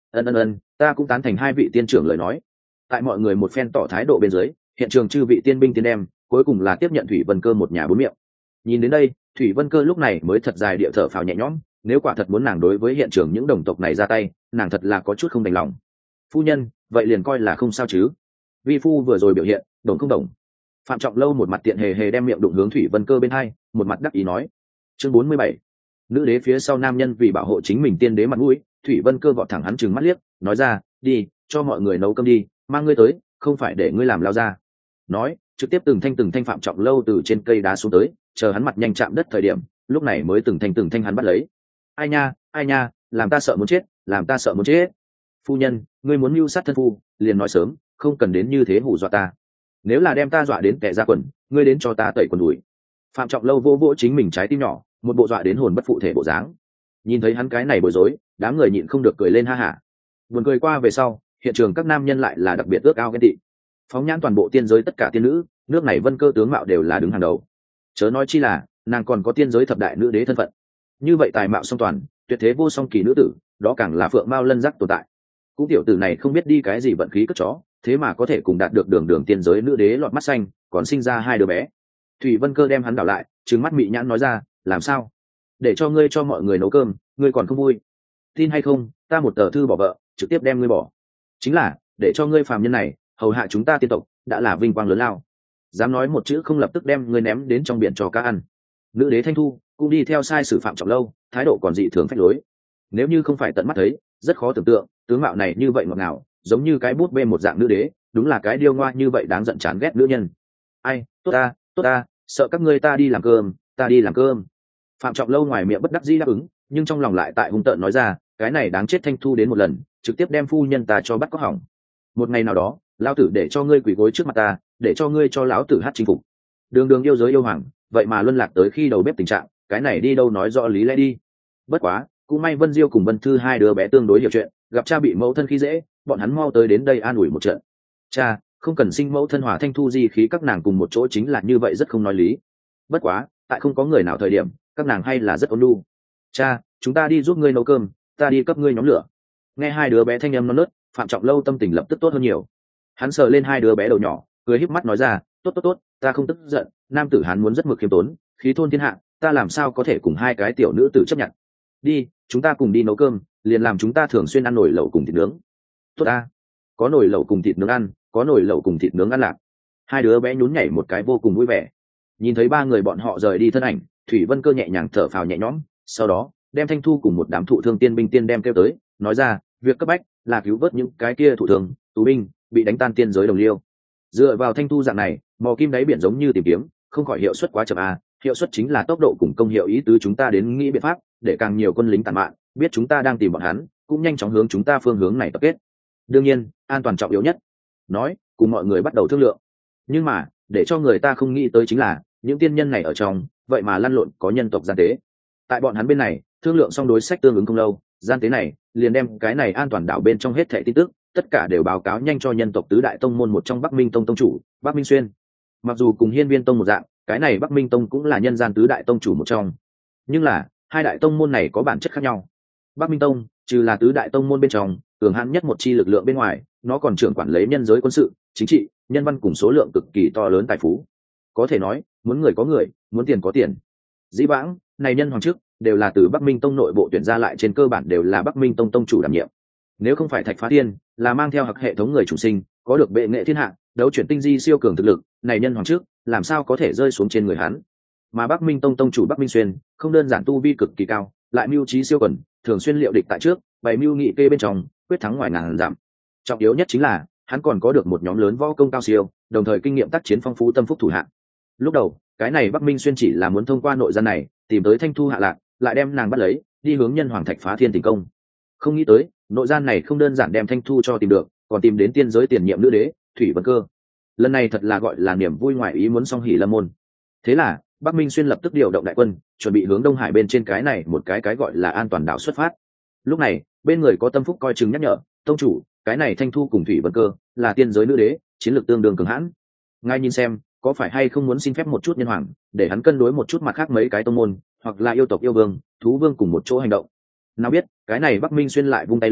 Ân, ta cũng tán thành hai vị tiên trưởng lời nói. Tại mọi người một phen tỏ thái độ bên dưới, hiện trường chư vị tiên binh tiên đem cuối cùng là tiếp nhận Thủy Vân Cơ một nhà bốn miệng. Nhìn đến đây, Thủy Vân Cơ lúc này mới thật dài địa thở phào nhẹ nhõm. Nếu quả thật muốn nàng đối với hiện trường những đồng tộc này ra tay, nàng thật là có chút không đành lòng. Phu nhân, vậy liền coi là không sao chứ? Vi phu vừa rồi biểu hiện, đồng không đồng? Phạm Trọng Lâu một mặt tiện hề hề đem miệng đụng hướng Thủy Vân Cơ bên hai, một mặt đắc ý nói. Chương 47. Nữ đế phía sau nam nhân vì bảo hộ chính mình tiên đế mặt mũi, Thủy Vân Cơ vọt thẳng hắn trừng mắt liếc, nói ra, đi, cho mọi người nấu cơm đi, mang ngươi tới, không phải để ngươi làm lao ra. Nói, trực tiếp từng thanh Phạm Trọng Lâu từ trên cây đá xuống tới, chờ hắn mặt nhanh chạm đất thời điểm, lúc này mới từng thanh hắn bắt lấy. Ai nha, làm ta sợ muốn chết, làm ta sợ muốn chết. Phu nhân, ngươi muốn mưu sát thân phu, liền nói sớm, không cần đến như thế hù dọa ta. Nếu là đem ta dọa đến tè ra quần, ngươi đến cho ta tẩy quần đùi. Phạm Trọng Lâu vô vỗ chính mình trái tim nhỏ, một bộ dọa đến hồn bất phụ thể bộ dáng. Nhìn thấy hắn cái này bối rối, đám người nhịn không được cười lên ha hả. Buồn cười qua về sau, hiện trường các nam nhân lại là đặc biệt ước ao ghen tị. Phóng nhãn toàn bộ tiên giới tất cả tiên nữ, nước này Vân Cơ tướng mạo đều là đứng hàng đầu. Chớ nói chi là, nàng còn có tiên giới thập đại nữ đế thân phận. Như vậy tài mạo song toàn, tuyệt thế vô song kỳ nữ tử, đó càng là phượng mao lân giác tồn tại. Cũng tiểu tử này không biết đi cái gì vận khí cất chó, thế mà có thể cùng đạt được đường tiên giới nữ đế lọt mắt xanh, còn sinh ra hai đứa bé. Thủy Vân Cơ đem hắn đảo lại, trừng mắt mị nhãn nói ra, làm sao? Để cho ngươi cho mọi người nấu cơm, ngươi còn không vui? Tin hay không, ta một tờ thư bỏ vợ, trực tiếp đem ngươi bỏ. Chính là, để cho ngươi phàm nhân này hầu hạ chúng ta tiên tộc, đã là vinh quang lớn lao. Dám nói một chữ không lập tức đem ngươi ném đến trong biển cho cá ăn. Nữ đế Thanh Thu cũng đi theo sai sử Phạm Trọng Lâu, thái độ còn dị thường phách lối. Nếu như không phải tận mắt thấy, rất khó tưởng tượng, tướng mạo này như vậy ngọt ngào, giống như cái bút bê một dạng nữ đế, đúng là cái điêu ngoa như vậy đáng giận chán ghét nữ nhân. Ai, tốt ta, sợ các ngươi ta đi làm cơm. Phạm Trọng Lâu ngoài miệng bất đắc dĩ đáp ứng, nhưng trong lòng lại tại hung tợn nói ra, cái này đáng chết Thanh Thu đến một lần, trực tiếp đem phu nhân ta cho bắt có hỏng. Một ngày nào đó, lão tử để cho ngươi quỳ gối trước mặt ta, để cho ngươi cho lão tử hát chinh phục. Đường yêu giới yêu hoàng, vậy mà luân lạc tới khi đầu bếp tình trạng, cái này đi đâu nói rõ lý lẽ đi. Bất quá, cũng may Vân Diêu cùng Vân Thư hai đứa bé tương đối hiểu chuyện, gặp cha bị mẫu thân khi dễ, bọn hắn mau tới đến đây an ủi một trận. Cha, không cần sinh mẫu thân hòa Thanh Thu di khí các nàng cùng một chỗ chính là như vậy rất không nói lý. Bất quá, tại không có người nào thời điểm, các nàng hay là rất ôn nhu. Cha, chúng ta đi giúp ngươi nấu cơm, ta đi cấp ngươi nhóm lửa. Nghe hai đứa bé thanh âm non nớt, Phạm Trọng Lâu tâm tình lập tức tốt hơn nhiều. Hắn sờ lên hai đứa bé đầu nhỏ, cười híp mắt nói ra, tốt, ta không tức giận, nam tử hắn muốn rất mực khiêm tốn, khí thôn thiên hạ, ta làm sao có thể cùng hai cái tiểu nữ tử chấp nhận. Đi, chúng ta cùng đi nấu cơm, liền làm chúng ta thường xuyên ăn nồi lẩu cùng thịt nướng. Tốt ta, có nồi lẩu cùng thịt nướng ăn, có nồi lẩu cùng thịt nướng ăn lạc. Hai đứa bé nhún nhảy một cái vô cùng vui vẻ. Nhìn thấy ba người bọn họ rời đi thân ảnh, Thủy Vân Cơ nhẹ nhàng thở phào nhẹ nhõm, sau đó đem Thanh Thu cùng một đám thụ thương tiên binh tiên đem kêu tới, nói ra, việc cấp bách là cứu vớt những cái kia thụ thương tù binh bị đánh tan tiên giới đồng liêu. Dựa vào Thanh Thu dạng này, mò kim đáy biển giống như tìm kiếm, không khỏi hiệu suất quá chậm à, hiệu suất chính là tốc độ cùng công hiệu ý tứ chúng ta đến nghĩ biện pháp, để càng nhiều quân lính tàn mạng biết chúng ta đang tìm bọn hắn, cũng nhanh chóng hướng chúng ta phương hướng này tập kết. Đương nhiên, an toàn trọng yếu nhất. Nói, cùng mọi người bắt đầu thương lượng. Nhưng mà, để cho người ta không nghĩ tới chính là, những tiên nhân này ở trong, vậy mà lăn lộn có nhân tộc gian tế. Tại bọn hắn bên này, thương lượng xong đối sách tương ứng không lâu, gian tế này liền đem cái này an toàn đảo bên trong hết thảy tin tức, tất cả đều báo cáo nhanh cho nhân tộc tứ đại tông môn một trong Bắc Minh Tông tông chủ, Bắc Minh Xuyên. Mặc dù cùng Hiên Viên Tông một dạng, cái này Bắc Minh Tông cũng là nhân gian tứ đại tông chủ một trong, nhưng là hai đại tông môn này có bản chất khác nhau. Bắc Minh Tông trừ là tứ đại tông môn bên trong cường hãn nhất một chi lực lượng bên ngoài, nó còn trưởng quản lấy nhân giới quân sự, chính trị, nhân văn cùng số lượng cực kỳ to lớn tài phú. Có thể nói, muốn người có người, muốn tiền có tiền. Dĩ vãng, này nhân hoàng trước đều là từ Bắc Minh Tông nội bộ tuyển ra lại, trên cơ bản đều là Bắc Minh Tông tông chủ đảm nhiệm. Nếu không phải Thạch Phá Thiên là mang theo hặc hệ thống người chủ sinh, có được bệ nghệ thiên hạ, đấu chuyển tinh di siêu cường thực lực, này nhân hoàng trước làm sao có thể rơi xuống trên người hắn. Mà Bắc Minh Tông tông chủ Bắc Minh Xuyên không đơn giản tu vi cực kỳ cao, lại mưu trí siêu quần, thường xuyên liệu địch tại trước, bày mưu nghị kê bên trong, quyết thắng ngoài ngàn dặm. Trọng yếu nhất chính là hắn còn có được một nhóm lớn võ công cao siêu, đồng thời kinh nghiệm tác chiến phong phú, tâm phúc thủ hạ. Lúc đầu cái này Bắc Minh Xuyên chỉ là muốn thông qua nội gian này tìm tới Thanh Thu hạ lạc, lại đem nàng bắt lấy, đi hướng nhân hoàng Thạch Phá Thiên thành công. Không nghĩ tới nội gian này không đơn giản đem Thanh Thu cho tìm được, còn tìm đến tiên giới tiền nhiệm nữ đế Thủy Vân Cơ. Lần này thật là gọi là niềm vui ngoài ý muốn song hỷ lâm môn. Thế là Bắc Minh Xuyên lập tức điều động đại quân, chuẩn bị hướng Đông Hải bên trên cái này một cái gọi là an toàn đảo xuất phát. Lúc này bên người có Tâm Phúc coi chừng nhắc nhở, tông chủ, cái này Thanh Thu cùng Thủy Vân Cơ là tiên giới nữ đế, chiến lược tương đương cường hãn, ngay nhìn xem có phải hay không muốn xin phép một chút nhân hoàng, để hắn cân đối một chút mặt khác mấy cái tông môn, hoặc là yêu tộc yêu vương, thú vương cùng một chỗ hành động. Nào biết cái này Bắc Minh Xuyên lại vung tay lên,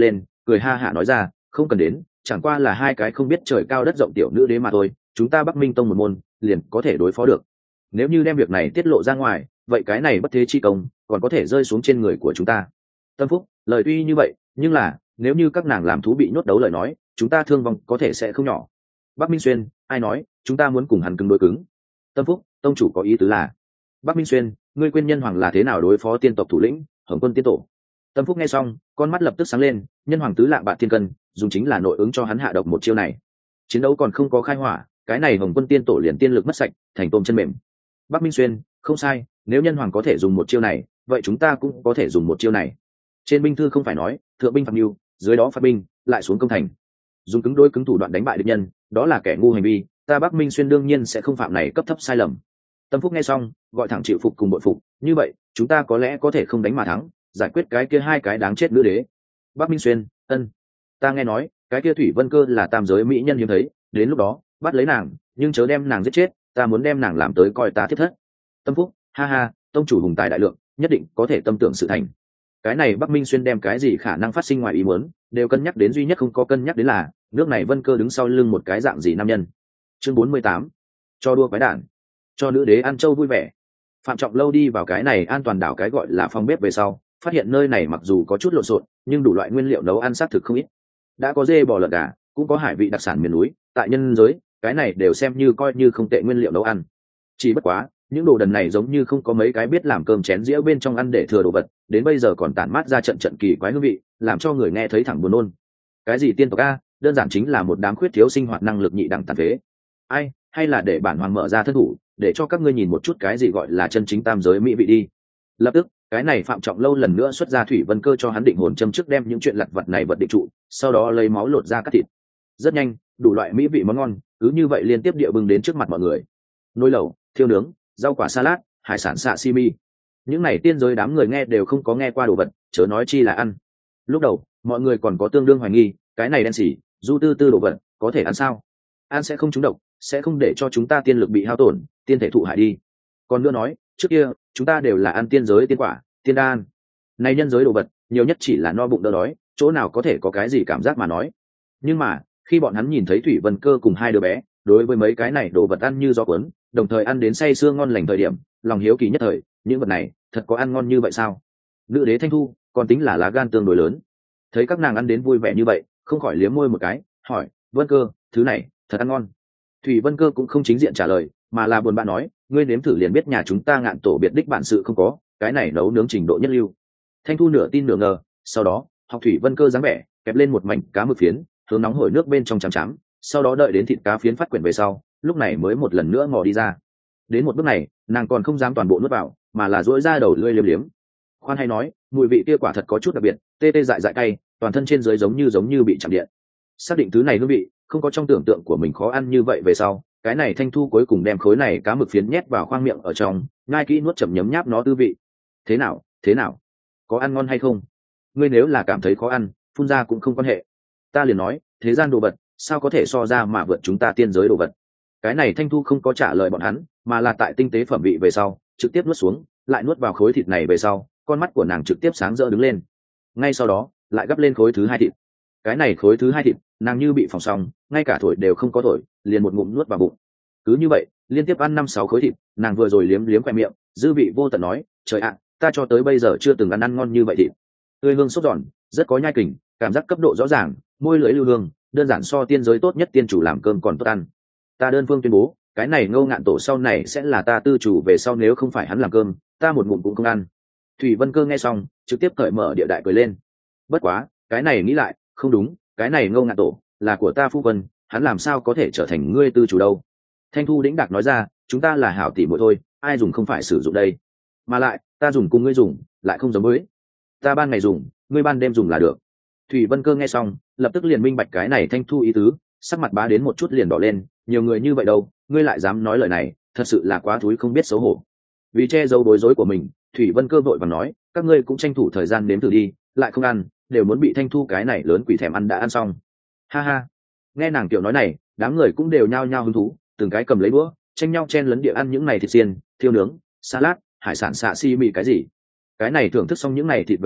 cười ha hả nói ra, không cần đến, chẳng qua là hai cái không biết trời cao đất rộng tiểu nữ đế mà thôi, chúng ta Bắc Minh tông một môn liền có thể đối phó được. Nếu như đem việc này tiết lộ ra ngoài, vậy cái này bất thế chi công còn có thể rơi xuống trên người của chúng ta. Tâm Phúc, lời tuy như vậy, nhưng là nếu như các nàng làm thú bị nhốt đấu lời nói, chúng ta thương vong có thể sẽ không nhỏ. Bắc Minh Xuyên, ai nói chúng ta muốn cùng hắn cứng đối cứng? Tâm Phúc, tông chủ có ý tứ là, Bắc Minh Xuyên, ngươi quên nhân hoàng là thế nào đối phó tiên tộc thủ lĩnh Hồng Quân tiên tổ? Tâm Phúc nghe xong, con mắt lập tức sáng lên, nhân hoàng tứ lạng bạc thiên cân, dùng chính là nội ứng cho hắn hạ độc một chiêu này. Chiến đấu còn không có khai hỏa, cái này Hồng Quân tiên tổ liền tiên lực mất sạch, thành tôm chân mềm. Bắc Minh Xuyên, không sai, nếu nhân hoàng có thể dùng một chiêu này, vậy chúng ta cũng có thể dùng một chiêu này. Trên binh thư không phải nói, thượng binh phạt mưu, dưới đó phạt binh, lại xuống công thành. Dùng cứng đối cứng thủ đoạn đánh bại địch nhân, đó là kẻ ngu hành vi, ta Bắc Minh Xuyên đương nhiên sẽ không phạm này cấp thấp sai lầm. Tâm Phúc nghe xong, gọi thẳng chịu phục cùng bội phục, như vậy, chúng ta có lẽ có thể không đánh mà thắng, giải quyết cái kia hai cái đáng chết nữ đế. Bắc Minh Xuyên, ân, ta nghe nói, cái kia Thủy Vân Cơ là tam giới mỹ nhân hiếm thấy, đến lúc đó, bắt lấy nàng, nhưng chớ đem nàng giết chết, ta muốn đem nàng làm tới coi ta thiết thất. Tâm Phúc, ha ha, tông chủ hùng tài đại lượng, nhất định có thể tâm tưởng sự thành. Cái này Bắc Minh Xuyên đem cái gì khả năng phát sinh ngoài ý muốn, đều cân nhắc đến, duy nhất không có cân nhắc đến là nước này Vân Cơ đứng sau lưng một cái dạng gì nam nhân. Chương 48, cho đua quái đản, cho nữ đế ăn châu vui vẻ. Phạm Trọng Lâu đi vào cái này an toàn đảo cái gọi là phòng bếp về sau, phát hiện nơi này mặc dù có chút lộn xộn, nhưng đủ loại nguyên liệu nấu ăn xác thực không ít. Đã có dê bò lợn gà, cũng có hải vị đặc sản miền núi, tại nhân giới, cái này đều xem như coi như không tệ nguyên liệu nấu ăn. Chỉ bất quá, những đồ đần này giống như không có mấy cái biết làm cơm chén dĩa bên trong ăn để thừa đồ vật, đến bây giờ còn tản mát ra trận trận kỳ quái hương vị, làm cho người nghe thấy thẳng buồn nôn. Cái gì tiên tộc a, đơn giản chính là một đám khuyết thiếu sinh hoạt năng lực nhị đẳng tàn phế. Ai, hay là để bản hoàng mở ra thân thủ, để cho các ngươi nhìn một chút cái gì gọi là chân chính tam giới mỹ vị đi. Lập tức, cái này Phạm Trọng Lâu lần nữa xuất ra Thủy Vân Cơ cho hắn định hồn châm trước đem những chuyện lặt vặt này vật định trụ, sau đó lấy máu lột ra cắt thịt. Rất nhanh, đủ loại mỹ vị món ngon cứ như vậy liên tiếp địa bưng đến trước mặt mọi người. Nồi lẩu, thiêu nướng, rau quả salad, hải sản sashimi. Những này tiên giới đám người nghe đều không có nghe qua đồ vật, chớ nói chi là ăn. Lúc đầu, mọi người còn có tương đương hoài nghi, cái này đen xỉ, du tư tư đồ vật, có thể ăn sao? Ăn sẽ không trúng độc, sẽ không để cho chúng ta tiên lực bị hao tổn, tiên thể thụ hại đi. Còn nữa nói, trước kia, chúng ta đều là ăn tiên giới tiên quả, tiên đan. Nay nhân giới đồ vật, nhiều nhất chỉ là no bụng đỡ đói, chỗ nào có thể có cái gì cảm giác mà nói. Nhưng mà, khi bọn hắn nhìn thấy Thủy Vân Cơ cùng hai đứa bé, đối với mấy cái này đồ vật ăn như gió cuốn, đồng thời ăn đến say sưa ngon lành thời điểm, lòng hiếu kỳ nhất thời, những vật này, thật có ăn ngon như vậy sao? Nữ đế Thanh Thu, còn tính là lá gan tương đối lớn. Thấy các nàng ăn đến vui vẻ như vậy, không khỏi liếm môi một cái, hỏi, Vân Cơ, thứ này, thật ăn ngon. Thủy Vân Cơ cũng không chính diện trả lời, mà là buồn bã nói, ngươi nếm thử liền biết nhà chúng ta Ngạn tổ biệt đích bản sự không có, cái này nấu nướng trình độ nhất lưu. Thanh Thu nửa tin nửa ngờ, sau đó, học Thủy Vân Cơ dáng vẻ, kẹp lên một mảnh cá mực phiến, hướng nóng hổi nước bên trong chằm chằm, sau đó đợi đến thịt cá phiến phát quyển về sau, lúc này mới một lần nữa mò đi ra. Đến một bước này, nàng còn không dám toàn bộ nuốt vào, mà là duỗi ra đầu lưỡi liếm liếm. Khoan hay nói, mùi vị kia quả thật có chút đặc biệt, tê tê dại dại cay, toàn thân trên dưới giống như bị chạm điện. Xác định thứ này hương vị không có trong tưởng tượng của mình khó ăn như vậy về sau, cái này Thanh Thu cuối cùng đem khối này cá mực phiến nhét vào khoang miệng ở trong, ngai kỹ nuốt chậm nhấm nháp nó tư vị. Thế nào, có ăn ngon hay không? Ngươi nếu là cảm thấy khó ăn, phun ra cũng không quan hệ. Ta liền nói, thế gian đồ vật sao có thể so ra mà vượt chúng ta tiên giới đồ vật. Cái này Thanh Thu không có trả lời bọn hắn, mà là tại tinh tế phẩm vị về sau, trực tiếp nuốt xuống, lại nuốt vào khối thịt này về sau, con mắt của nàng trực tiếp sáng rỡ đứng lên. Ngay sau đó, lại gấp lên khối thứ hai thịt. Cái này khối thứ hai thịt, nàng như bị phòng xong, ngay cả thổi đều không có thổi, liền một ngụm nuốt vào bụng. Cứ như vậy, liên tiếp ăn 5-6 khối thịt, nàng vừa rồi liếm liếm khoe miệng, dư vị vô tận nói, trời ạ, ta cho tới bây giờ chưa từng ăn ngon như vậy thịt. Tươi hương sốt giòn, rất có nhai kình, cảm giác cấp độ rõ ràng, môi lưỡi lưu hương, đơn giản so tiên giới tốt nhất tiên chủ làm cơm còn tốt ăn. Ta đơn phương tuyên bố, cái này Ngô Ngạn tổ sau này sẽ là ta tư chủ về sau, nếu không phải hắn làm cơm, ta một ngụm cũng không ăn. Thủy Vân Cơ nghe xong, trực tiếp cởi mở địa đại cười lên. Bất quá, cái này nghĩ lại, không đúng, cái này Ngô Ngạn tổ là của ta phu quân, hắn làm sao có thể trở thành ngươi tư chủ đâu? Thanh Thu đĩnh đạc nói ra, chúng ta là hảo tỷ muội thôi, ai dùng không phải sử dụng đây. Mà lại, ta dùng cùng ngươi dùng, lại không giống với. Ta ban ngày dùng, ngươi ban đêm dùng là được. Thủy Vân Cơ nghe xong, lập tức liền minh bạch cái này Thanh Thu ý tứ, sắc mặt bá đến một chút liền đỏ lên, nhiều người như vậy đâu, ngươi lại dám nói lời này, thật sự là quá thúi không biết xấu hổ. Vì che giấu bối rối của mình, Thủy Vân Cơ vội vàng nói, các ngươi cũng tranh thủ thời gian nếm thử đi, lại không ăn, đều muốn bị Thanh Thu cái này lớn quỷ thèm ăn đã ăn xong. Ha ha. Nghe nàng kiểu nói này, đám người cũng đều nhao nhao hứng thú, từng cái cầm lấy đũa, tranh nhau chen lấn địa ăn những này thịt xiên, thiêu nướng, salad, hải sản xạ xi mị cái gì. Cái này thưởng thức xong những này thịt về sau,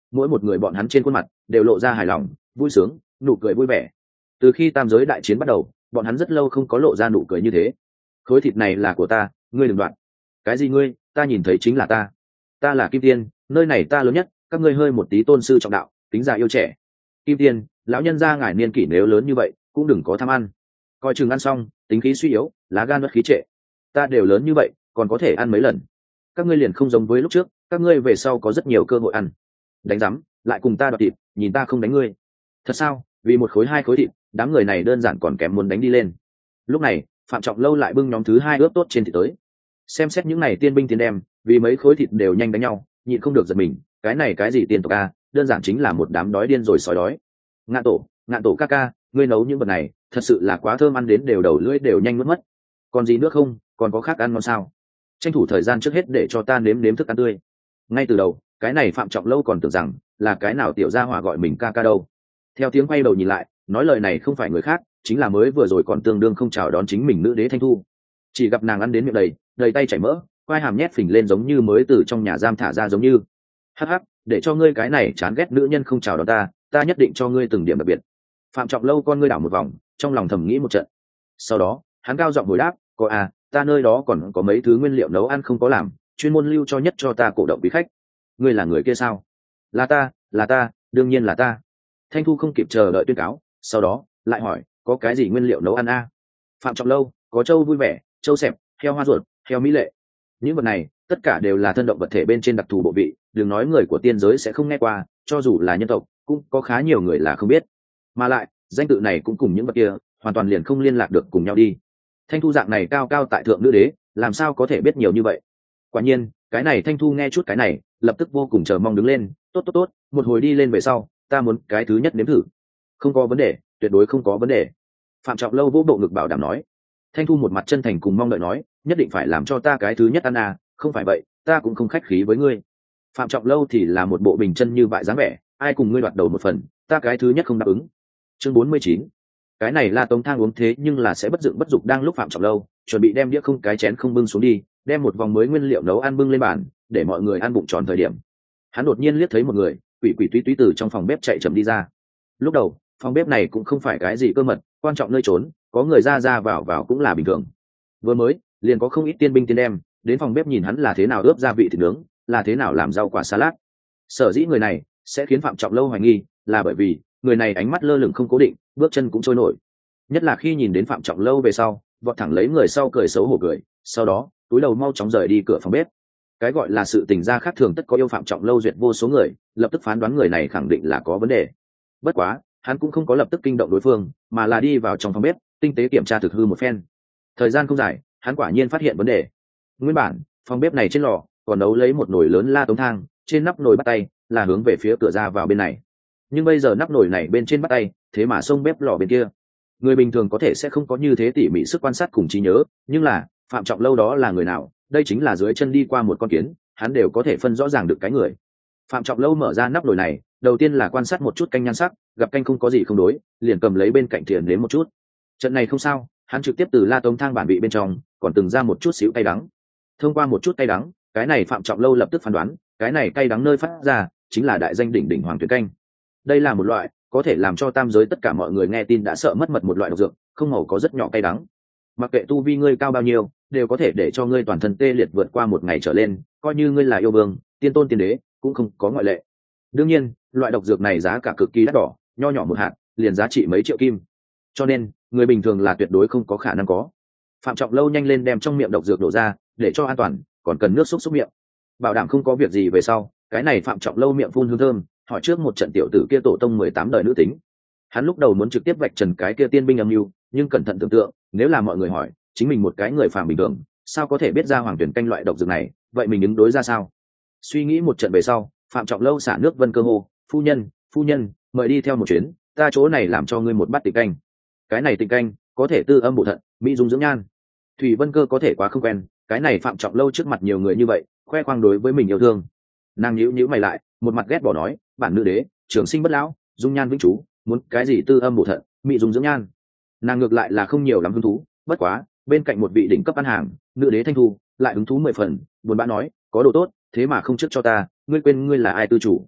mỗi một người bọn hắn trên khuôn mặt đều lộ ra hài lòng vui sướng nụ cười vui vẻ. Từ khi tam giới đại chiến bắt đầu, bọn hắn rất lâu không có lộ ra nụ cười như thế. Khối thịt này là của ta, ngươi đừng đoạn. Cái gì ngươi? Ta nhìn thấy chính là ta. Ta là Kim Tiên, nơi này ta lớn nhất, các ngươi hơi một tí tôn sư trọng đạo, tính già yêu trẻ. Kim Tiên, lão nhân gia ngài niên kỷ nếu lớn như vậy cũng đừng có tham ăn, coi chừng ăn xong tính khí suy yếu, lá gan mất khí trệ. Ta đều lớn như vậy còn có thể ăn mấy lần. Các ngươi liền không giống với lúc trước, các ngươi về sau có rất nhiều cơ hội ăn. Đánh rắm lại cùng ta đoạt thịt, nhìn ta không đánh ngươi. Thật sao? Vì một khối hai khối thịt, đám người này đơn giản còn kém muốn đánh đi lên. Lúc này Phạm Trọng Lâu lại bưng nhóm thứ hai ướp tốt trên thịt tới. Xem xét những này tiên binh tiên đem, vì mấy khối thịt đều nhanh đánh nhau, nhịn không được giật mình. Cái này cái gì tiên tộc a, đơn giản chính là một đám đói điên rồi sói đói. Ngạn tổ ca ca, ngươi nấu những vật này thật sự là quá thơm, ăn đến đều đầu lưỡi đều nhanh mất. Còn gì nữa không? Còn có khác ăn ngon sao? Tranh thủ thời gian trước hết để cho ta nếm nếm thức ăn tươi. Ngay từ đầu cái này Phạm Trọng Lâu còn tưởng rằng là cái nào tiểu gia hỏa gọi mình ca ca đâu. Theo tiếng quay đầu nhìn lại, nói lời này không phải người khác, chính là mới vừa rồi còn tương đương không chào đón chính mình nữ đế Thanh Thu. Chỉ gặp nàng ăn đến miệng đầy tay chảy mỡ, quai hàm nhét phình lên giống như mới từ trong nhà giam thả ra giống như. Hắc hắc, để cho ngươi cái này chán ghét nữ nhân không chào đón ta nhất định cho ngươi từng điểm đặc biệt. Phạm Trọng Lâu con ngươi đảo một vòng, trong lòng thầm nghĩ một trận. Sau đó hắn cao giọng hồi đáp, có à, ta nơi đó còn có mấy thứ nguyên liệu nấu ăn không có làm, chuyên môn lưu cho nhất cho ta cổ động quý khách. Ngươi là người kia sao? Là ta, đương nhiên là ta. Thanh Thu không kịp chờ đợi tuyên cáo, sau đó lại hỏi, có cái gì nguyên liệu nấu ăn a? Phạm Trọng Lâu, có trâu vui vẻ, trâu xẹp, heo hoa ruột, heo mỹ lệ. Những vật này tất cả đều là thân động vật thể bên trên đặc thù bộ vị, đừng nói người của tiên giới sẽ không nghe qua, cho dù là nhân tộc cũng có khá nhiều người là không biết. Mà lại danh tự này cũng cùng những vật kia hoàn toàn liền không liên lạc được cùng nhau đi. Thanh Thu dạng này cao cao tại thượng nữ đế làm sao có thể biết nhiều như vậy? Quả nhiên cái này Thanh Thu nghe chút cái này lập tức vô cùng chờ mong đứng lên, tốt, một hồi đi lên về sau ta muốn cái thứ nhất nếm thử. Không có vấn đề, tuyệt đối không có vấn đề. Phạm Trọng Lâu vỗ bộ ngực bảo đảm nói. Thanh Thu một mặt chân thành cùng mong đợi nói, nhất định phải làm cho ta cái thứ nhất ăn à, không phải vậy ta cũng không khách khí với ngươi. Phạm Trọng Lâu thì là một bộ bình chân như vậy dáng vẻ, ai cùng ngươi đoạt đầu một phần, ta cái thứ nhất không đáp ứng. Chương 49. Cái này La Tống Thang uống thế nhưng là sẽ bất dựng bất dục. Đang lúc Phạm Trọng Lâu chuẩn bị đem đĩa không cái chén không bưng xuống đi, đem một vòng mới nguyên liệu nấu ăn bưng lên bàn để mọi người ăn bụng tròn thời điểm, hắn đột nhiên liếc thấy một người quỷ túy từ trong phòng bếp chạy chậm đi ra. Lúc đầu phòng bếp này cũng không phải cái gì cơ mật quan trọng nơi trốn, có người ra vào cũng là bình thường. Vừa mới liền có không ít tiên binh tiên đem đến phòng bếp nhìn hắn là thế nào ướp gia vị thịt nướng, là thế nào làm rau quả salad. Sở dĩ người này sẽ khiến Phạm Trọng Lâu hoài nghi là bởi vì người này ánh mắt lơ lửng không cố định, bước chân cũng trôi nổi. Nhất là khi nhìn đến Phạm Trọng Lâu về sau, vọt thẳng lấy người sau cười xấu hổ cười, sau đó túi đầu mau chóng rời đi cửa phòng bếp. Cái gọi là sự tình gia khác thường tất có yêu, Phạm Trọng Lâu duyệt vô số người lập tức phán đoán người này khẳng định là có vấn đề. Bất quá hắn cũng không có lập tức kinh động đối phương, mà là đi vào trong phòng bếp tinh tế kiểm tra thực hư một phen. Thời gian không dài, hắn quả nhiên phát hiện vấn đề. Nguyên bản phòng bếp này trên lò còn nấu lấy một nồi lớn La Tống Thang, trên nắp nồi bắt tay là hướng về phía cửa ra vào bên này, nhưng bây giờ nắp nồi này bên trên bắt tay thế mà xông bếp lò bên kia. Người bình thường có thể sẽ không có như thế tỉ mỉ sức quan sát cùng trí nhớ, nhưng là Phạm Trọng Lâu đó là người nào? Đây chính là dưới chân đi qua một con kiến, hắn đều có thể phân rõ ràng được cái người. Phạm Trọng Lâu mở ra nắp nồi này, đầu tiên là quan sát một chút canh nhan sắc, gặp canh không có gì không đối, liền cầm lấy bên cạnh thìa nếm một chút. Trận này không sao, hắn trực tiếp từ La Tống Thang bản vị bên trong còn từng ra một chút xíu cay đắng. Thông qua một chút cay đắng, cái này Phạm Trọng Lâu lập tức phán đoán, cái này cay đắng nơi phát ra chính là đại danh đỉnh đỉnh Hoàng Tuyển canh. Đây là một loại có thể làm cho tam giới tất cả mọi người nghe tin đã sợ mất mật một loại độc dược, không màu có rất nhỏ cay đắng. Mặc kệ tu vi ngươi cao bao nhiêu, đều có thể để cho ngươi toàn thân tê liệt vượt qua một ngày trở lên, coi như ngươi là yêu vương, tiên tôn, tiên đế cũng không có ngoại lệ. Đương nhiên loại độc dược này giá cả cực kỳ đắt đỏ, nho nhỏ một hạt liền giá trị mấy triệu kim, cho nên người bình thường là tuyệt đối không có khả năng có. Phạm Trọng Lâu nhanh lên đem trong miệng độc dược đổ ra, để cho an toàn, còn cần nước xúc miệng, bảo đảm không có việc gì về sau. Cái này Phạm Trọng Lâu miệng phun hương thơm, hỏi trước một trận tiểu tử kia tổ tông 18 đời nữ tính. Hắn lúc đầu muốn trực tiếp vạch trần cái kia tiên binh âm mưu, nhưng cẩn thận tưởng tượng, nếu là mọi người hỏi chính mình một cái người phàm bình thường sao có thể biết ra Hoàng Tuyển canh loại độc dược này, vậy mình ứng đối ra sao? Suy nghĩ một trận về sau, Phạm Trọng Lâu xả nước vân cơ hô, phu nhân mời đi theo một chuyến, ta chỗ này làm cho ngươi một bát tịnh canh. Cái này tịnh canh có thể tư âm bổ thận, mỹ dung dưỡng nhan. Thủy Vân Cơ có thể quá không quen cái này Phạm Trọng Lâu trước mặt nhiều người như vậy khoe khoang đối với mình yêu thương. Nàng nhíu mày lại, một mặt ghét bỏ nói, bản nữ đế trường sinh bất lão, dung nhan vĩnh chú, muốn cái gì tư âm bổ thận, mỹ dung dưỡng nhan. Nàng ngược lại là không nhiều lắm hứng thú, bất quá bên cạnh một vị đỉnh cấp ăn hàng nữ đế Thanh Thu lại hứng thú 10 phần, buồn bã nói, có đồ tốt thế mà không trước cho ta, ngươi quên ngươi là ai tư chủ.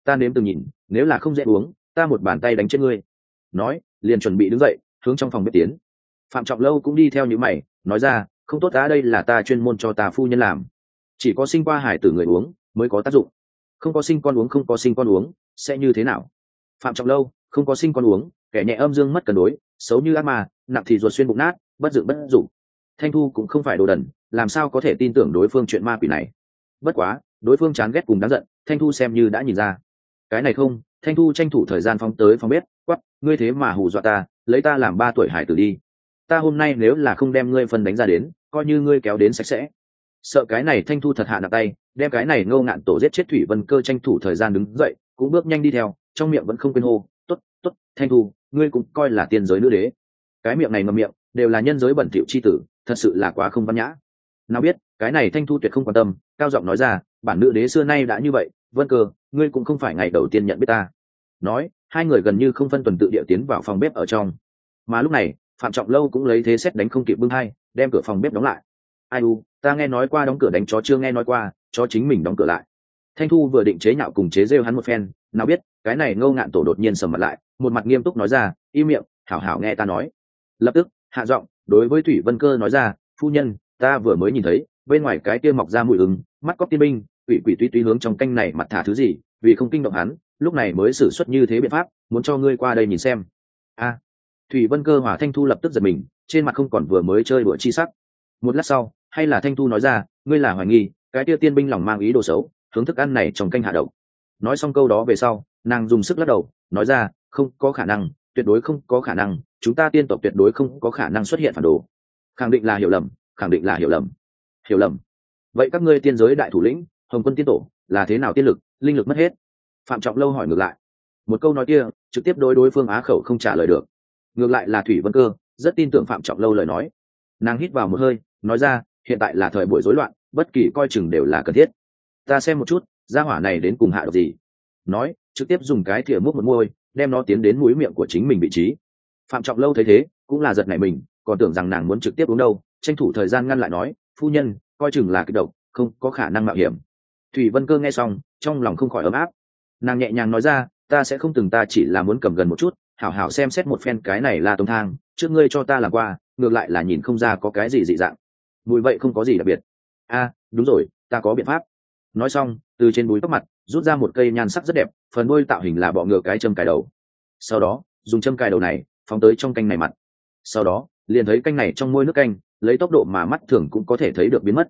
ta nếm từng nhìn, nếu là không dễ uống ta một bàn tay đánh chết ngươi. Nói liền chuẩn bị đứng dậy hướng trong phòng bếp tiến. Phạm Trọng Lâu cũng đi theo những mày nói ra, không tốt đã, đây là ta chuyên môn cho ta phu nhân làm, chỉ có sinh qua hải tử người uống mới có tác dụng, không có sinh con uống, không có sinh con uống sẽ như thế nào? Phạm Trọng Lâu, không có sinh con uống, kẻ nhẹ âm dương mất cân đối, xấu như ác ma, nặng thì ruột xuyên bụng nát, bất dựng bất dụng. Thanh Thu cũng không phải đồ đần, làm sao có thể tin tưởng đối phương chuyện ma quỷ này. Bất quá đối phương chán ghét cùng đáng giận, Thanh Thu xem như đã nhìn ra. Cái này không, Thanh Thu tranh thủ thời gian phóng tới phòng bếp, quát, ngươi thế mà hù dọa ta, lấy ta làm 3 tuổi hải tử đi. Ta hôm nay nếu là không đem ngươi phân đánh ra đến, coi như ngươi kéo đến sạch sẽ. Sợ cái này Thanh Thu thật hạ nặng tay, đem cái này Ngô Ngạn Tổ giết chết. Thủy Vân Cơ tranh thủ thời gian đứng dậy, cũng bước nhanh đi theo, trong miệng vẫn không quên hô, tốt tốt, Thanh Thu, ngươi cũng coi là tiên giới nữ đế. Cái miệng này ngậm miệng đều là nhân giới bẩn thỉu chi tử, thật sự là quá không văn nhã. Nào biết cái này Thanh Thu tuyệt không quan tâm, cao giọng nói ra, bản nữ đế xưa nay đã như vậy, Vân Cơ, ngươi cũng không phải ngày đầu tiên nhận biết ta. Nói hai người gần như không phân tuần tự địa tiến vào phòng bếp ở trong. Mà lúc này Phạm Trọng Lâu cũng lấy thế xét đánh không kịp bưng hai, đem cửa phòng bếp đóng lại. Ai u, ta nghe nói qua đóng cửa đánh chó, chưa nghe nói qua chó chính mình đóng cửa lại. Thanh Thu vừa định chế nhạo cùng chế rêu hắn một phen, nào biết cái này Ngô Ngạn Tổ đột nhiên sầm mặt lại, một mặt nghiêm túc nói ra, im miệng, hảo hảo nghe ta nói. Lập tức hạ giọng đối với Thủy Vân Cơ nói ra, phu nhân, ta vừa mới nhìn thấy bên ngoài cái kia mọc ra mùi ứng, mắt cóc tiên binh, quỷ quỷ tuy tuy hướng trong canh này mặt thả thứ gì, vì không kinh động hắn, lúc này mới sử xuất như thế biện pháp, muốn cho ngươi qua đây nhìn xem. A. Thủy Vân Cơ hòa Thanh Thu lập tức giật mình, trên mặt không còn vừa mới chơi đùa chi sắc. Một lát sau, hay là Thanh Thu nói ra, ngươi là hoài nghi cái kia tiên binh lòng mang ý đồ xấu, hướng thức ăn này trong canh hạ độc. Nói xong câu đó về sau, nàng dùng sức lắc đầu nói ra, không có khả năng, tuyệt đối không có khả năng, chúng ta tiên tộc tuyệt đối không có khả năng xuất hiện phản đồ. Khẳng định là hiểu lầm, khẳng định là hiểu lầm. Hiểu lầm? Vậy các ngươi tiên giới đại thủ lĩnh Hồng Quân tiên tổ là thế nào tiên lực linh lực mất hết? Phạm Trọng Lâu hỏi ngược lại. Một câu nói kia trực tiếp đối phương á khẩu không trả lời được. Ngược lại là Thủy Vân Cơ rất tin tưởng Phạm Trọng Lâu lời nói. Nàng hít vào một hơi nói ra, hiện tại là thời buổi rối loạn, bất kỳ coi chừng đều là cần thiết. Ta xem một chút gia hỏa này đến cùng hạ độc gì. Nói trực tiếp dùng cái thìa múc một môi, đem nó tiến đến mũi miệng của chính mình vị trí. Phạm Trọng Lâu thấy thế cũng là giật nảy mình, còn tưởng rằng nàng muốn trực tiếp uống đâu, tranh thủ thời gian ngăn lại nói, phu nhân, coi chừng là kịch độc, không có khả năng mạo hiểm. Thủy Vân Cơ nghe xong trong lòng không khỏi ấm áp, nàng nhẹ nhàng nói ra, ta sẽ không từng, ta chỉ là muốn cầm gần một chút, hảo hảo xem xét một phen cái này là tông thang trước ngươi cho ta làm qua, ngược lại là nhìn không ra có cái gì dị dạng, mùi vậy không có gì đặc biệt. A, đúng rồi, ta có biện pháp. Nói xong từ trên búi tóc mặt rút ra một cây nhan sắc rất đẹp, phần đuôi tạo hình là bọ ngựa cái châm cài đầu, sau đó dùng châm cài đầu này phóng tới trong canh này mặt, sau đó liền thấy canh này trong môi nước canh lấy tốc độ mà mắt thường cũng có thể thấy được biến mất.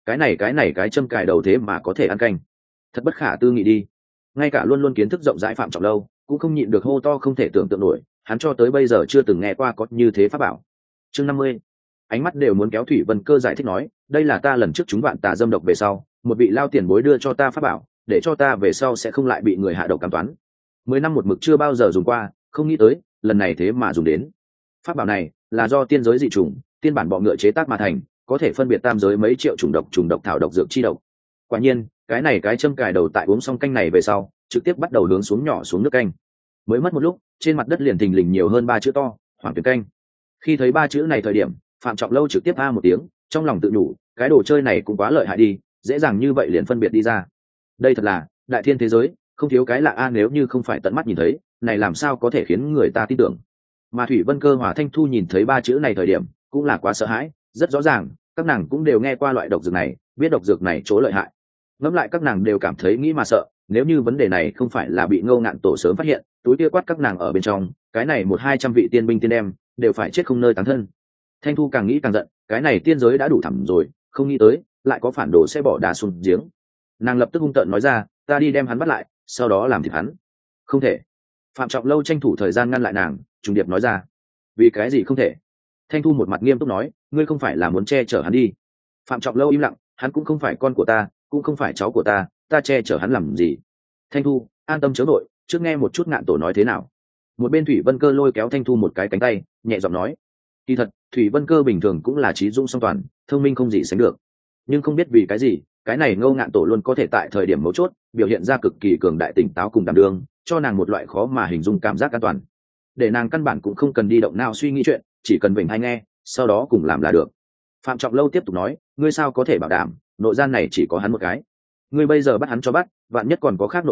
Cái châm cài đầu thế mà có thể ăn canh, thật bất khả tư nghị đi. Ngay cả luôn luôn kiến thức rộng rãi Phạm Trọng Lâu cũng không nhịn được hô to không thể tưởng tượng nổi, hắn cho tới bây giờ chưa từng nghe qua có như thế pháp bảo. Chương 50, ánh mắt đều muốn kéo Thủy Vân Cơ giải thích nói, đây là ta lần trước chúng bạn tà dâm độc về sau, một vị lao tiền bối đưa cho ta pháp bảo, để cho ta về sau sẽ không lại bị người hạ độc cảm toán. 10 năm một mực chưa bao giờ dùng qua, không nghĩ tới lần này thế mà dùng đến. Pháp bảo này là do tiên giới dị chủng tiên bản bọ ngựa chế tác mà thành, có thể phân biệt tam giới mấy triệu chủng độc thảo độc dược chi độc. Quả nhiên cái này cái châm cài đầu tại uống xong canh này về sau trực tiếp bắt đầu hướng xuống nhỏ xuống nước canh. Mới mất một lúc trên mặt đất liền thình lình nhiều hơn 3 chữ to, Hoàng Tuyền Canh. Khi thấy 3 chữ này thời điểm, Phạm Trọng Lâu trực tiếp a một tiếng, trong lòng tự nhủ, cái đồ chơi này cũng quá lợi hại đi, dễ dàng như vậy liền phân biệt đi ra. Đây thật là đại thiên thế giới, không thiếu cái lạ a, nếu như không phải tận mắt nhìn thấy, này làm sao có thể khiến người ta tin tưởng. Mà Thủy Vân Cơ hòa Thanh Thu nhìn thấy 3 chữ này thời điểm cũng là quá sợ hãi, rất rõ ràng các nàng cũng đều nghe qua loại độc dược này, biết độc dược này chỗ lợi hại. Ngẫm lại các nàng đều cảm thấy nghĩ mà sợ, nếu như vấn đề này không phải là bị Ngô Ngạn Tổ sớm phát hiện, túi kia quát các nàng ở bên trong, cái này 100-200 vị tiên binh tiên đem đều phải chết không nơi táng thân. Thanh Thu càng nghĩ càng giận, cái này tiên giới đã đủ thẳm rồi, không nghĩ tới lại có phản đồ sẽ bỏ đá xuống giếng. Nàng lập tức hung tợn nói ra, ta đi đem hắn bắt lại, sau đó làm thịt hắn. Không thể. Phạm Trọng Lâu tranh thủ thời gian ngăn lại nàng, trùng điệp nói ra. Vì cái gì không thể? Thanh Thu một mặt nghiêm túc nói, ngươi không phải là muốn che chở hắn đi. Phạm Trọng Lâu im lặng, hắn cũng không phải con của ta, cũng không phải cháu của ta, ta che chở hắn làm gì? Thanh Thu, an tâm chớ nội, trước nghe một chút Ngạn Tổ nói thế nào. Một bên Thủy Vân Cơ lôi kéo Thanh Thu một cái cánh tay, nhẹ giọng nói. Kỳ thật Thủy Vân Cơ bình thường cũng là trí dũng song toàn, thông minh không gì sánh được, nhưng không biết vì cái gì cái này Ngô Ngạn Tổ luôn có thể tại thời điểm mấu chốt biểu hiện ra cực kỳ cường đại tỉnh táo cùng đảm đương, cho nàng một loại khó mà hình dung cảm giác an toàn, để nàng căn bản cũng không cần đi động nào suy nghĩ chuyện, chỉ cần vểnh hay nghe, sau đó cùng làm là được. Phạm Trọng Lâu tiếp tục nói, ngươi sao có thể bảo đảm nội gian này chỉ có hắn một cái? Ngươi bây giờ bắt hắn cho bắt, vạn nhất còn có khác nội gian,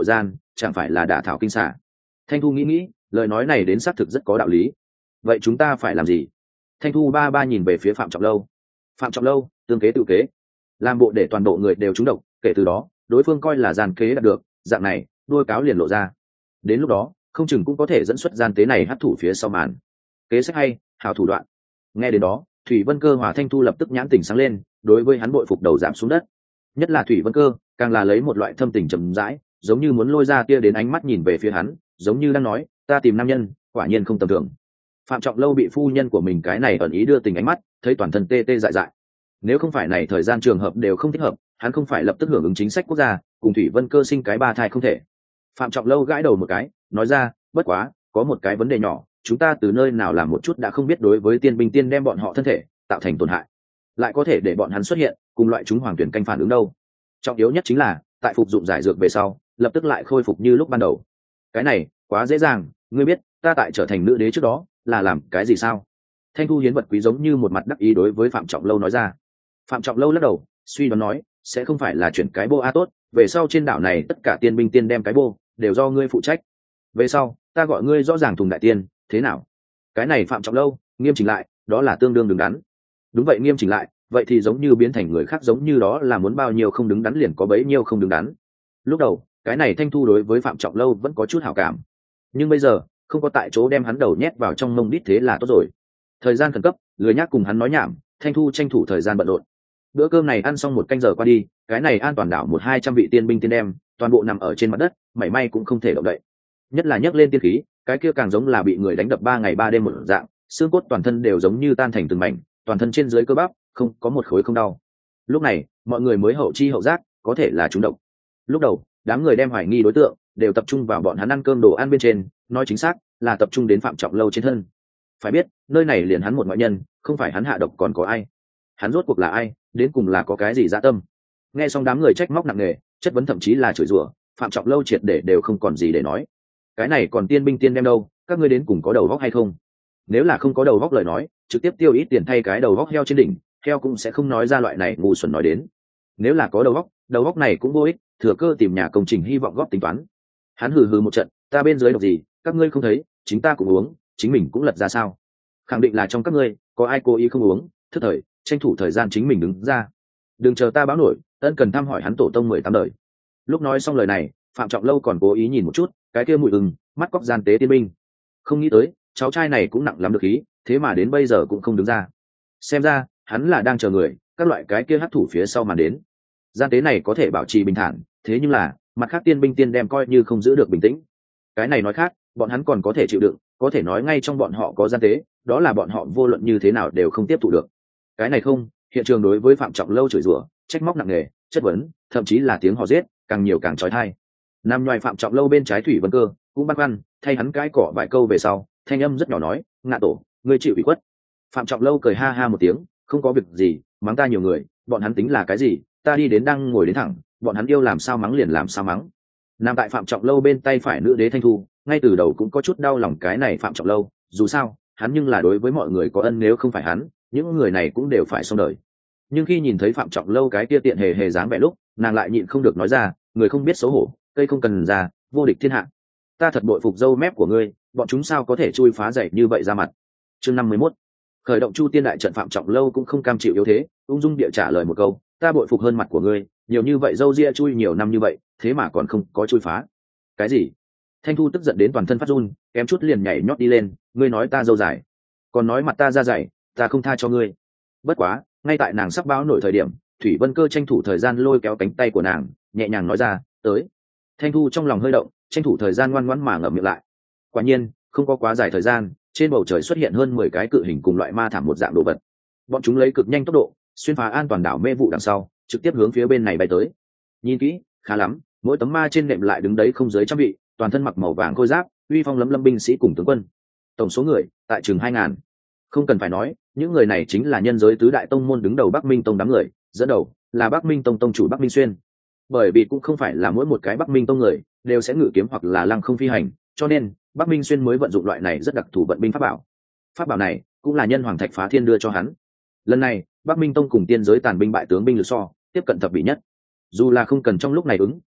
chẳng phải là đả thảo kinh xả. Thanh Thu nghĩ, lời nói này đến xác thực rất có đạo lý. Vậy chúng ta phải làm gì? Thanh Thu ba ba nhìn về phía Phạm Trọng Lâu. Phạm Trọng Lâu tương kế tự kế, làm bộ để toàn bộ người đều trúng độc, kể từ đó đối phương coi là gian kế đạt được, dạng này đuôi cáo liền lộ ra. Đến lúc đó không chừng cũng có thể dẫn xuất gian tế này hấp thủ phía sau màn. Kế sách hay, hào thủ đoạn. Nghe đến đó, Thủy Vân Cơ hòa Thanh Thu lập tức nhãn tình sáng lên, đối với hắn bội phục đầu giảm xuống đất. Nhất là Thủy Vân Cơ, càng là lấy một loại thâm tình trầm rãi, giống như muốn lôi ra tia đến ánh mắt nhìn về phía hắn, giống như đang nói, ta tìm nam nhân, quả nhiên không tầm thường. Phạm Trọng Lâu bị phu nhân của mình cái này ẩn ý đưa tình ánh mắt, thấy toàn thân tê tê dại dại. Nếu không phải này thời gian trường hợp đều không thích hợp, hắn không phải lập tức hưởng ứng chính sách quốc gia, cùng Thủy Vân Cơ sinh cái ba thai không thể. Phạm Trọng Lâu gãi đầu một cái, nói ra, bất quá, có một cái vấn đề nhỏ, chúng ta từ nơi nào làm một chút đã không biết đối với tiên binh tiên đem bọn họ thân thể tạo thành tổn hại, lại có thể để bọn hắn xuất hiện cùng loại chúng hoàng tuyển canh phản ứng đâu. Trọng yếu nhất chính là tại phục dụng giải dược về sau lập tức lại khôi phục như lúc ban đầu. Cái này quá dễ dàng, ngươi biết ta tại trở thành nữ đế trước đó là làm cái gì sao? Thanh Thu hiến vật quý giống như một mặt đắc ý đối với Phạm Trọng Lâu nói ra. Phạm Trọng Lâu lắc đầu, suy đoán nói, sẽ không phải là chuyển cái bô a tốt, về sau trên đảo này tất cả tiên binh tiên đem cái bô đều do ngươi phụ trách. Về sau ta gọi ngươi rõ ràng Thùng đại tiên, thế nào? Cái này Phạm Trọng Lâu nghiêm chỉnh lại, đó là tương đương đứng đắn. Đúng vậy, nghiêm chỉnh lại, vậy thì giống như biến thành người khác, giống như đó là muốn bao nhiêu không đứng đắn liền có bấy nhiêu không đứng đắn. Lúc đầu cái này Thanh Thu đối với Phạm Trọng Lâu vẫn có chút hảo cảm, nhưng bây giờ không có tại chỗ đem hắn đầu nhét vào trong mông đít thế là tốt rồi. Thời gian khẩn cấp, lười nhác cùng hắn nói nhảm, Thanh Thu tranh thủ thời gian bận rộn. Bữa cơm này ăn xong 1 canh giờ qua đi, cái này an toàn đảo 100-200 vị tiên binh tiên đem toàn bộ nằm ở trên mặt đất, mảy may cũng không thể động đậy. Nhất là nhấc lên tiên khí, cái kia càng giống là bị người đánh đập 3 ngày 3 đêm một dạng, xương cốt toàn thân đều giống như tan thành từng mảnh, toàn thân trên dưới cơ bắp không có một khối không đau. Lúc này mọi người mới hậu chi hậu giác, có thể là trúng độc. Lúc đầu đám người đem hoài nghi đối tượng đều tập trung vào bọn hắn ăn cơm đồ ăn bên trên, nói chính xác là tập trung đến Phạm Trọng Lâu trên thân. Phải biết nơi này liền hắn một ngoại nhân, không phải hắn hạ độc còn có ai? Hắn rốt cuộc là ai, đến cùng là có cái gì dạ tâm? Nghe xong đám người trách móc nặng nề, chất vấn thậm chí là chửi rủa, Phạm Trọng Lâu triệt để đều không còn gì để nói. Cái này còn tiên binh tiên đem đâu, các ngươi đến cùng có đầu óc hay không? Nếu là không có đầu óc lời nói, trực tiếp tiêu ít tiền thay cái đầu óc heo trên đỉnh, heo cũng sẽ không nói ra loại này ngu xuẩn nói đến. Nếu là có đầu óc này cũng vô ích, thừa cơ tìm nhà công trình hy vọng góp tính toán. Hắn hừ hừ một trận, ta bên dưới độc gì, các ngươi không thấy, chính ta cũng uống, chính mình cũng lật ra sao? Khẳng định là trong các ngươi có ai cố ý không uống, thức thời, tranh thủ thời gian chính mình đứng ra. Đừng chờ ta báo nổi, ân cần thăm hỏi hắn tổ tông 18 đời. Lúc nói xong lời này, Phạm Trọng Lâu còn cố ý nhìn một chút cái kia mùi mắt cóc gian tế tiên binh. Không nghĩ tới cháu trai này cũng nặng lắm được khí, thế mà đến bây giờ cũng không đứng ra. Xem ra hắn là đang chờ người, các loại cái kia hắc thủ phía sau mà đến. Gian tế này có thể bảo trì bình thản, thế nhưng là mặt khác tiên binh tiên đem coi như không giữ được bình tĩnh. Cái này nói khác, bọn hắn còn có thể chịu đựng, có thể nói ngay trong bọn họ có gian tế, đó là bọn họ vô luận như thế nào đều không tiếp thụ được. Cái này không, hiện trường đối với Phạm Trọng Lâu chửi rủa, trách móc nặng nề, chất vấn, thậm chí là tiếng hò giết, càng nhiều càng chói tai. Nằm ngoài Phạm Trọng Lâu bên trái Thủy Vân Cơ cũng băn khoăn, thay hắn cái cỏ vài câu về sau, thanh âm rất nhỏ nói, ngạ tổ, ngươi chịu ủy khuất. Phạm Trọng Lâu cười ha ha một tiếng, không có việc gì, mắng ta nhiều người, bọn hắn tính là cái gì, ta đi đến đang ngồi đến thẳng, bọn hắn yêu làm sao mắng liền làm sao mắng. Nằm tại Phạm Trọng Lâu bên tay phải nữ đế Thanh Thu, ngay từ đầu cũng có chút đau lòng cái này Phạm Trọng Lâu, dù sao hắn nhưng là đối với mọi người có ân, nếu không phải hắn, những người này cũng đều phải xong đời. Nhưng khi nhìn thấy Phạm Trọng Lâu cái kia tiện hề hề dáng vẻ lúc, nàng lại nhịn không được nói ra, người không biết xấu hổ, cây không cần ra, vô địch thiên hạ. Ta thật bội phục dâu mép của ngươi, bọn chúng sao có thể chui phá dậy như vậy ra mặt. Chương 51. Khởi động Chu Tiên đại trận. Phạm Trọng Lâu cũng không cam chịu yếu thế, ung dung địa trả lời một câu, ta bội phục hơn mặt của ngươi, nhiều như vậy dâu ria chui nhiều năm như vậy, thế mà còn không có chui phá. Cái gì? Thanh Thu tức giận đến toàn thân phát run, kém chút liền nhảy nhót đi lên, ngươi nói ta dâu dài, còn nói mặt ta da dày, ta không tha cho ngươi. Bất quá ngay tại nàng sắp báo nổi thời điểm, Thủy Vân Cơ tranh thủ thời gian lôi kéo cánh tay của nàng, nhẹ nhàng nói ra, tới. Thanh Thu trong lòng hơi động, tranh thủ thời gian ngoan ngoãn mà ngậm miệng lại. Quả nhiên không có quá dài thời gian, trên bầu trời xuất hiện hơn 10 cái cự hình cùng loại ma thảm một dạng đồ vật. Bọn chúng lấy cực nhanh tốc độ xuyên phá an toàn đảo mê vụ đằng sau, trực tiếp hướng phía bên này bay tới. Nhìn kỹ, khá lắm, mỗi tấm ma trên nệm lại đứng đấy không dưới trăm vị, toàn thân mặc màu vàng khôi giáp, uy phong lấm lâm binh sĩ cùng tướng quân. Tổng số người tại chừng 2000. Không cần phải nói, những người này chính là nhân giới tứ đại tông môn đứng đầu Bắc Minh Tông đám người, dẫn đầu là Bắc Minh Tông tông chủ Bắc Minh Xuyên. Bởi vì cũng không phải là mỗi một cái Bắc Minh Tông người đều sẽ ngự kiếm hoặc là lăng không phi hành, cho nên Bắc Minh Xuyên mới vận dụng loại này rất đặc thù vận binh pháp bảo. Pháp bảo này cũng là nhân hoàng thạch phá thiên đưa cho hắn. Lần này Bắc Minh Tông cùng tiên giới tàn binh bại tướng binh lực so tiếp cận thập bị nhất. Dù là không cần trong lúc này ứng,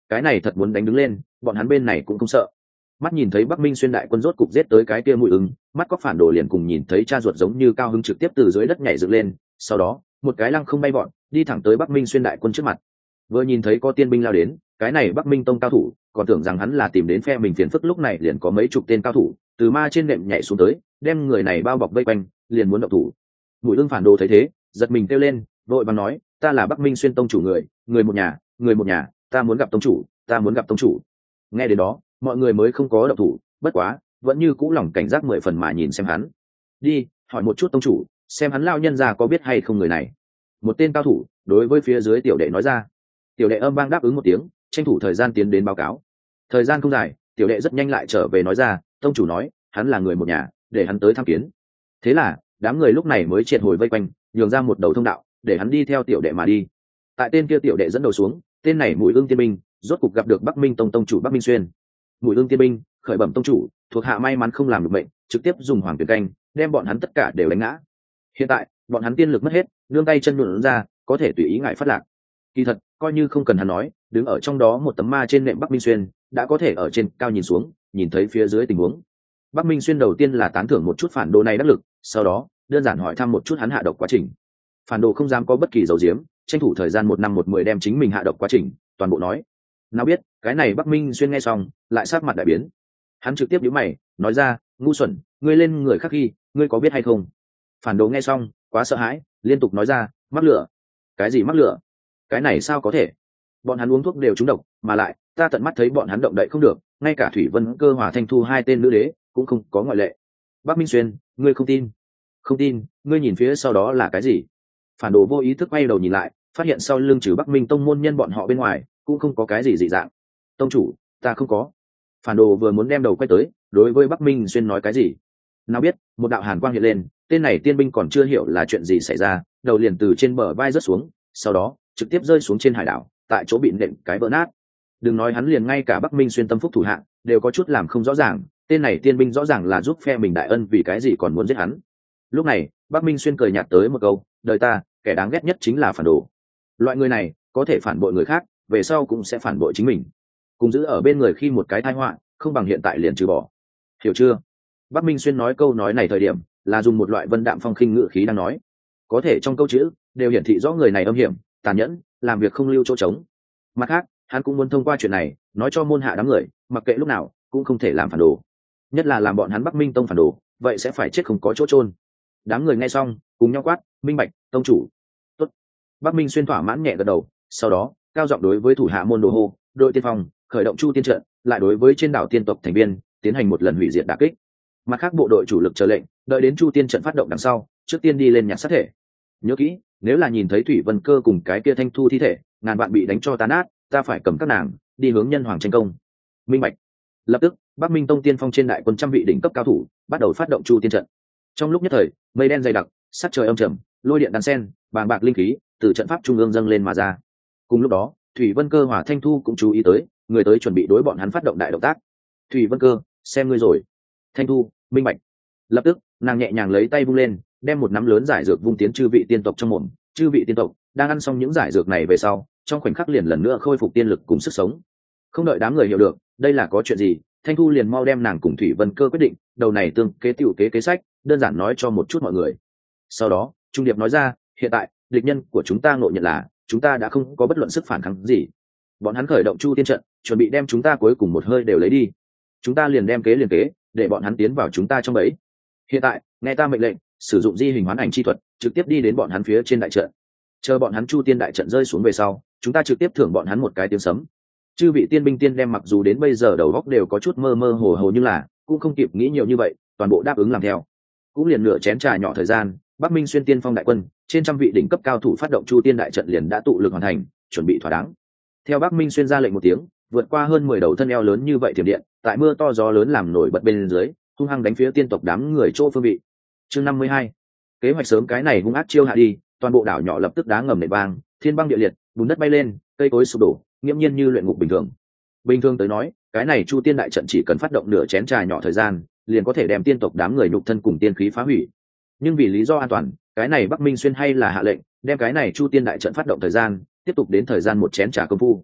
cái này thật muốn đánh đứng lên, bọn hắn bên này cũng không sợ. Mắt nhìn thấy Bắc Minh Xuyên đại quân rốt cục giết tới cái kia Mũi Ưng, mắt có phản đồ liền cùng nhìn thấy cha ruột giống như cao hứng trực tiếp từ dưới đất nhảy dựng lên, sau đó một cái lăng không bay vọt đi thẳng tới Bắc Minh Xuyên đại quân trước mặt. Vừa nhìn thấy có tiên binh lao đến, cái này Bắc Minh tông cao thủ còn tưởng rằng hắn là tìm đến phe mình phiền phức, lúc này liền có mấy chục tên cao thủ từ ma trên nệm nhảy xuống tới, đem người này bao bọc vây quanh, liền muốn động thủ. Mũi Ưng phản đồ thấy thế, giật mình kêu lên, vội vàng nói, ta là Bắc Minh Xuyên tông chủ người một nhà, người một nhà, ta muốn gặp tông chủ, ta muốn gặp tông chủ. Nghe đến đó, mọi người mới không có động thủ, bất quá vẫn như cũ lòng cảnh giác 10 phần mà nhìn xem hắn. Đi hỏi một chút tông chủ, xem hắn lao nhân ra có biết hay không người này. Một tên cao thủ đối với phía dưới tiểu đệ nói ra. Tiểu đệ âm vang đáp ứng một tiếng, tranh thủ thời gian tiến đến báo cáo. Thời gian không dài, tiểu đệ rất nhanh lại trở về nói ra, tông chủ nói hắn là người một nhà, để hắn tới tham kiến. Thế là đám người lúc này mới triệt hồi vây quanh, nhường ra một đầu thông đạo để hắn đi theo tiểu đệ mà đi. Tại tên kia tiểu đệ dẫn đầu xuống, tên này Mũi Ưng tiên binh rốt cục gặp được Bắc Minh tông tông chủ Bắc Minh Xuyên. Mũi Ưng tiên binh khởi bẩm tông chủ, thuộc hạ may mắn không làm được mệnh, trực tiếp dùng hoàng tuyển canh đem bọn hắn tất cả đều đánh ngã. Hiện tại bọn hắn tiên lực mất hết, nương tay chân nhuộn ra, có thể tùy ý ngại phát lạc. Kỳ thật coi như không cần hắn nói, đứng ở trong đó một tấm ma trên nệm Bắc Minh Xuyên đã có thể ở trên cao nhìn xuống, nhìn thấy phía dưới tình huống. Bắc Minh Xuyên đầu tiên là tán thưởng một chút phản đồ này đắc lực, sau đó đơn giản hỏi thăm một chút hắn hạ độc quá trình. Phản đồ không dám có bất kỳ dấu diếm, tranh thủ thời gian 1 năm 1 10 đem chính mình hạ độc quá trình toàn bộ nói. Nào biết cái này Bắc Minh Xuyên nghe xong lại sắc mặt đại biến, hắn trực tiếp nhíu mày nói ra, ngu xuẩn, ngươi lên người khác khi ngươi có biết hay không? Phản đồ nghe xong quá sợ hãi, liên tục nói ra, mắc lửa. Cái gì mắc lửa? Cái này sao có thể? Bọn hắn uống thuốc đều trúng độc, mà lại ta tận mắt thấy bọn hắn động đậy không được, ngay cả Thủy Vân Cơ Hỏa Thanh Thu 2 tên nữ đế cũng không có ngoại lệ. Bắc Minh Xuyên, ngươi không tin? Không tin, ngươi nhìn phía sau đó là cái gì? Phản đồ vô ý thức quay đầu nhìn lại, phát hiện sau lưng trừ Bắc Minh tông môn nhân bọn họ bên ngoài cũng không có cái gì dị dạng. Tông chủ, ta không có. Phản đồ vừa muốn đem đầu quay tới đối với Bắc Minh Xuyên nói cái gì, nào biết một đạo hàn quang hiện lên, tên này tiên binh còn chưa hiểu là chuyện gì xảy ra, đầu liền từ trên bờ vai rớt xuống, sau đó trực tiếp rơi xuống trên hải đảo, tại chỗ bị nện cái vỡ nát. Đừng nói hắn, liền ngay cả Bắc Minh Xuyên tâm phúc thủ hạ đều có chút làm không rõ ràng, tên này tiên binh rõ ràng là giúp phe mình đại ân, vì cái gì còn muốn giết hắn. Lúc này Bắc Minh Xuyên cười nhạt tới một câu, đời ta kẻ đáng ghét nhất chính là phản đồ. Loại người này có thể phản bội người khác, về sau cũng sẽ phản bội chính mình. Cùng giữ ở bên người khi một cái tai họa, không bằng hiện tại liền trừ bỏ. Hiểu chưa? Bắc Minh Xuyên nói câu nói này thời điểm là dùng một loại vân đạm phong khinh ngữ khí đang nói, có thể trong câu chữ đều hiển thị rõ người này âm hiểm, tàn nhẫn, làm việc không lưu chỗ trống. Mặt khác hắn cũng muốn thông qua chuyện này nói cho môn hạ đám người, mặc kệ lúc nào cũng không thể làm phản đồ, nhất là làm bọn hắn Bắc Minh tông phản đồ, vậy sẽ phải chết không có chỗ chôn. Đám người nghe xong cùng nhau quát, minh bạch, tông chủ. Tốt. Bắc Minh Xuyên thỏa mãn nhẹ gật đầu, sau đó cao giọng đối với thủ hạ môn đồ hô, đội tiên phong khởi động Chu tiên trận, lại đối với trên đảo tiên tộc thành viên tiến hành một lần hủy diệt đả kích. Mặt khác bộ đội chủ lực chờ lệnh, đợi đến Chu tiên trận phát động đằng sau, trước tiên đi lên nhặt sát thể. Nhớ kỹ, nếu là nhìn thấy Thủy Vân Cơ cùng cái kia Thanh Thu thi thể, ngàn vạn bị đánh cho tan nát, ta phải cầm các nàng đi hướng nhân hoàng tranh công. Minh bạch. Lập tức Bắc Minh tông tiên phong trên đại quân trăm vị đỉnh cấp cao thủ bắt đầu phát động Chu tiên trận. Trong lúc nhất thời, mây đen dày đặc, sắc trời âm trầm, lôi điện đan sen, bàng bạc linh khí từ trận pháp trung ương dâng lên mà ra. Cùng lúc đó Thủy Vân Cơ Hỏa Thanh Thu cũng chú ý tới, người tới chuẩn bị đối bọn hắn phát động đại động tác. Thủy Vân Cơ, xem ngươi rồi. Thanh Thu, minh bạch. Lập tức nàng nhẹ nhàng lấy tay vung lên, đem một nắm lớn giải dược vung tiến chư vị tiên tộc trong mồm. Chư vị tiên tộc đang ăn xong những giải dược này về sau, trong khoảnh khắc liền lần nữa khôi phục tiên lực cùng sức sống. Không đợi đám người hiểu được đây là có chuyện gì, Thanh Thu liền mau đem nàng cùng Thủy Vân Cơ quyết định đầu này tương kế tiểu kế sách đơn giản nói cho một chút mọi người. Sau đó Trung Điệp nói ra, hiện tại địch nhân của chúng ta ngộ nhận là chúng ta đã không có bất luận sức phản kháng gì, bọn hắn khởi động Chu tiên trận chuẩn bị đem chúng ta cuối cùng một hơi đều lấy đi, chúng ta liền đem kế liền kế để bọn hắn tiến vào chúng ta trong bẫy. Hiện tại nghe ta mệnh lệnh, sử dụng di hình hoán ảnh chi thuật trực tiếp đi đến bọn hắn phía trên đại trận, chờ bọn hắn Chu tiên đại trận rơi xuống về sau, chúng ta trực tiếp thưởng bọn hắn một cái tiếng sấm. Chư vị tiên binh tiên đem mặc dù đến bây giờ đầu óc đều có chút mơ mơ hồ hồ, nhưng là cũng không kịp nghĩ nhiều như vậy, toàn bộ đáp ứng làm theo. Cũng liền nửa chén trà nhỏ thời gian, Bắc Minh Xuyên tiên phong đại quân trên trăm vị đỉnh cấp cao thủ phát động Chu tiên đại trận liền đã tụ lực hoàn thành, chuẩn bị thỏa đáng. Theo Bắc Minh Xuyên ra lệnh một tiếng, vượt qua hơn 10 đầu thân eo lớn như vậy thiểm điện, tại mưa to gió lớn làm nổi bật bên dưới, hung hăng đánh phía tiên tộc đám người chỗ phương vị. Chương 52. Kế hoạch sớm cái này hung ác chiêu hạ đi, toàn bộ đảo nhỏ lập tức đá ngầm nện vang, thiên băng địa liệt, bùn đất bay lên, cây cối sụp đổ, nghiễm nhiên như luyện ngục bình thường. Bình thường tới nói, cái này Chu tiên đại trận chỉ cần phát động nửa chén trà nhỏ thời gian, liền có thể đem tiên tộc đám người nhục thân cùng tiên khí phá hủy. Nhưng vì lý do an toàn, cái này Bắc Minh Xuyên hay là hạ lệnh đem cái này Chu tiên đại trận phát động thời gian tiếp tục đến thời gian một chén trà công phu.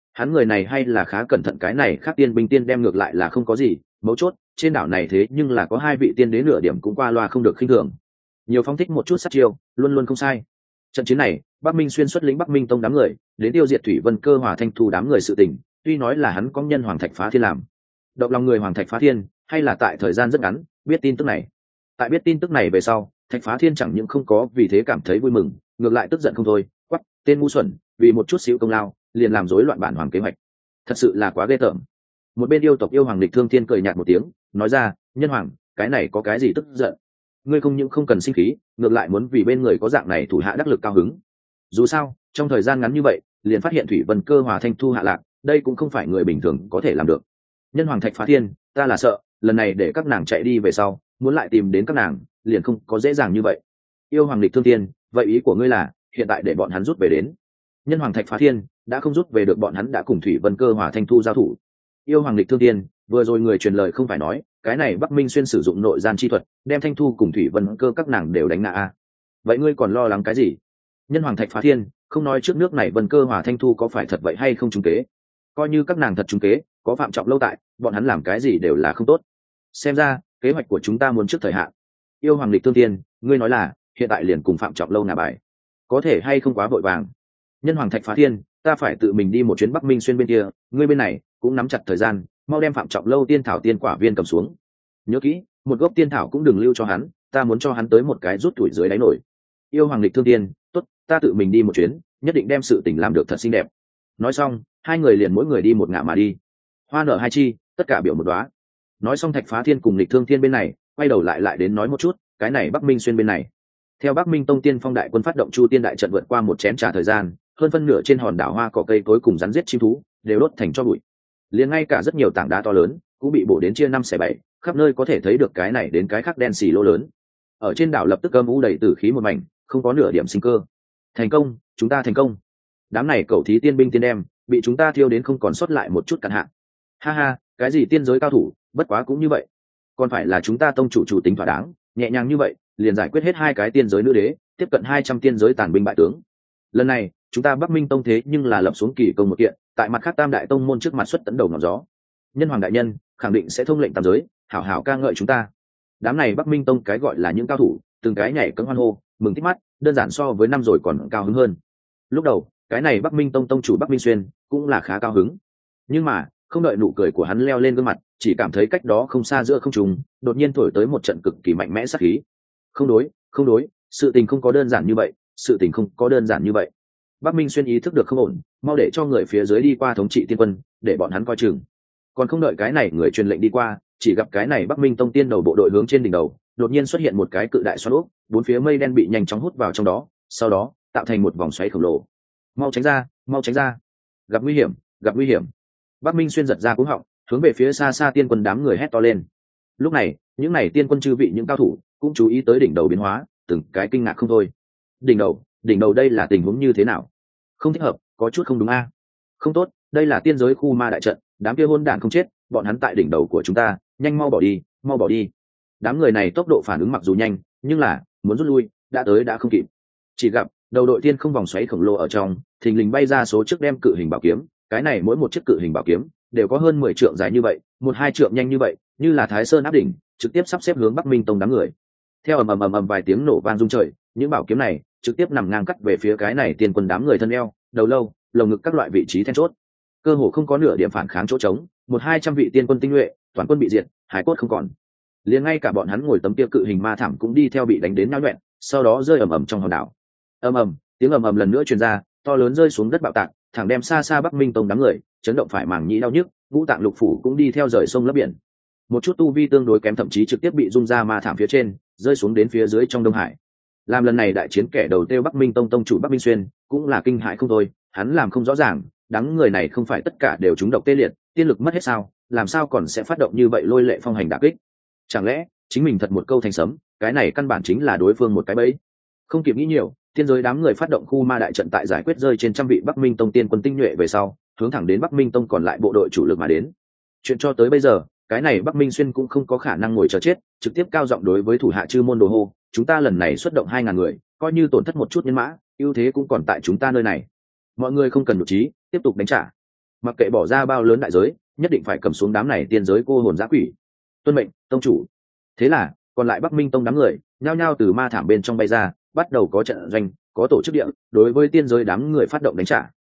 Hắn người này hay là khá cẩn thận, cái này khác tiên binh tiên đem ngược lại là không có gì mấu chốt, trên đảo này thế nhưng là có 2 vị tiên đế, nửa điểm cũng qua loa không được khinh thường, nhiều phong thích một chút sát chiêu luôn luôn không sai. Trận chiến này Bắc Minh Xuyên xuất lĩnh Bắc Minh Tông đám người đến tiêu diệt Thủy Vân Cơ Hòa Thanh Thu đám người sự tình, tuy nói là hắn có nhân Hoàng Thạch Phá Thiên làm động lòng người, Hoàng Thạch Phá Thiên hay là tại thời gian rất ngắn biết tin tức này. Tại biết tin tức này về sau, Thạch Phá Thiên chẳng những không có vì thế cảm thấy vui mừng, ngược lại tức giận không thôi, quắc tên ngu xuẩn, vì một chút xíu công lao liền làm rối loạn bản hoàng kế hoạch, thật sự là quá ghê tởm. Một bên yêu tộc yêu hoàng Lịch Thương Thiên cười nhạt một tiếng, nói ra, nhân hoàng, cái này có cái gì tức giận? Ngươi không những không cần sinh khí, ngược lại muốn vì bên người có dạng này thủ hạ đắc lực cao hứng. Dù sao trong thời gian ngắn như vậy liền phát hiện Thủy Vân Cơ Hòa Thanh Thu hạ lạc, đây cũng không phải người bình thường có thể làm được. Nhân hoàng Thạch Phá Thiên, ta là sợ lần này để các nàng chạy đi về sau, muốn lại tìm đến các nàng liền không có dễ dàng như vậy. Yêu hoàng Lịch Thương Thiên, vậy ý của ngươi là hiện tại để bọn hắn rút về đến? Nhân hoàng Thạch Phá Thiên, đã không rút về được, bọn hắn đã cùng Thủy Vân Cơ Hòa Thanh Thu giao thủ. Yêu hoàng Lịch Thương Thiên, vừa rồi người truyền lời không phải nói cái này Bắc Minh Xuyên sử dụng nội gian chi thuật đem Thanh Thu cùng Thủy Vân Cơ các nàng đều đánh ngã à? Vậy ngươi còn lo lắng cái gì? Nhân hoàng Thạch Phá Thiên, không nói trước nước này Vân Cơ Hòa Thanh Thu có phải thật vậy hay không trúng kế, coi như các nàng thật trúng kế, có Phạm Trọng Lâu tại, bọn hắn làm cái gì đều là không tốt. Xem ra kế hoạch của chúng ta muốn trước thời hạn. Yêu hoàng Lịch Thương Thiên, ngươi nói là hiện tại liền cùng Phạm Trọng Lâu nà bài, có thể hay không quá vội vàng? Nhân hoàng Thạch Phá Thiên, ta phải tự mình đi một chuyến Bắc Minh Xuyên bên kia, ngươi bên này cũng nắm chặt thời gian, mau đem Phạm Trọng Lâu tiên thảo tiên quả viên cầm xuống. Nhớ kỹ, một gốc tiên thảo cũng đừng lưu cho hắn, ta muốn cho hắn tới một cái rút tuổi dưới đáy nổi. Yêu hoàng Lịch Thương Thiên, tốt, ta tự mình đi một chuyến, nhất định đem sự tình làm được thật xinh đẹp. Nói xong, hai người liền mỗi người đi một ngả mà đi. Hoa nở hai chi, tất cả biểu một đóa. Nói xong, Thạch Phá Thiên cùng Lịch Thương Thiên bên này quay đầu lại đến nói một chút cái này Bắc Minh Xuyên bên này. Theo Bắc Minh Tông tiên phong đại quân phát động Chu Tiên đại trận, vượt qua một chén trà thời gian, hơn phân nửa trên hòn đảo hoa cỏ cây cối cùng rắn giết chim thú đều đốt thành tro bụi, liền ngay cả rất nhiều tảng đá to lớn cũng bị bổ đến chia 5/7, khắp nơi có thể thấy được cái này đến cái khác đen xì lỗ lớn. Ở trên đảo lập tức âm u đầy tử khí một mảnh, không có nửa điểm sinh cơ. Thành công, chúng ta thành công. Đám này cẩu thí tiên binh tiên đem bị chúng ta thiêu đến không còn sót lại một chút cặn hạn. Ha ha, cái gì tiên giới cao thủ, bất quá cũng như vậy. Còn phải là chúng ta tông chủ tính thỏa đáng, nhẹ nhàng như vậy liền giải quyết hết 2 cái tiên giới nữ đế, tiếp cận 200 tiên giới tàn binh bại tướng. Lần này chúng ta Bắc Minh Tông thế nhưng là lập xuống kỳ công một kiện, tại mặt khác tam đại tông môn trước mặt xuất tấn đầu ngọn gió. Nhân hoàng đại nhân khẳng định sẽ thông lệnh tam giới, hảo hảo ca ngợi chúng ta. Đám này Bắc Minh Tông cái gọi là những cao thủ, từng cái nhảy cẫng hoan hô, mừng thích mắt, đơn giản so với năm rồi còn cao hứng hơn. Lúc đầu cái này Bắc Minh Tông tông chủ Bắc Minh Xuyên cũng là khá cao hứng, nhưng mà không đợi nụ cười của hắn leo lên gương mặt, chỉ cảm thấy cách đó không xa giữa không trung đột nhiên thổi tới một trận cực kỳ mạnh mẽ sát khí. Không đối, sự tình không có đơn giản như vậy, sự tình không có đơn giản như vậy. Bắc Minh Xuyên ý thức được không ổn, mau để cho người phía dưới đi qua thống trị tiên quân, để bọn hắn coi chừng. Còn không đợi cái này người truyền lệnh đi qua, chỉ gặp cái này Bắc Minh Tông tiên đầu bộ đội hướng trên đỉnh đầu đột nhiên xuất hiện một cái cự đại xoắn ốc, 4 phía mây đen bị nhanh chóng hút vào trong đó, sau đó tạo thành một vòng xoáy khổng lồ. Mau tránh ra, gặp nguy hiểm. Bắc Minh Xuyên giật ra cú họng, hướng về phía xa xa tiên quân đám người hét to lên. Lúc này những này tiên quân chư vị những cao thủ cũng chú ý tới đỉnh đầu biến hóa, từng cái kinh ngạc không thôi. Đỉnh đầu đây là tình huống như thế nào? Không thích hợp, có chút không đúng a. Không tốt, đây là tiên giới khu ma đại trận, đám kia hôn đản không chết, bọn hắn tại đỉnh đầu của chúng ta, nhanh mau bỏ đi. Đám người này tốc độ phản ứng mặc dù nhanh, nhưng là muốn rút lui đã không kịp. Chỉ gặp đầu đội tiên không vòng xoáy khổng lồ ở trong thình lình bay ra số chiếc đem cự hình bảo kiếm, cái này mỗi một chiếc cự hình bảo kiếm đều có hơn 10 trượng dài như vậy, 1-2 trượng nhanh như vậy, như là Thái Sơn áp đỉnh, trực tiếp sắp xếp hướng Bắc Minh Tông đám người. Theo ầm vài tiếng nổ vang rung trời, những bảo kiếm này trực tiếp nằm ngang cắt về phía cái này tiên quân đám người thân eo, đầu lâu, lồng ngực các loại vị trí then chốt. Cơ hồ không có nửa điểm phản kháng chỗ trống, 100-200 vị tiên quân tinh nhuệ, toàn quân bị diệt, hải cốt không còn. Liền ngay cả bọn hắn ngồi tấm kia cự hình ma thảm cũng đi theo bị đánh đến nhão nhọẹn, sau đó rơi ầm trong hòn đảo. Tiếng ầm lần nữa truyền ra, to lớn rơi xuống đất bạo tạc, thẳng đem xa xa Bắc Minh Tông đám người chấn động phải màng nhĩ đau nhức, ngũ tạng lục phủ cũng đi theo rời sông lấp biển. Một chút tu vi tương đối kém thậm chí trực tiếp bị rung ra ma thảm phía trên, rơi xuống đến phía dưới trong Đông Hải. Làm lần này đại chiến kẻ đầu tiêu Bắc Minh Tông tông chủ Bắc Minh Xuyên cũng là kinh hãi không thôi, hắn làm không rõ ràng, đắng người này không phải tất cả đều trúng độc tê liệt, tiên lực mất hết sao, làm sao còn sẽ phát động như vậy lôi lệ phong hành đả kích? Chẳng lẽ chính mình thật một câu thành sấm, cái này căn bản chính là đối phương một cái bẫy. Không kịp nghĩ nhiều, tiên giới đám người phát động khu ma đại trận tại giải quyết rơi trên trăm vị Bắc Minh Tông tiên quân tinh nhuệ về sau, hướng thẳng đến Bắc Minh Tông còn lại bộ đội chủ lực mà đến. Chuyện cho tới bây giờ, cái này Bắc Minh Xuyên cũng không có khả năng ngồi chờ chết, trực tiếp cao giọng đối với thủ hạ chư môn đồ hô, chúng ta lần này xuất động 2000 người, coi như tổn thất một chút nhân mã, ưu thế cũng còn tại chúng ta nơi này. Mọi người không cần nhục trí, tiếp tục đánh trả. mặc kệ bỏ ra bao lớn đại giới, nhất định phải cầm xuống đám này tiên giới cô hồn dã quỷ. Tuân mệnh, tông chủ. Thế là còn lại Bắc Minh tông đám người nhao nhao từ ma thảm bên trong bay ra, bắt đầu có trận doanh, có tổ chức địa đối với tiên giới đám người phát động đánh trả.